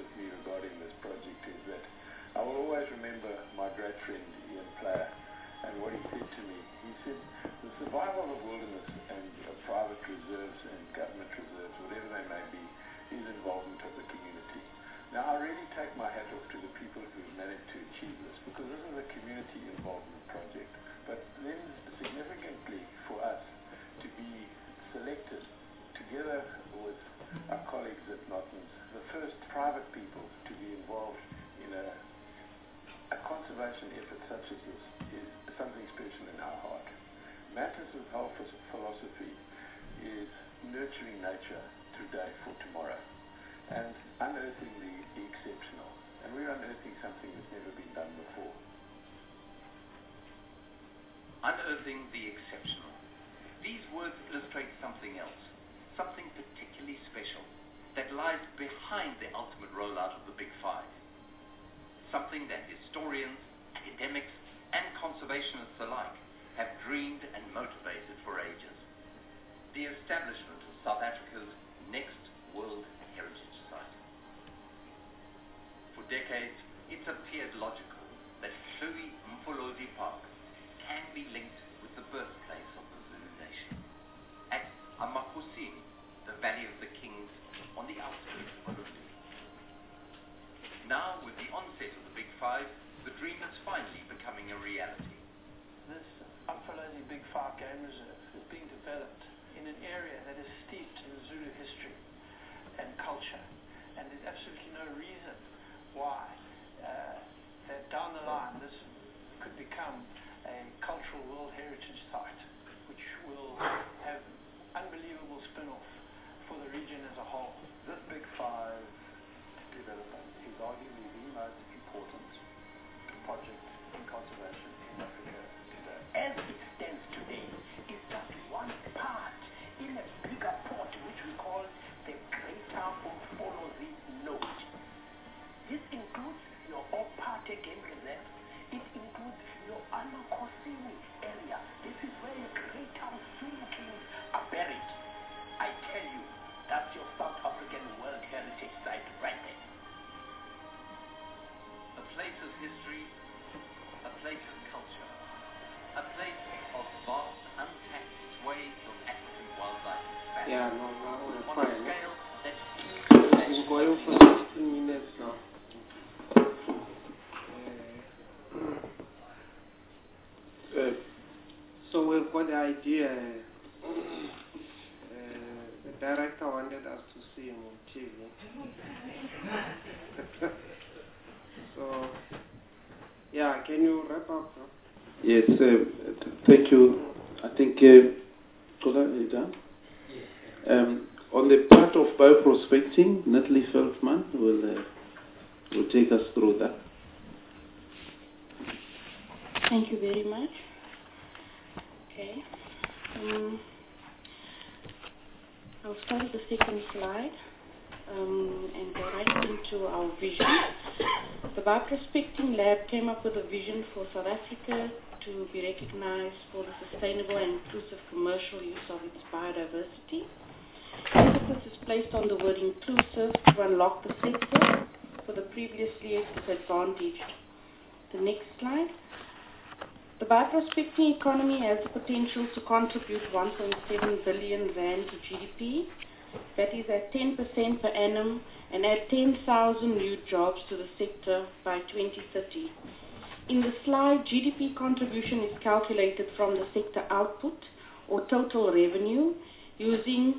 with me regarding this project is that I will always remember my great friend Ian Player and what he said to me. He said, the survival of wilderness and private reserves and government reserves, whatever they may be, is involvement of the community. Now, I really take my hat off to the people who've managed to achieve this, because this is a community involvement project. But then, significantly for us, to be selected, together with our colleagues at Notmans, the first private people to be involved in a conservation effort such as this is something special in our heart. Mantas's whole philosophy is nurturing nature today for tomorrow and unearthing the exceptional. And we're unearthing something that's never been done before. Unearthing the exceptional. These words illustrate something else, something particularly special that lies behind the ultimate rollout of the Big Five. Something that historians, academics, and conservationists alike have dreamed and motivated for ages. The establishment of South Africa's next World Heritage Site. For decades, it's appeared logical that Hlubi Mfolozi Park can be linked with the birthplace of the Zulu nation. At Amakusini, the Valley of the Kings, on the outskirts of Malindi. Now, with the onset of the Big Five, the dream is finally becoming a reality. This Mfolozi Big Five Game Reserve is being developed in an area that is steeped in Zulu history and culture, and there's absolutely no reason why that down the line this could become a cultural World Heritage Site, which will have unbelievable spin-off for the region as a whole. This Big Five development is arguably the most important project in conservation in Africa today. As it stands today, is just one part in a bigger pot which we call the Greater Mfolozi Node. This includes your Opate Game Reserve. It includes your Amakosini area. This is where your Greater Zulu Kings are buried. I tell you, that's your South African World Heritage Site right there. A place of history, a place of culture, a place of vast, untapped swathes of African wildlife expansion. Yeah, no, we're on fine. a scale that We're going for 16 minutes now. So we've got the idea. The director wanted us to see him on TV. So, yeah, can you wrap up? Huh? Yes, thank you. I think, Kola, are you done? On the part of bioprospecting, Natalie Feldman will take us through that. Thank you very much. Okay. I'll start with the second slide and go right into our vision. The Bioprospecting Lab came up with a vision for South Africa to be recognized for the sustainable and inclusive commercial use of its biodiversity. Emphasis is placed on the word inclusive to unlock the sector for the previously disadvantaged. The next slide. The bioprospecting economy has the potential to contribute 1.7 billion rand to GDP. That is at 10% per annum and add 10,000 new jobs to the sector by 2030. In the slide, GDP contribution is calculated from the sector output or total revenue using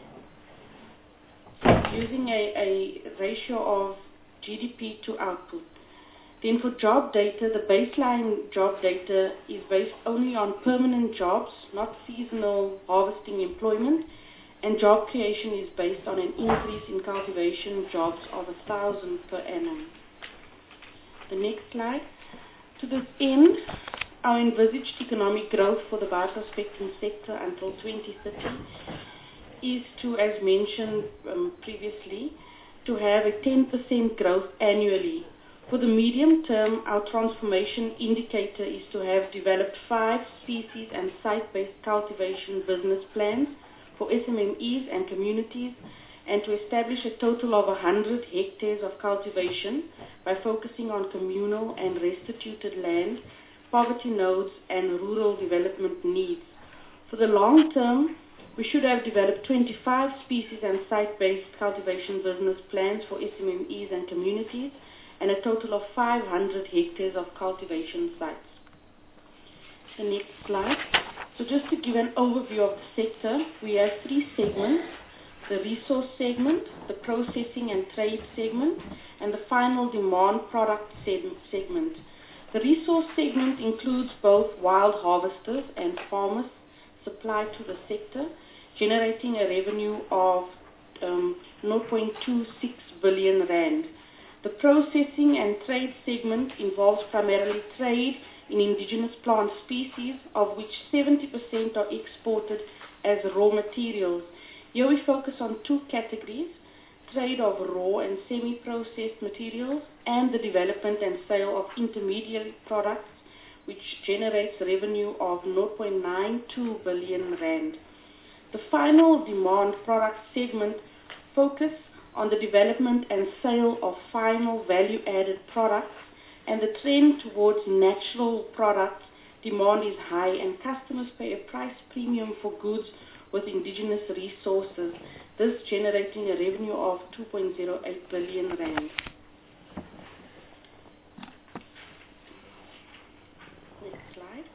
a ratio of GDP to output. Then for job data, the baseline job data is based only on permanent jobs, not seasonal harvesting employment, and job creation is based on an increase in cultivation jobs of 1,000 per annum. The next slide. To this end, our envisaged economic growth for the bioprospecting sector until 2030 is to, as mentioned previously, to have a 10% growth annually. For the medium term, our transformation indicator is to have developed 5 species and site-based cultivation business plans for SMMEs and communities and to establish a total of 100 hectares of cultivation by focusing on communal and restituted land, poverty nodes, and rural development needs. For the long term, we should have developed 25 species and site-based cultivation business plans for SMMEs and communities, and a total of 500 hectares of cultivation sites. The next slide. So just to give an overview of the sector, we have 3 segments: the resource segment, the processing and trade segment, and the final demand product segment. The resource segment includes both wild harvesters and farmers supplied to the sector, generating a revenue of 0.26 billion rand. The processing and trade segment involves primarily trade in indigenous plant species, of which 70% are exported as raw materials. Here we focus on 2 categories: trade of raw and semi-processed materials, and the development and sale of intermediate products, which generates revenue of 0.92 billion rand. The final demand product segment focuses on the development and sale of final value-added products, and the trend towards natural products demand is high, and customers pay a price premium for goods with indigenous resources, thus generating a revenue of 2.08 billion rand. Next slide.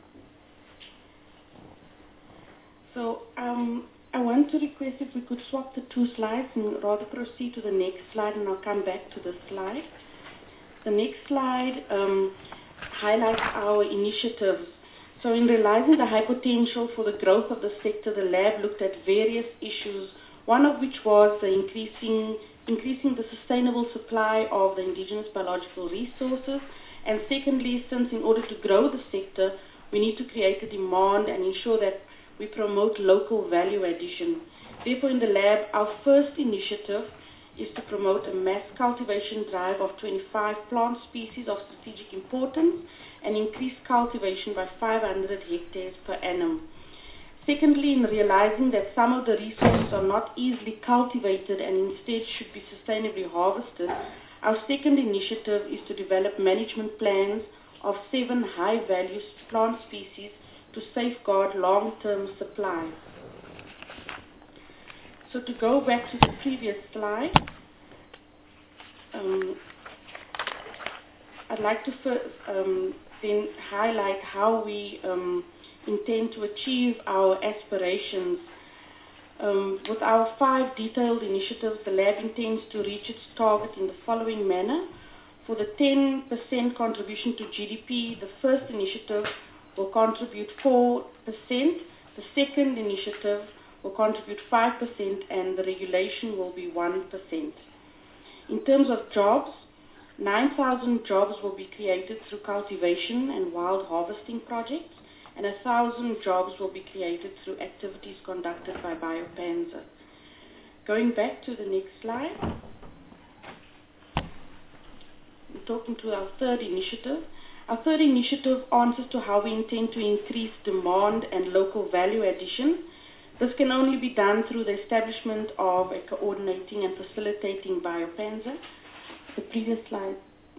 So I want to request if we could swap the 2 slides and rather proceed to the next slide, and I'll come back to the slide. The next slide highlights our initiatives. So in realizing the high potential for the growth of the sector, the lab looked at various issues, one of which was the increasing the sustainable supply of the indigenous biological resources, and secondly, since in order to grow the sector, we need to create a demand and ensure that we promote local value addition. Therefore, in the lab, our first initiative is to promote a mass cultivation drive of 25 plant species of strategic importance and increase cultivation by 500 hectares per annum. Secondly, in realizing that some of the resources are not easily cultivated and instead should be sustainably harvested, our second initiative is to develop management plans of 7 high-value plant species to safeguard long-term supply. So to go back to the previous slide, I'd like to first then highlight how we intend to achieve our aspirations. With our 5 detailed initiatives, the lab intends to reach its target in the following manner. For the 10% contribution to GDP, the first initiative will contribute 4%, the second initiative will contribute 5%, and the regulation will be 1%. In terms of jobs, 9,000 jobs will be created through cultivation and wild harvesting projects, and 1,000 jobs will be created through activities conducted by BioPanza. Going back to the next slide, we're talking to our third initiative. Our third initiative answers to how we intend to increase demand and local value addition. This can only be done through the establishment of a coordinating and facilitating BioPanza. The previous slide.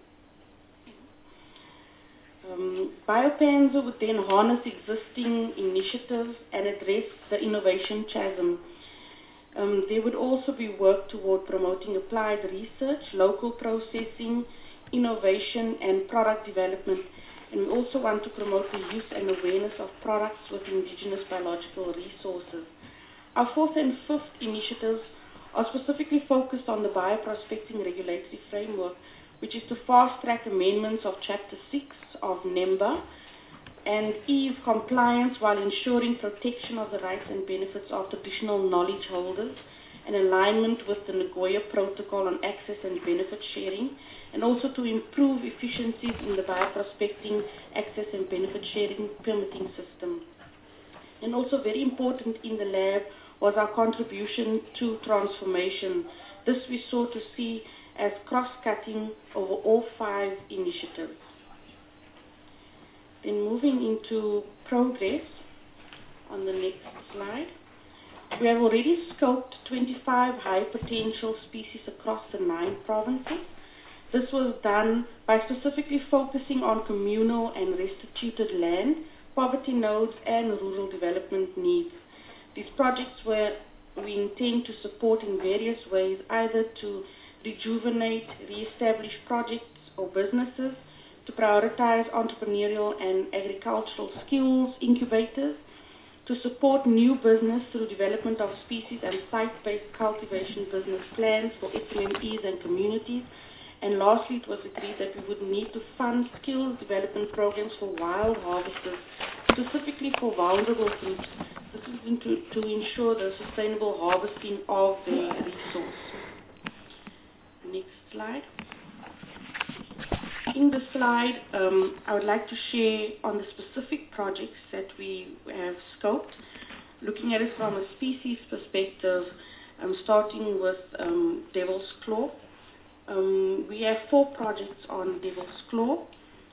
BioPanza would then harness existing initiatives and address the innovation chasm. There would also be work toward promoting applied research, local processing, innovation, and product development. And we also want to promote the use and awareness of products with indigenous biological resources. Our 4th and 5th initiatives are specifically focused on the bioprospecting regulatory framework, which is to fast-track amendments of Chapter 6 of NEMBA and ease compliance while ensuring protection of the rights and benefits of traditional knowledge holders and alignment with the Nagoya Protocol on access and benefit sharing, and also to improve efficiencies in the bioprospecting access and benefit sharing permitting system. And also very important in the lab was our contribution to transformation. This we sought to see as cross-cutting over all 5 initiatives. Then moving into progress on the next slide. We have already scoped 25 high potential species across the 9 provinces. This was done by specifically focusing on communal and restituted land, poverty nodes, and rural development needs. These projects we intend to support in various ways, either to rejuvenate, re-establish projects or businesses, to prioritize entrepreneurial and agricultural skills incubators, to support new business through development of species and site-based cultivation business plans for SMMEs and communities. And lastly, it was agreed that we would need to fund skills development programs for wild harvesters, specifically for vulnerable groups. This is to ensure the sustainable harvesting of their resource. Next slide. In this slide, I would like to share on the specific projects that we have scoped, looking at it from a species perspective, starting with Devil's Claw. We have 4 projects on Devil's Claw,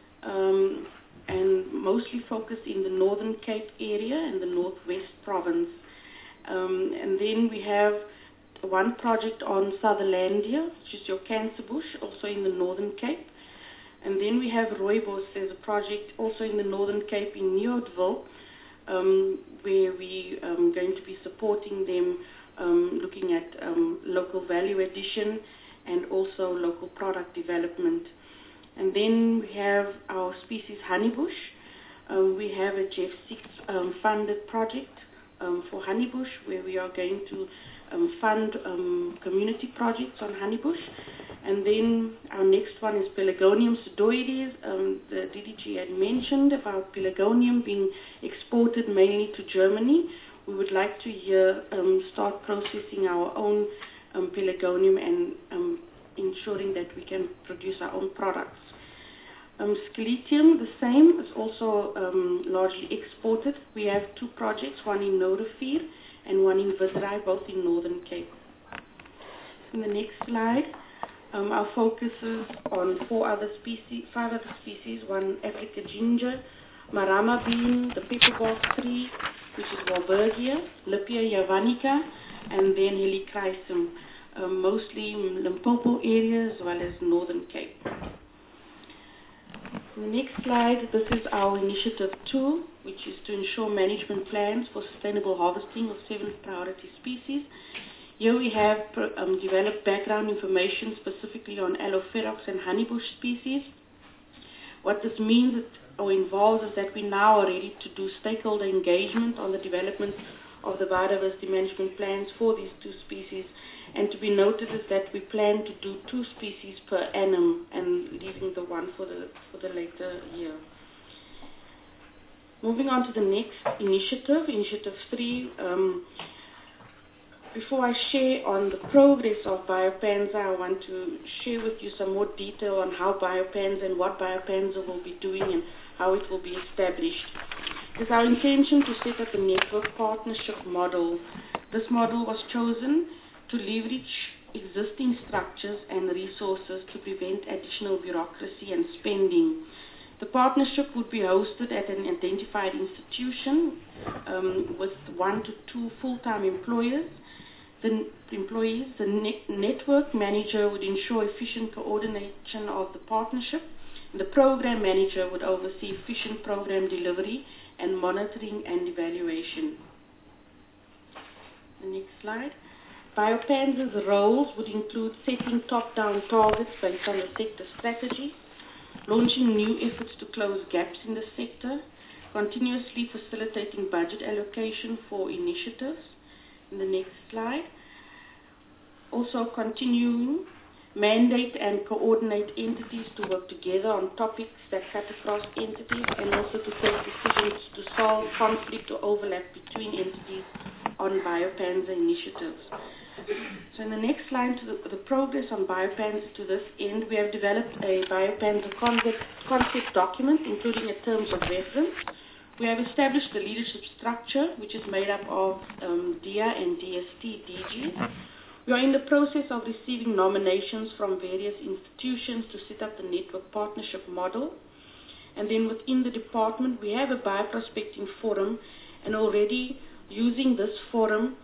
and mostly focused in the Northern Cape area and the Northwest Province. And then we have 1 project on Sutherlandia, which is your cancer bush, also in the Northern Cape. And then we have Rooibos. There's a project also in the Northern Cape in Neotville, where we are going to be supporting them, looking at local value addition and also local product development. And then we have our species honeybush. We have a Jeff 6 funded project for honeybush, where we are going to fund community projects on honeybush. And then our next one is Pelargonium pseudoides. The DDG had mentioned about Pelargonium being exported mainly to Germany. We would like to here start processing our own Pelargonium and ensuring that we can produce our own products. Scletium, the same, is also largely exported. We have 2 projects, one in Nodefear and one in Visrai, both in Northern Cape. In the next slide, our focus is on 5 other species, one Africa ginger, marama bean, the pepperbark tree, which is Warburgia, Lipia javanica, and then Helichrysum, mostly in Limpopo area as well as Northern Cape. In the next slide, this is our initiative 2, which is to ensure management plans for sustainable harvesting of 7 priority species. Here we have developed background information specifically on Aloeferox and honeybush species. What this means or involves is that we now are ready to do stakeholder engagement on the development of the biodiversity management plans for these 2 species. And to be noted is that we plan to do 2 species per annum and leaving the one for the later year. Moving on to the next initiative, Initiative 3. Before I share on the progress of Biopanza, I want to share with you some more detail on how Biopanza and what Biopanza will be doing and how it will be established. It is our intention to set up a network partnership model. This model was chosen to leverage existing structures and resources to prevent additional bureaucracy and spending. The partnership would be hosted at an identified institution with 1 to 2 full-time employees. The network manager would ensure efficient coordination of the partnership. The program manager would oversee efficient program delivery and monitoring and evaluation. The next slide. Biopanza's roles would include setting top-down targets based on the sector strategy, launching new efforts to close gaps in the sector, continuously facilitating budget allocation for initiatives. In the next slide. Also continuing mandate and coordinate entities to work together on topics that cut across entities and also to take decisions to solve conflict or overlap between entities on Biopanza initiatives. So in the next slide, to the progress on Biopanza to this end, we have developed a Biopanza concept document, including a terms of reference. We have established the leadership structure, which is made up of DIA and DST DGs. We are in the process of receiving nominations from various institutions to set up the network partnership model. And then within the department, we have a bioprospecting forum, and already using this forum,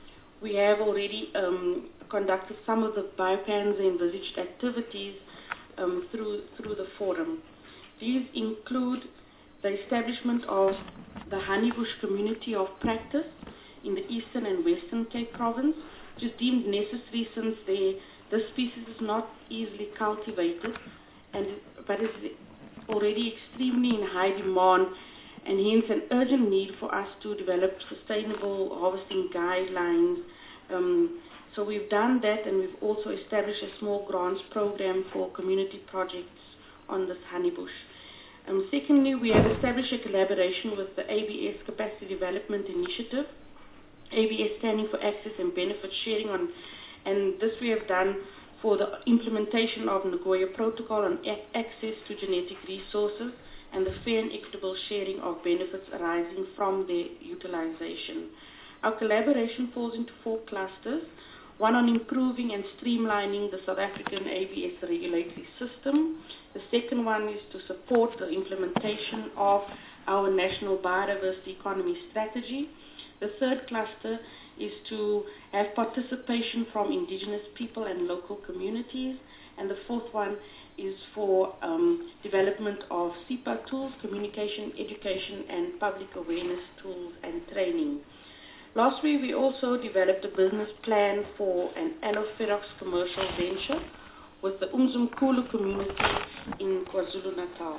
we have already conducted some of the BioPan's envisaged activities through the forum. These include the establishment of the Honeybush Community of Practice in the Eastern and Western Cape Province, which is deemed necessary since the species is not easily cultivated, but is already extremely in high demand, and hence an urgent need for us to develop sustainable harvesting guidelines. So we've done that, and we've also established a small grants program for community projects on this honeybush. Secondly, we have established a collaboration with the ABS Capacity Development Initiative, ABS standing for Access and Benefit Sharing, and this we have done for the implementation of Nagoya Protocol on access to genetic resources and the fair and equitable sharing of benefits arising from their utilization. Our collaboration falls into 4 clusters. One on improving and streamlining the South African ABS regulatory system. The second one is to support the implementation of our national biodiversity economy strategy. The third cluster is to have participation from indigenous people and local communities. And the fourth one is for development of CIPA tools, communication, education, and public awareness tools and training. Last week, we also developed a business plan for an Alloferox commercial venture with the Umzimkhulu community in KwaZulu-Natal.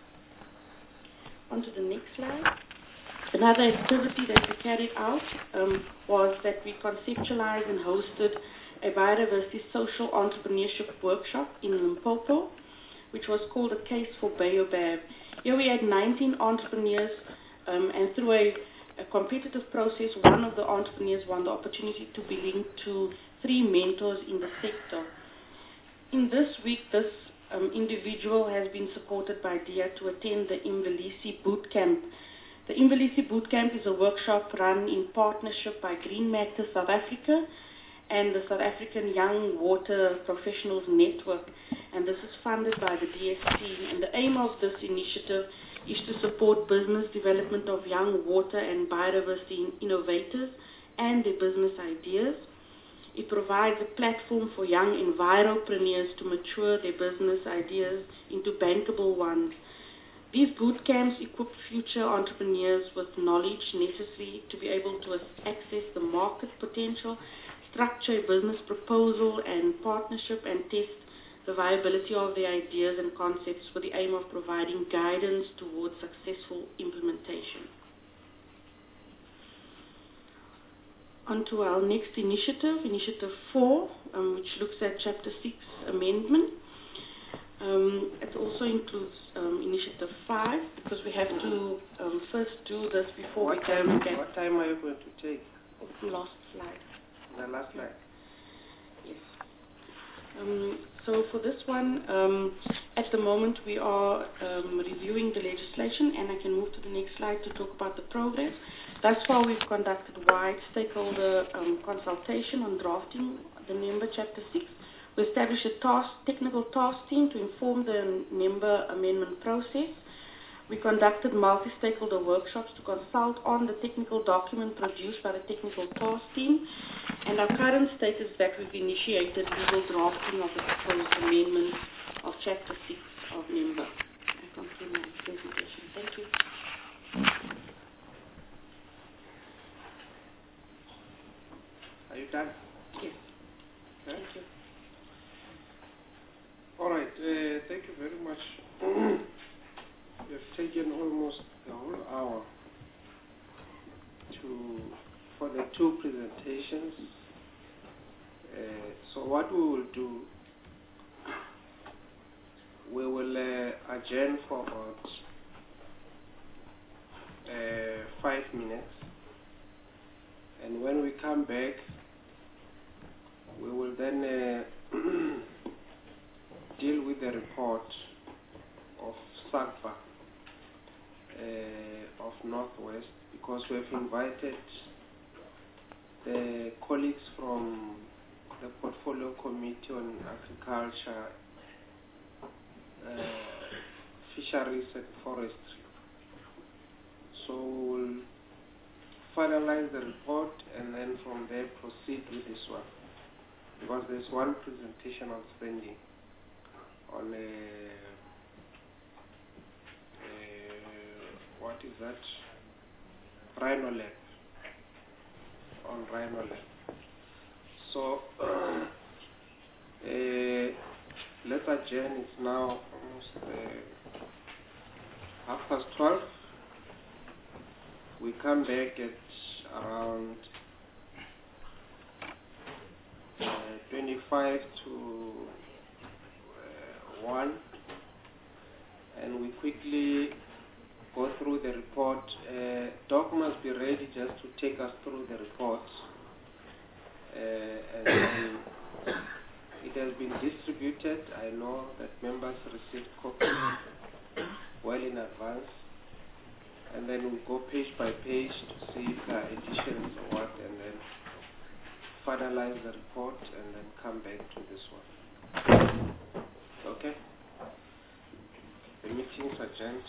On to the next slide. Another activity that we carried out was that we conceptualized and hosted a biodiversity social entrepreneurship workshop in Limpopo, which was called A Case for Baobab. Here we had 19 entrepreneurs, and through a competitive process, one of the entrepreneurs won the opportunity to be linked to 3 mentors in the sector. In this week, this individual has been supported by DIA to attend the Imvelisi Boot Camp. The Imvelisi Boot Camp is a workshop run in partnership by Green Matter South Africa and the South African Young Water Professionals Network, and this is funded by the DST. And the aim of this initiative is to support business development of young water and biodiversity innovators and their business ideas. It provides a platform for young enviropreneurs to mature their business ideas into bankable ones. These boot camps equip future entrepreneurs with knowledge necessary to be able to access the market potential, structure a business proposal and partnership, and test the viability of their ideas and concepts with the aim of providing guidance towards successful implementation. On to our next initiative, Initiative 4, which looks at Chapter 6 amendment. It also includes Initiative 5, because we have to first do this before we can look at... What time are you going to take? The last slide. The last slide? Yes. So for this one, at the moment we are reviewing the legislation, and I can move to the next slide to talk about the progress. Thus far, we've conducted wide stakeholder consultation on drafting the NEMBA Chapter 6. We established a technical task team to inform the NEMBA amendment process. We conducted multi-stakeholder workshops to consult on the technical document produced by the technical task team. And our current status is that we've initiated legal drafting of the proposed amendment of Chapter 6 of NEMBA. I conclude my presentation. Thank you. Are you done? Yes. Okay. Thank you. All right. Thank you very much. We have taken almost the whole hour for the 2 presentations. So what we will do, we will adjourn for about 5 minutes, and when we come back, we will then deal with the report of SAGPA of Northwest, because we have invited the colleagues from the Portfolio Committee on Agriculture, Fisheries and Forestry. So we'll finalize the report and then from there proceed with this one. Because there's one presentation on spending on what is that? Rhino Lab. On Rhino Lab. So let's adjourn. It's now almost 12:30. We come back at around 25 to 1, and we quickly go through the report. Doc must be ready just to take us through the report. And then it has been distributed. I know that members received copies well in advance. And then we go page by page to see if there are additions or what, and then finalize the report and then come back to this one. Okay? The meeting's adjourned.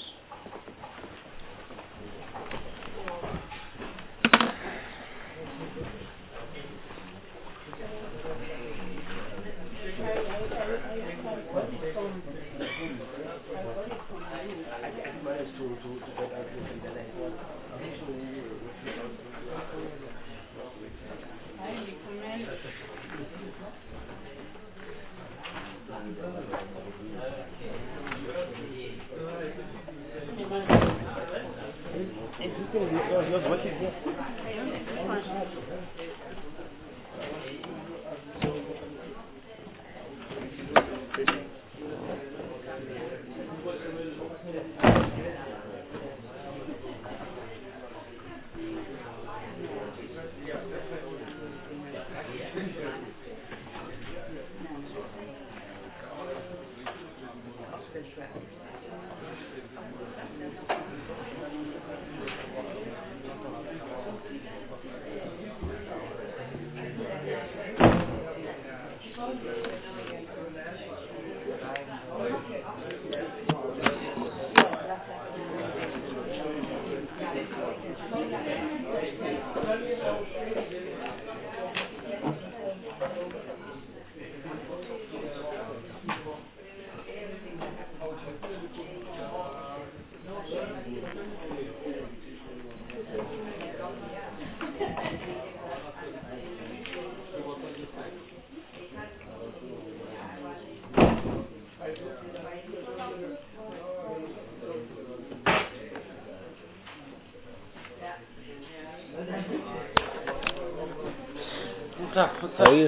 How are you?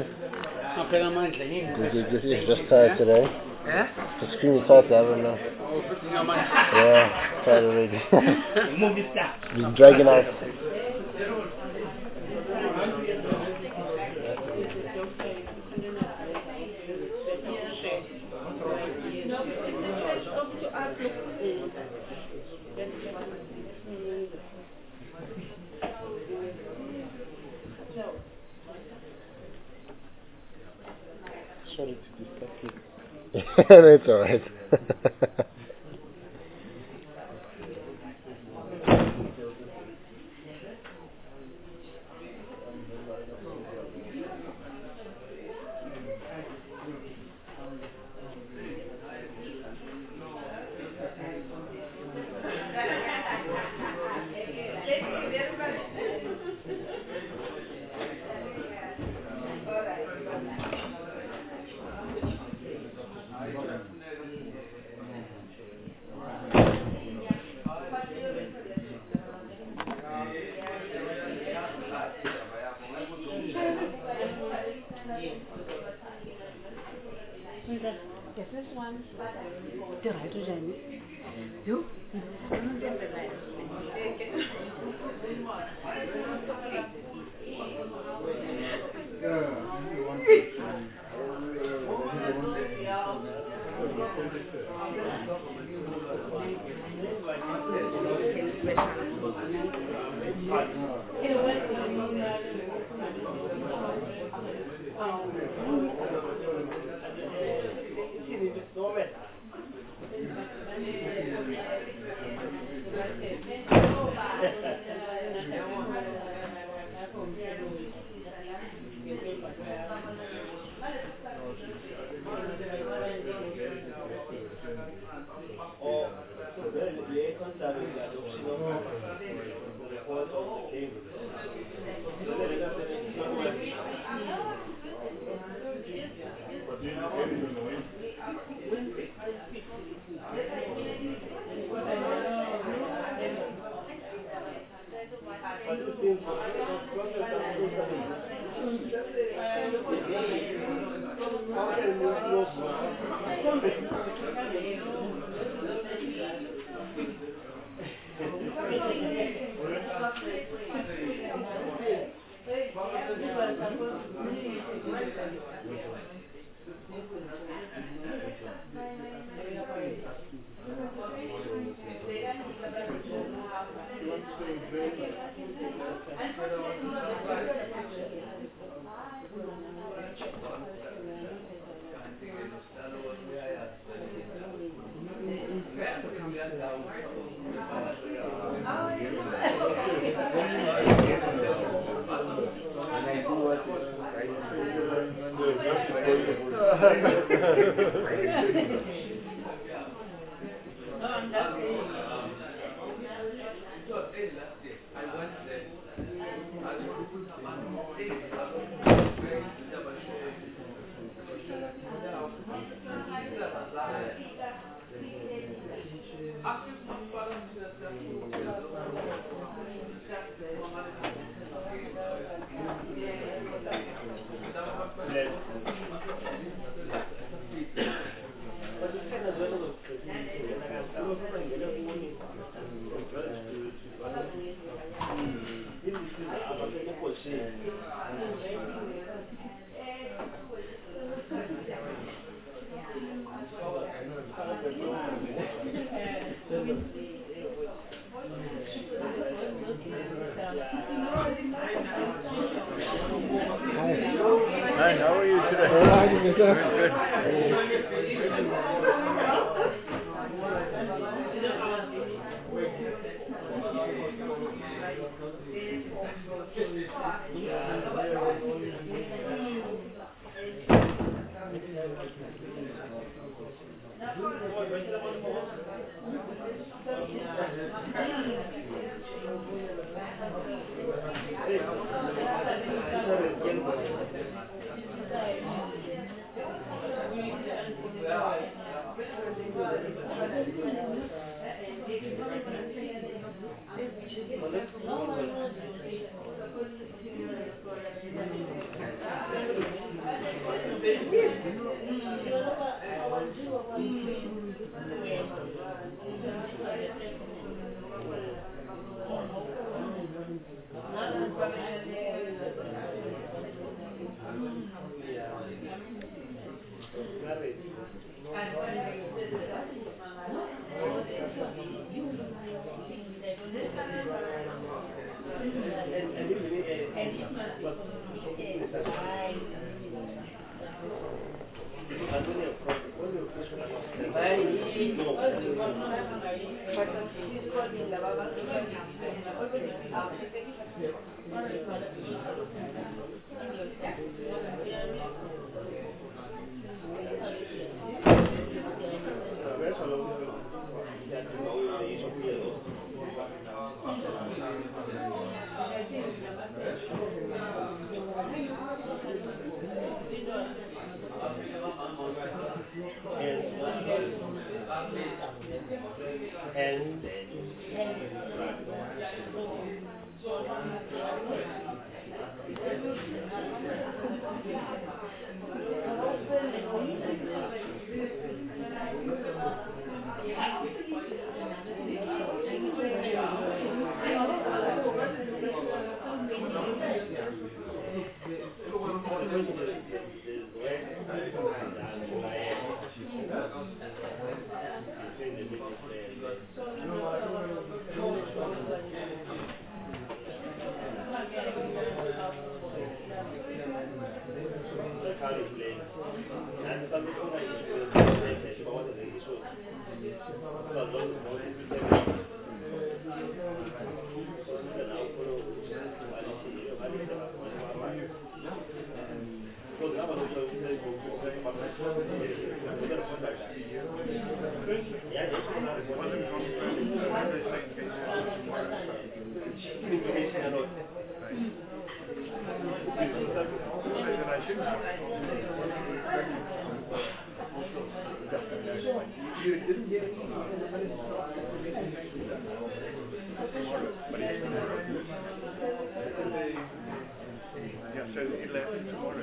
It's just tired today. Yeah? Just extremely tired, I don't know. Oh, putting your mind. Yeah, tired already. Been dragging out. Sorry to disturb you. That's alright. The first one, the right you? Hi, how are you today? So 11 tomorrow.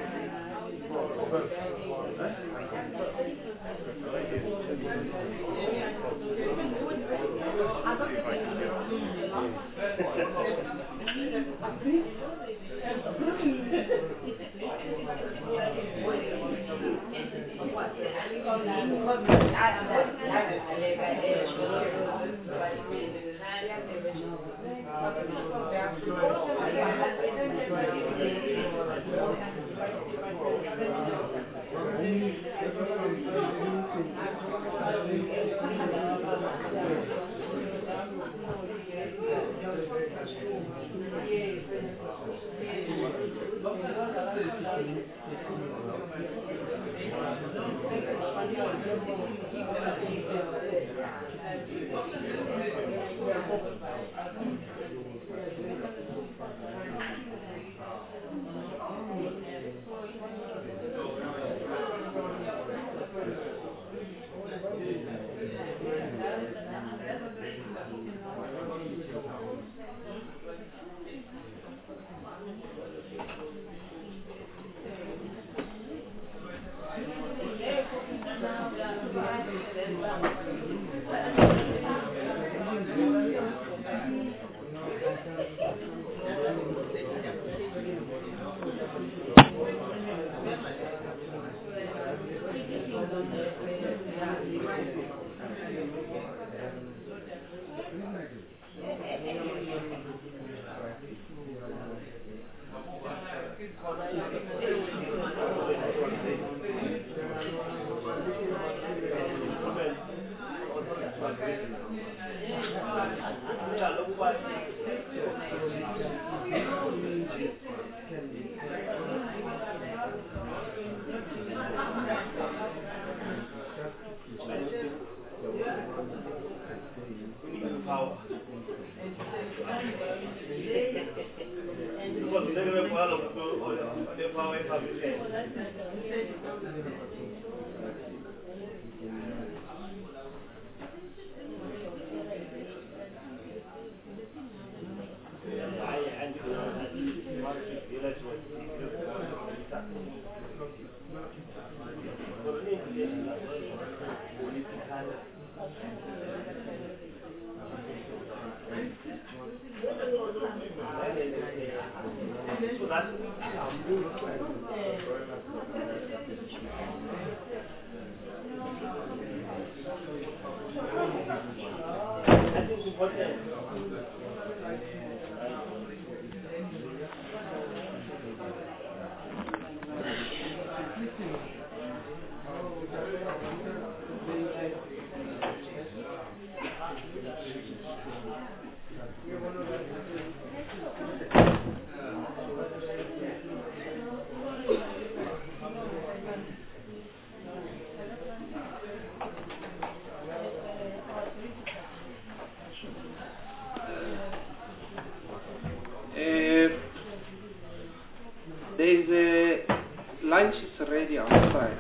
Lunch is ready outside.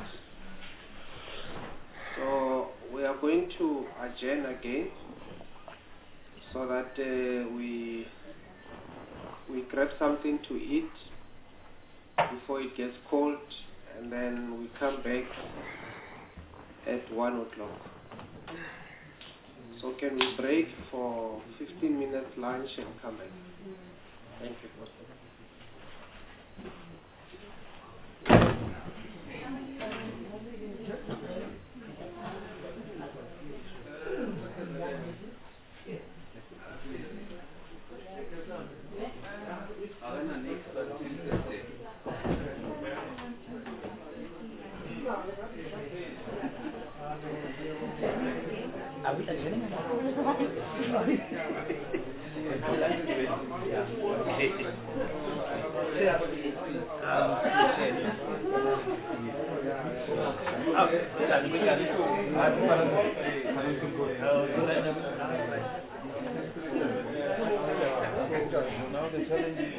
So we are going to adjourn again so that we grab something to eat before it gets cold, and then we come back at 1 o'clock. So can we break for 15 minutes lunch and come back? Thank you. Are we adjourning? now they're telling me.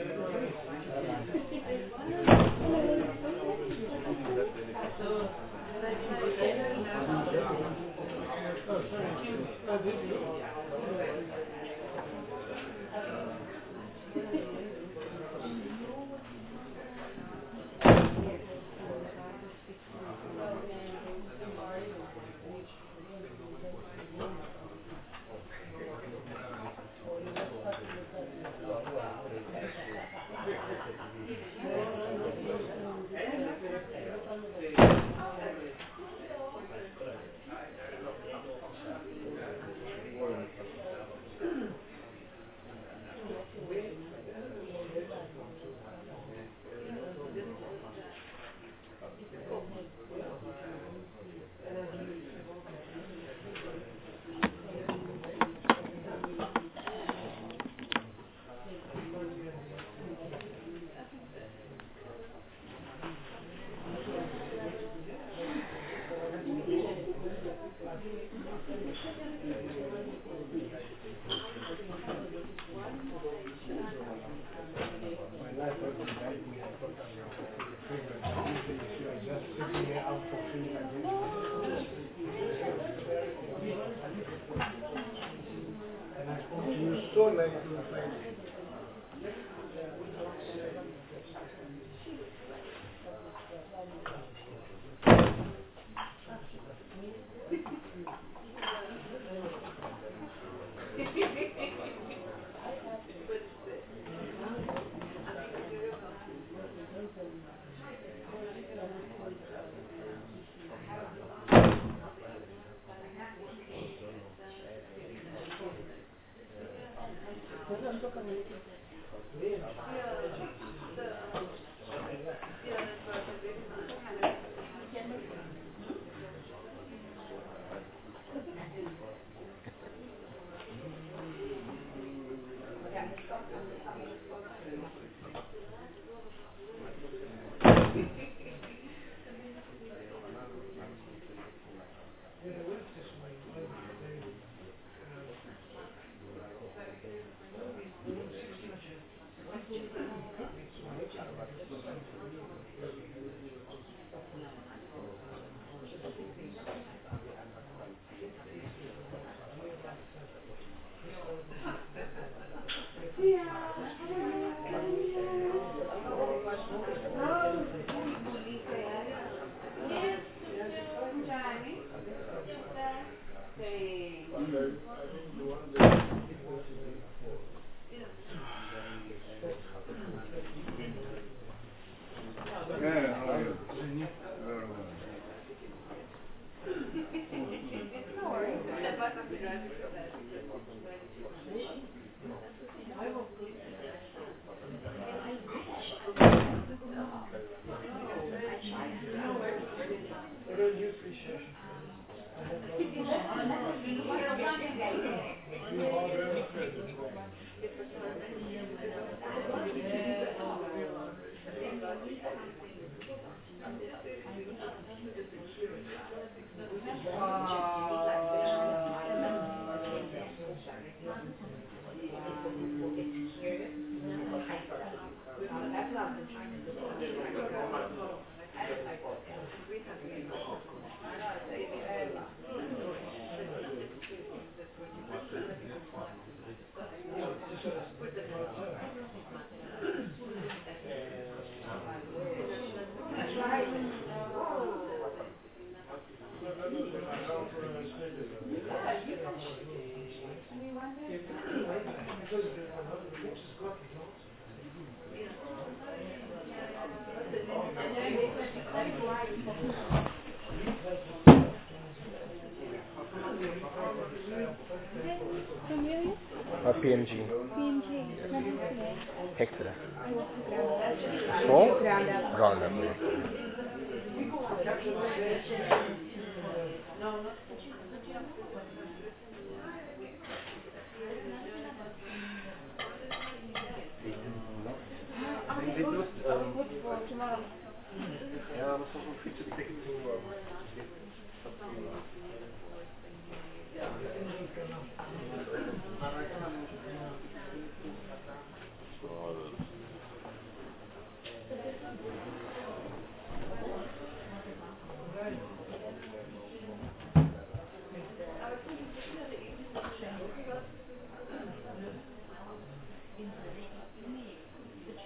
PNG. Hector. Small? Roundup.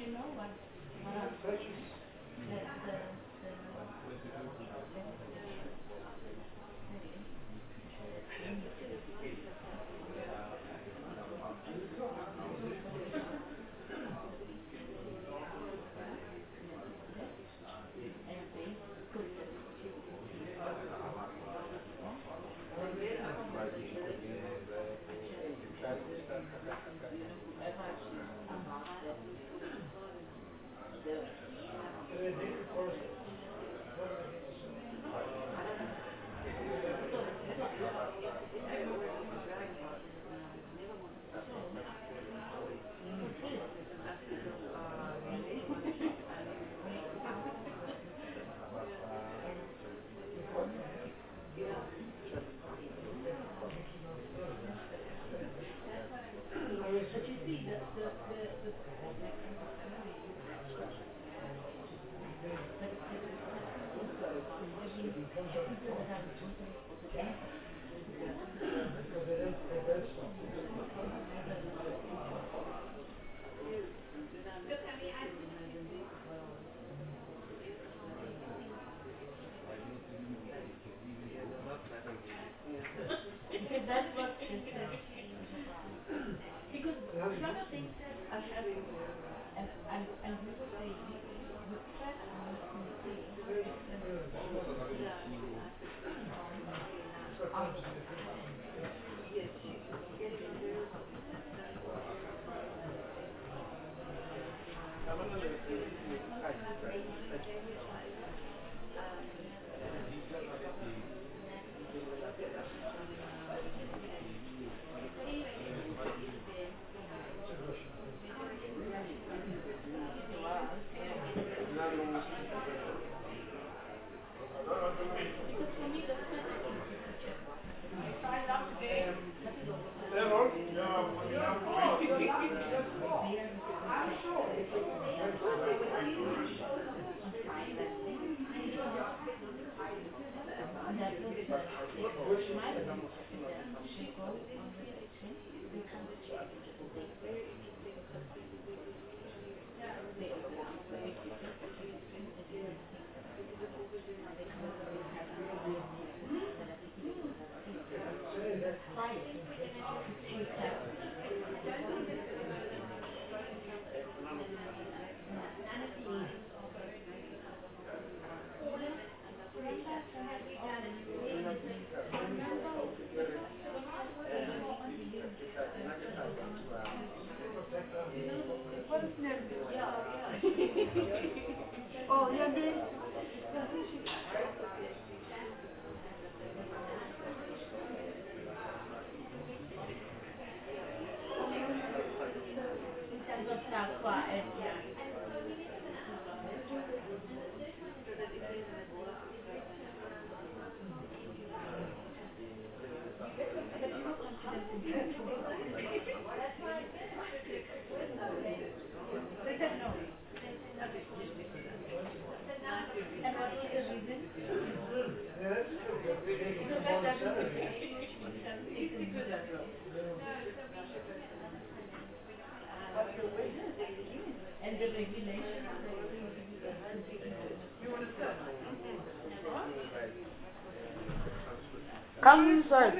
Come inside.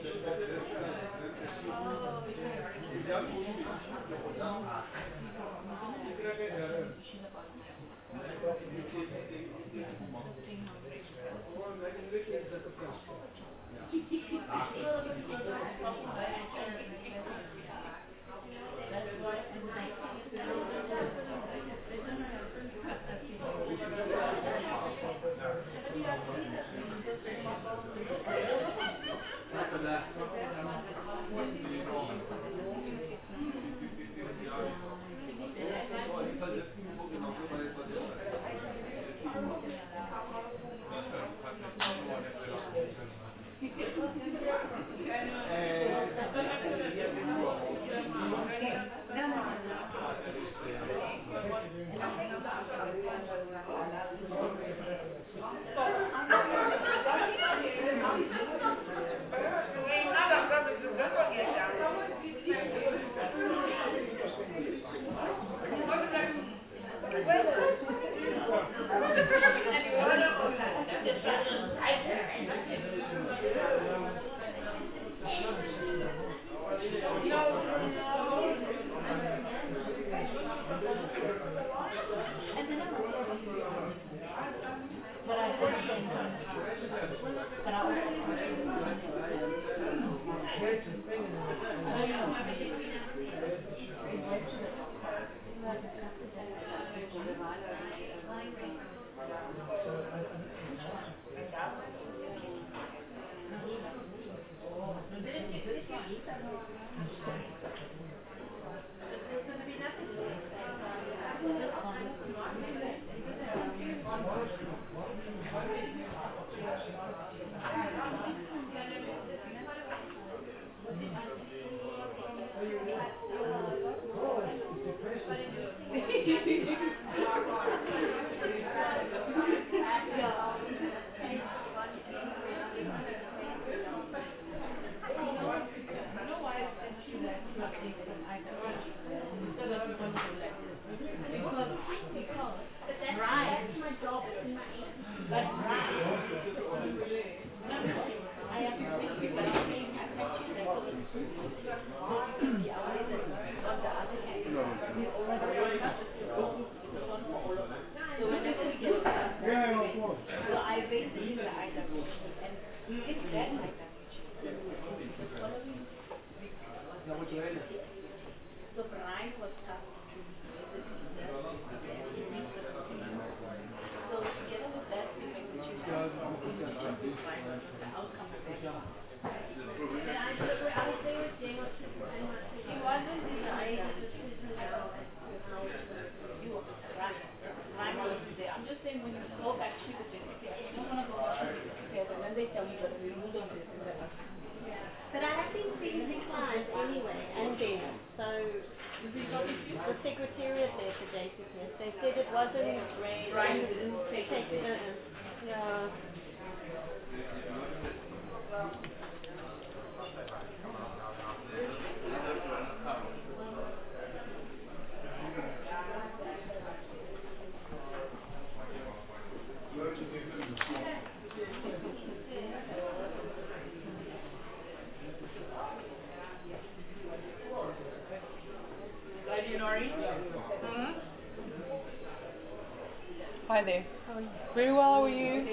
Hi there. How are you? Very well, how are you?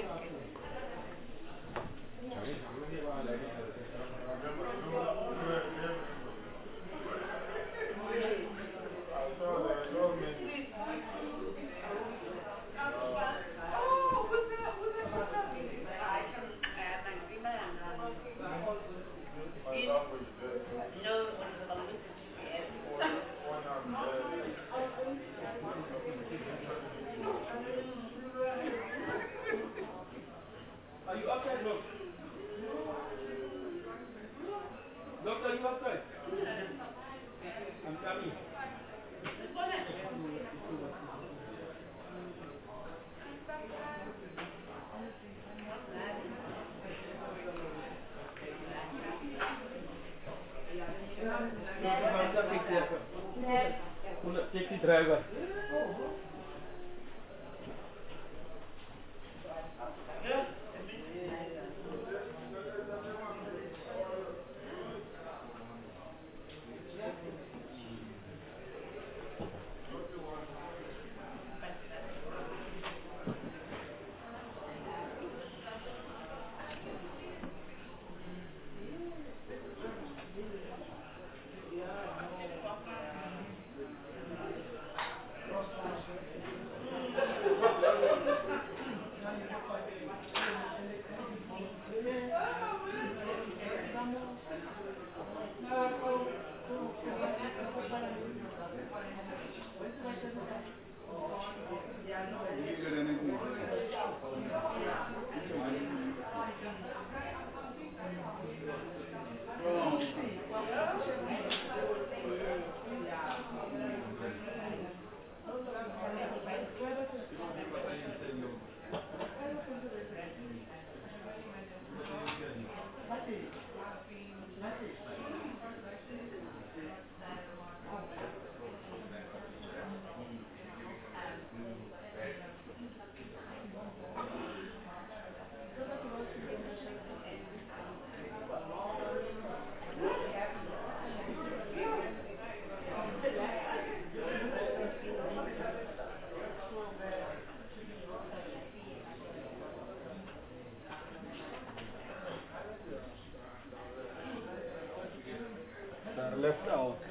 Are you outside, look? Doctor, are you outside? I'm coming. Take the driver. Left out.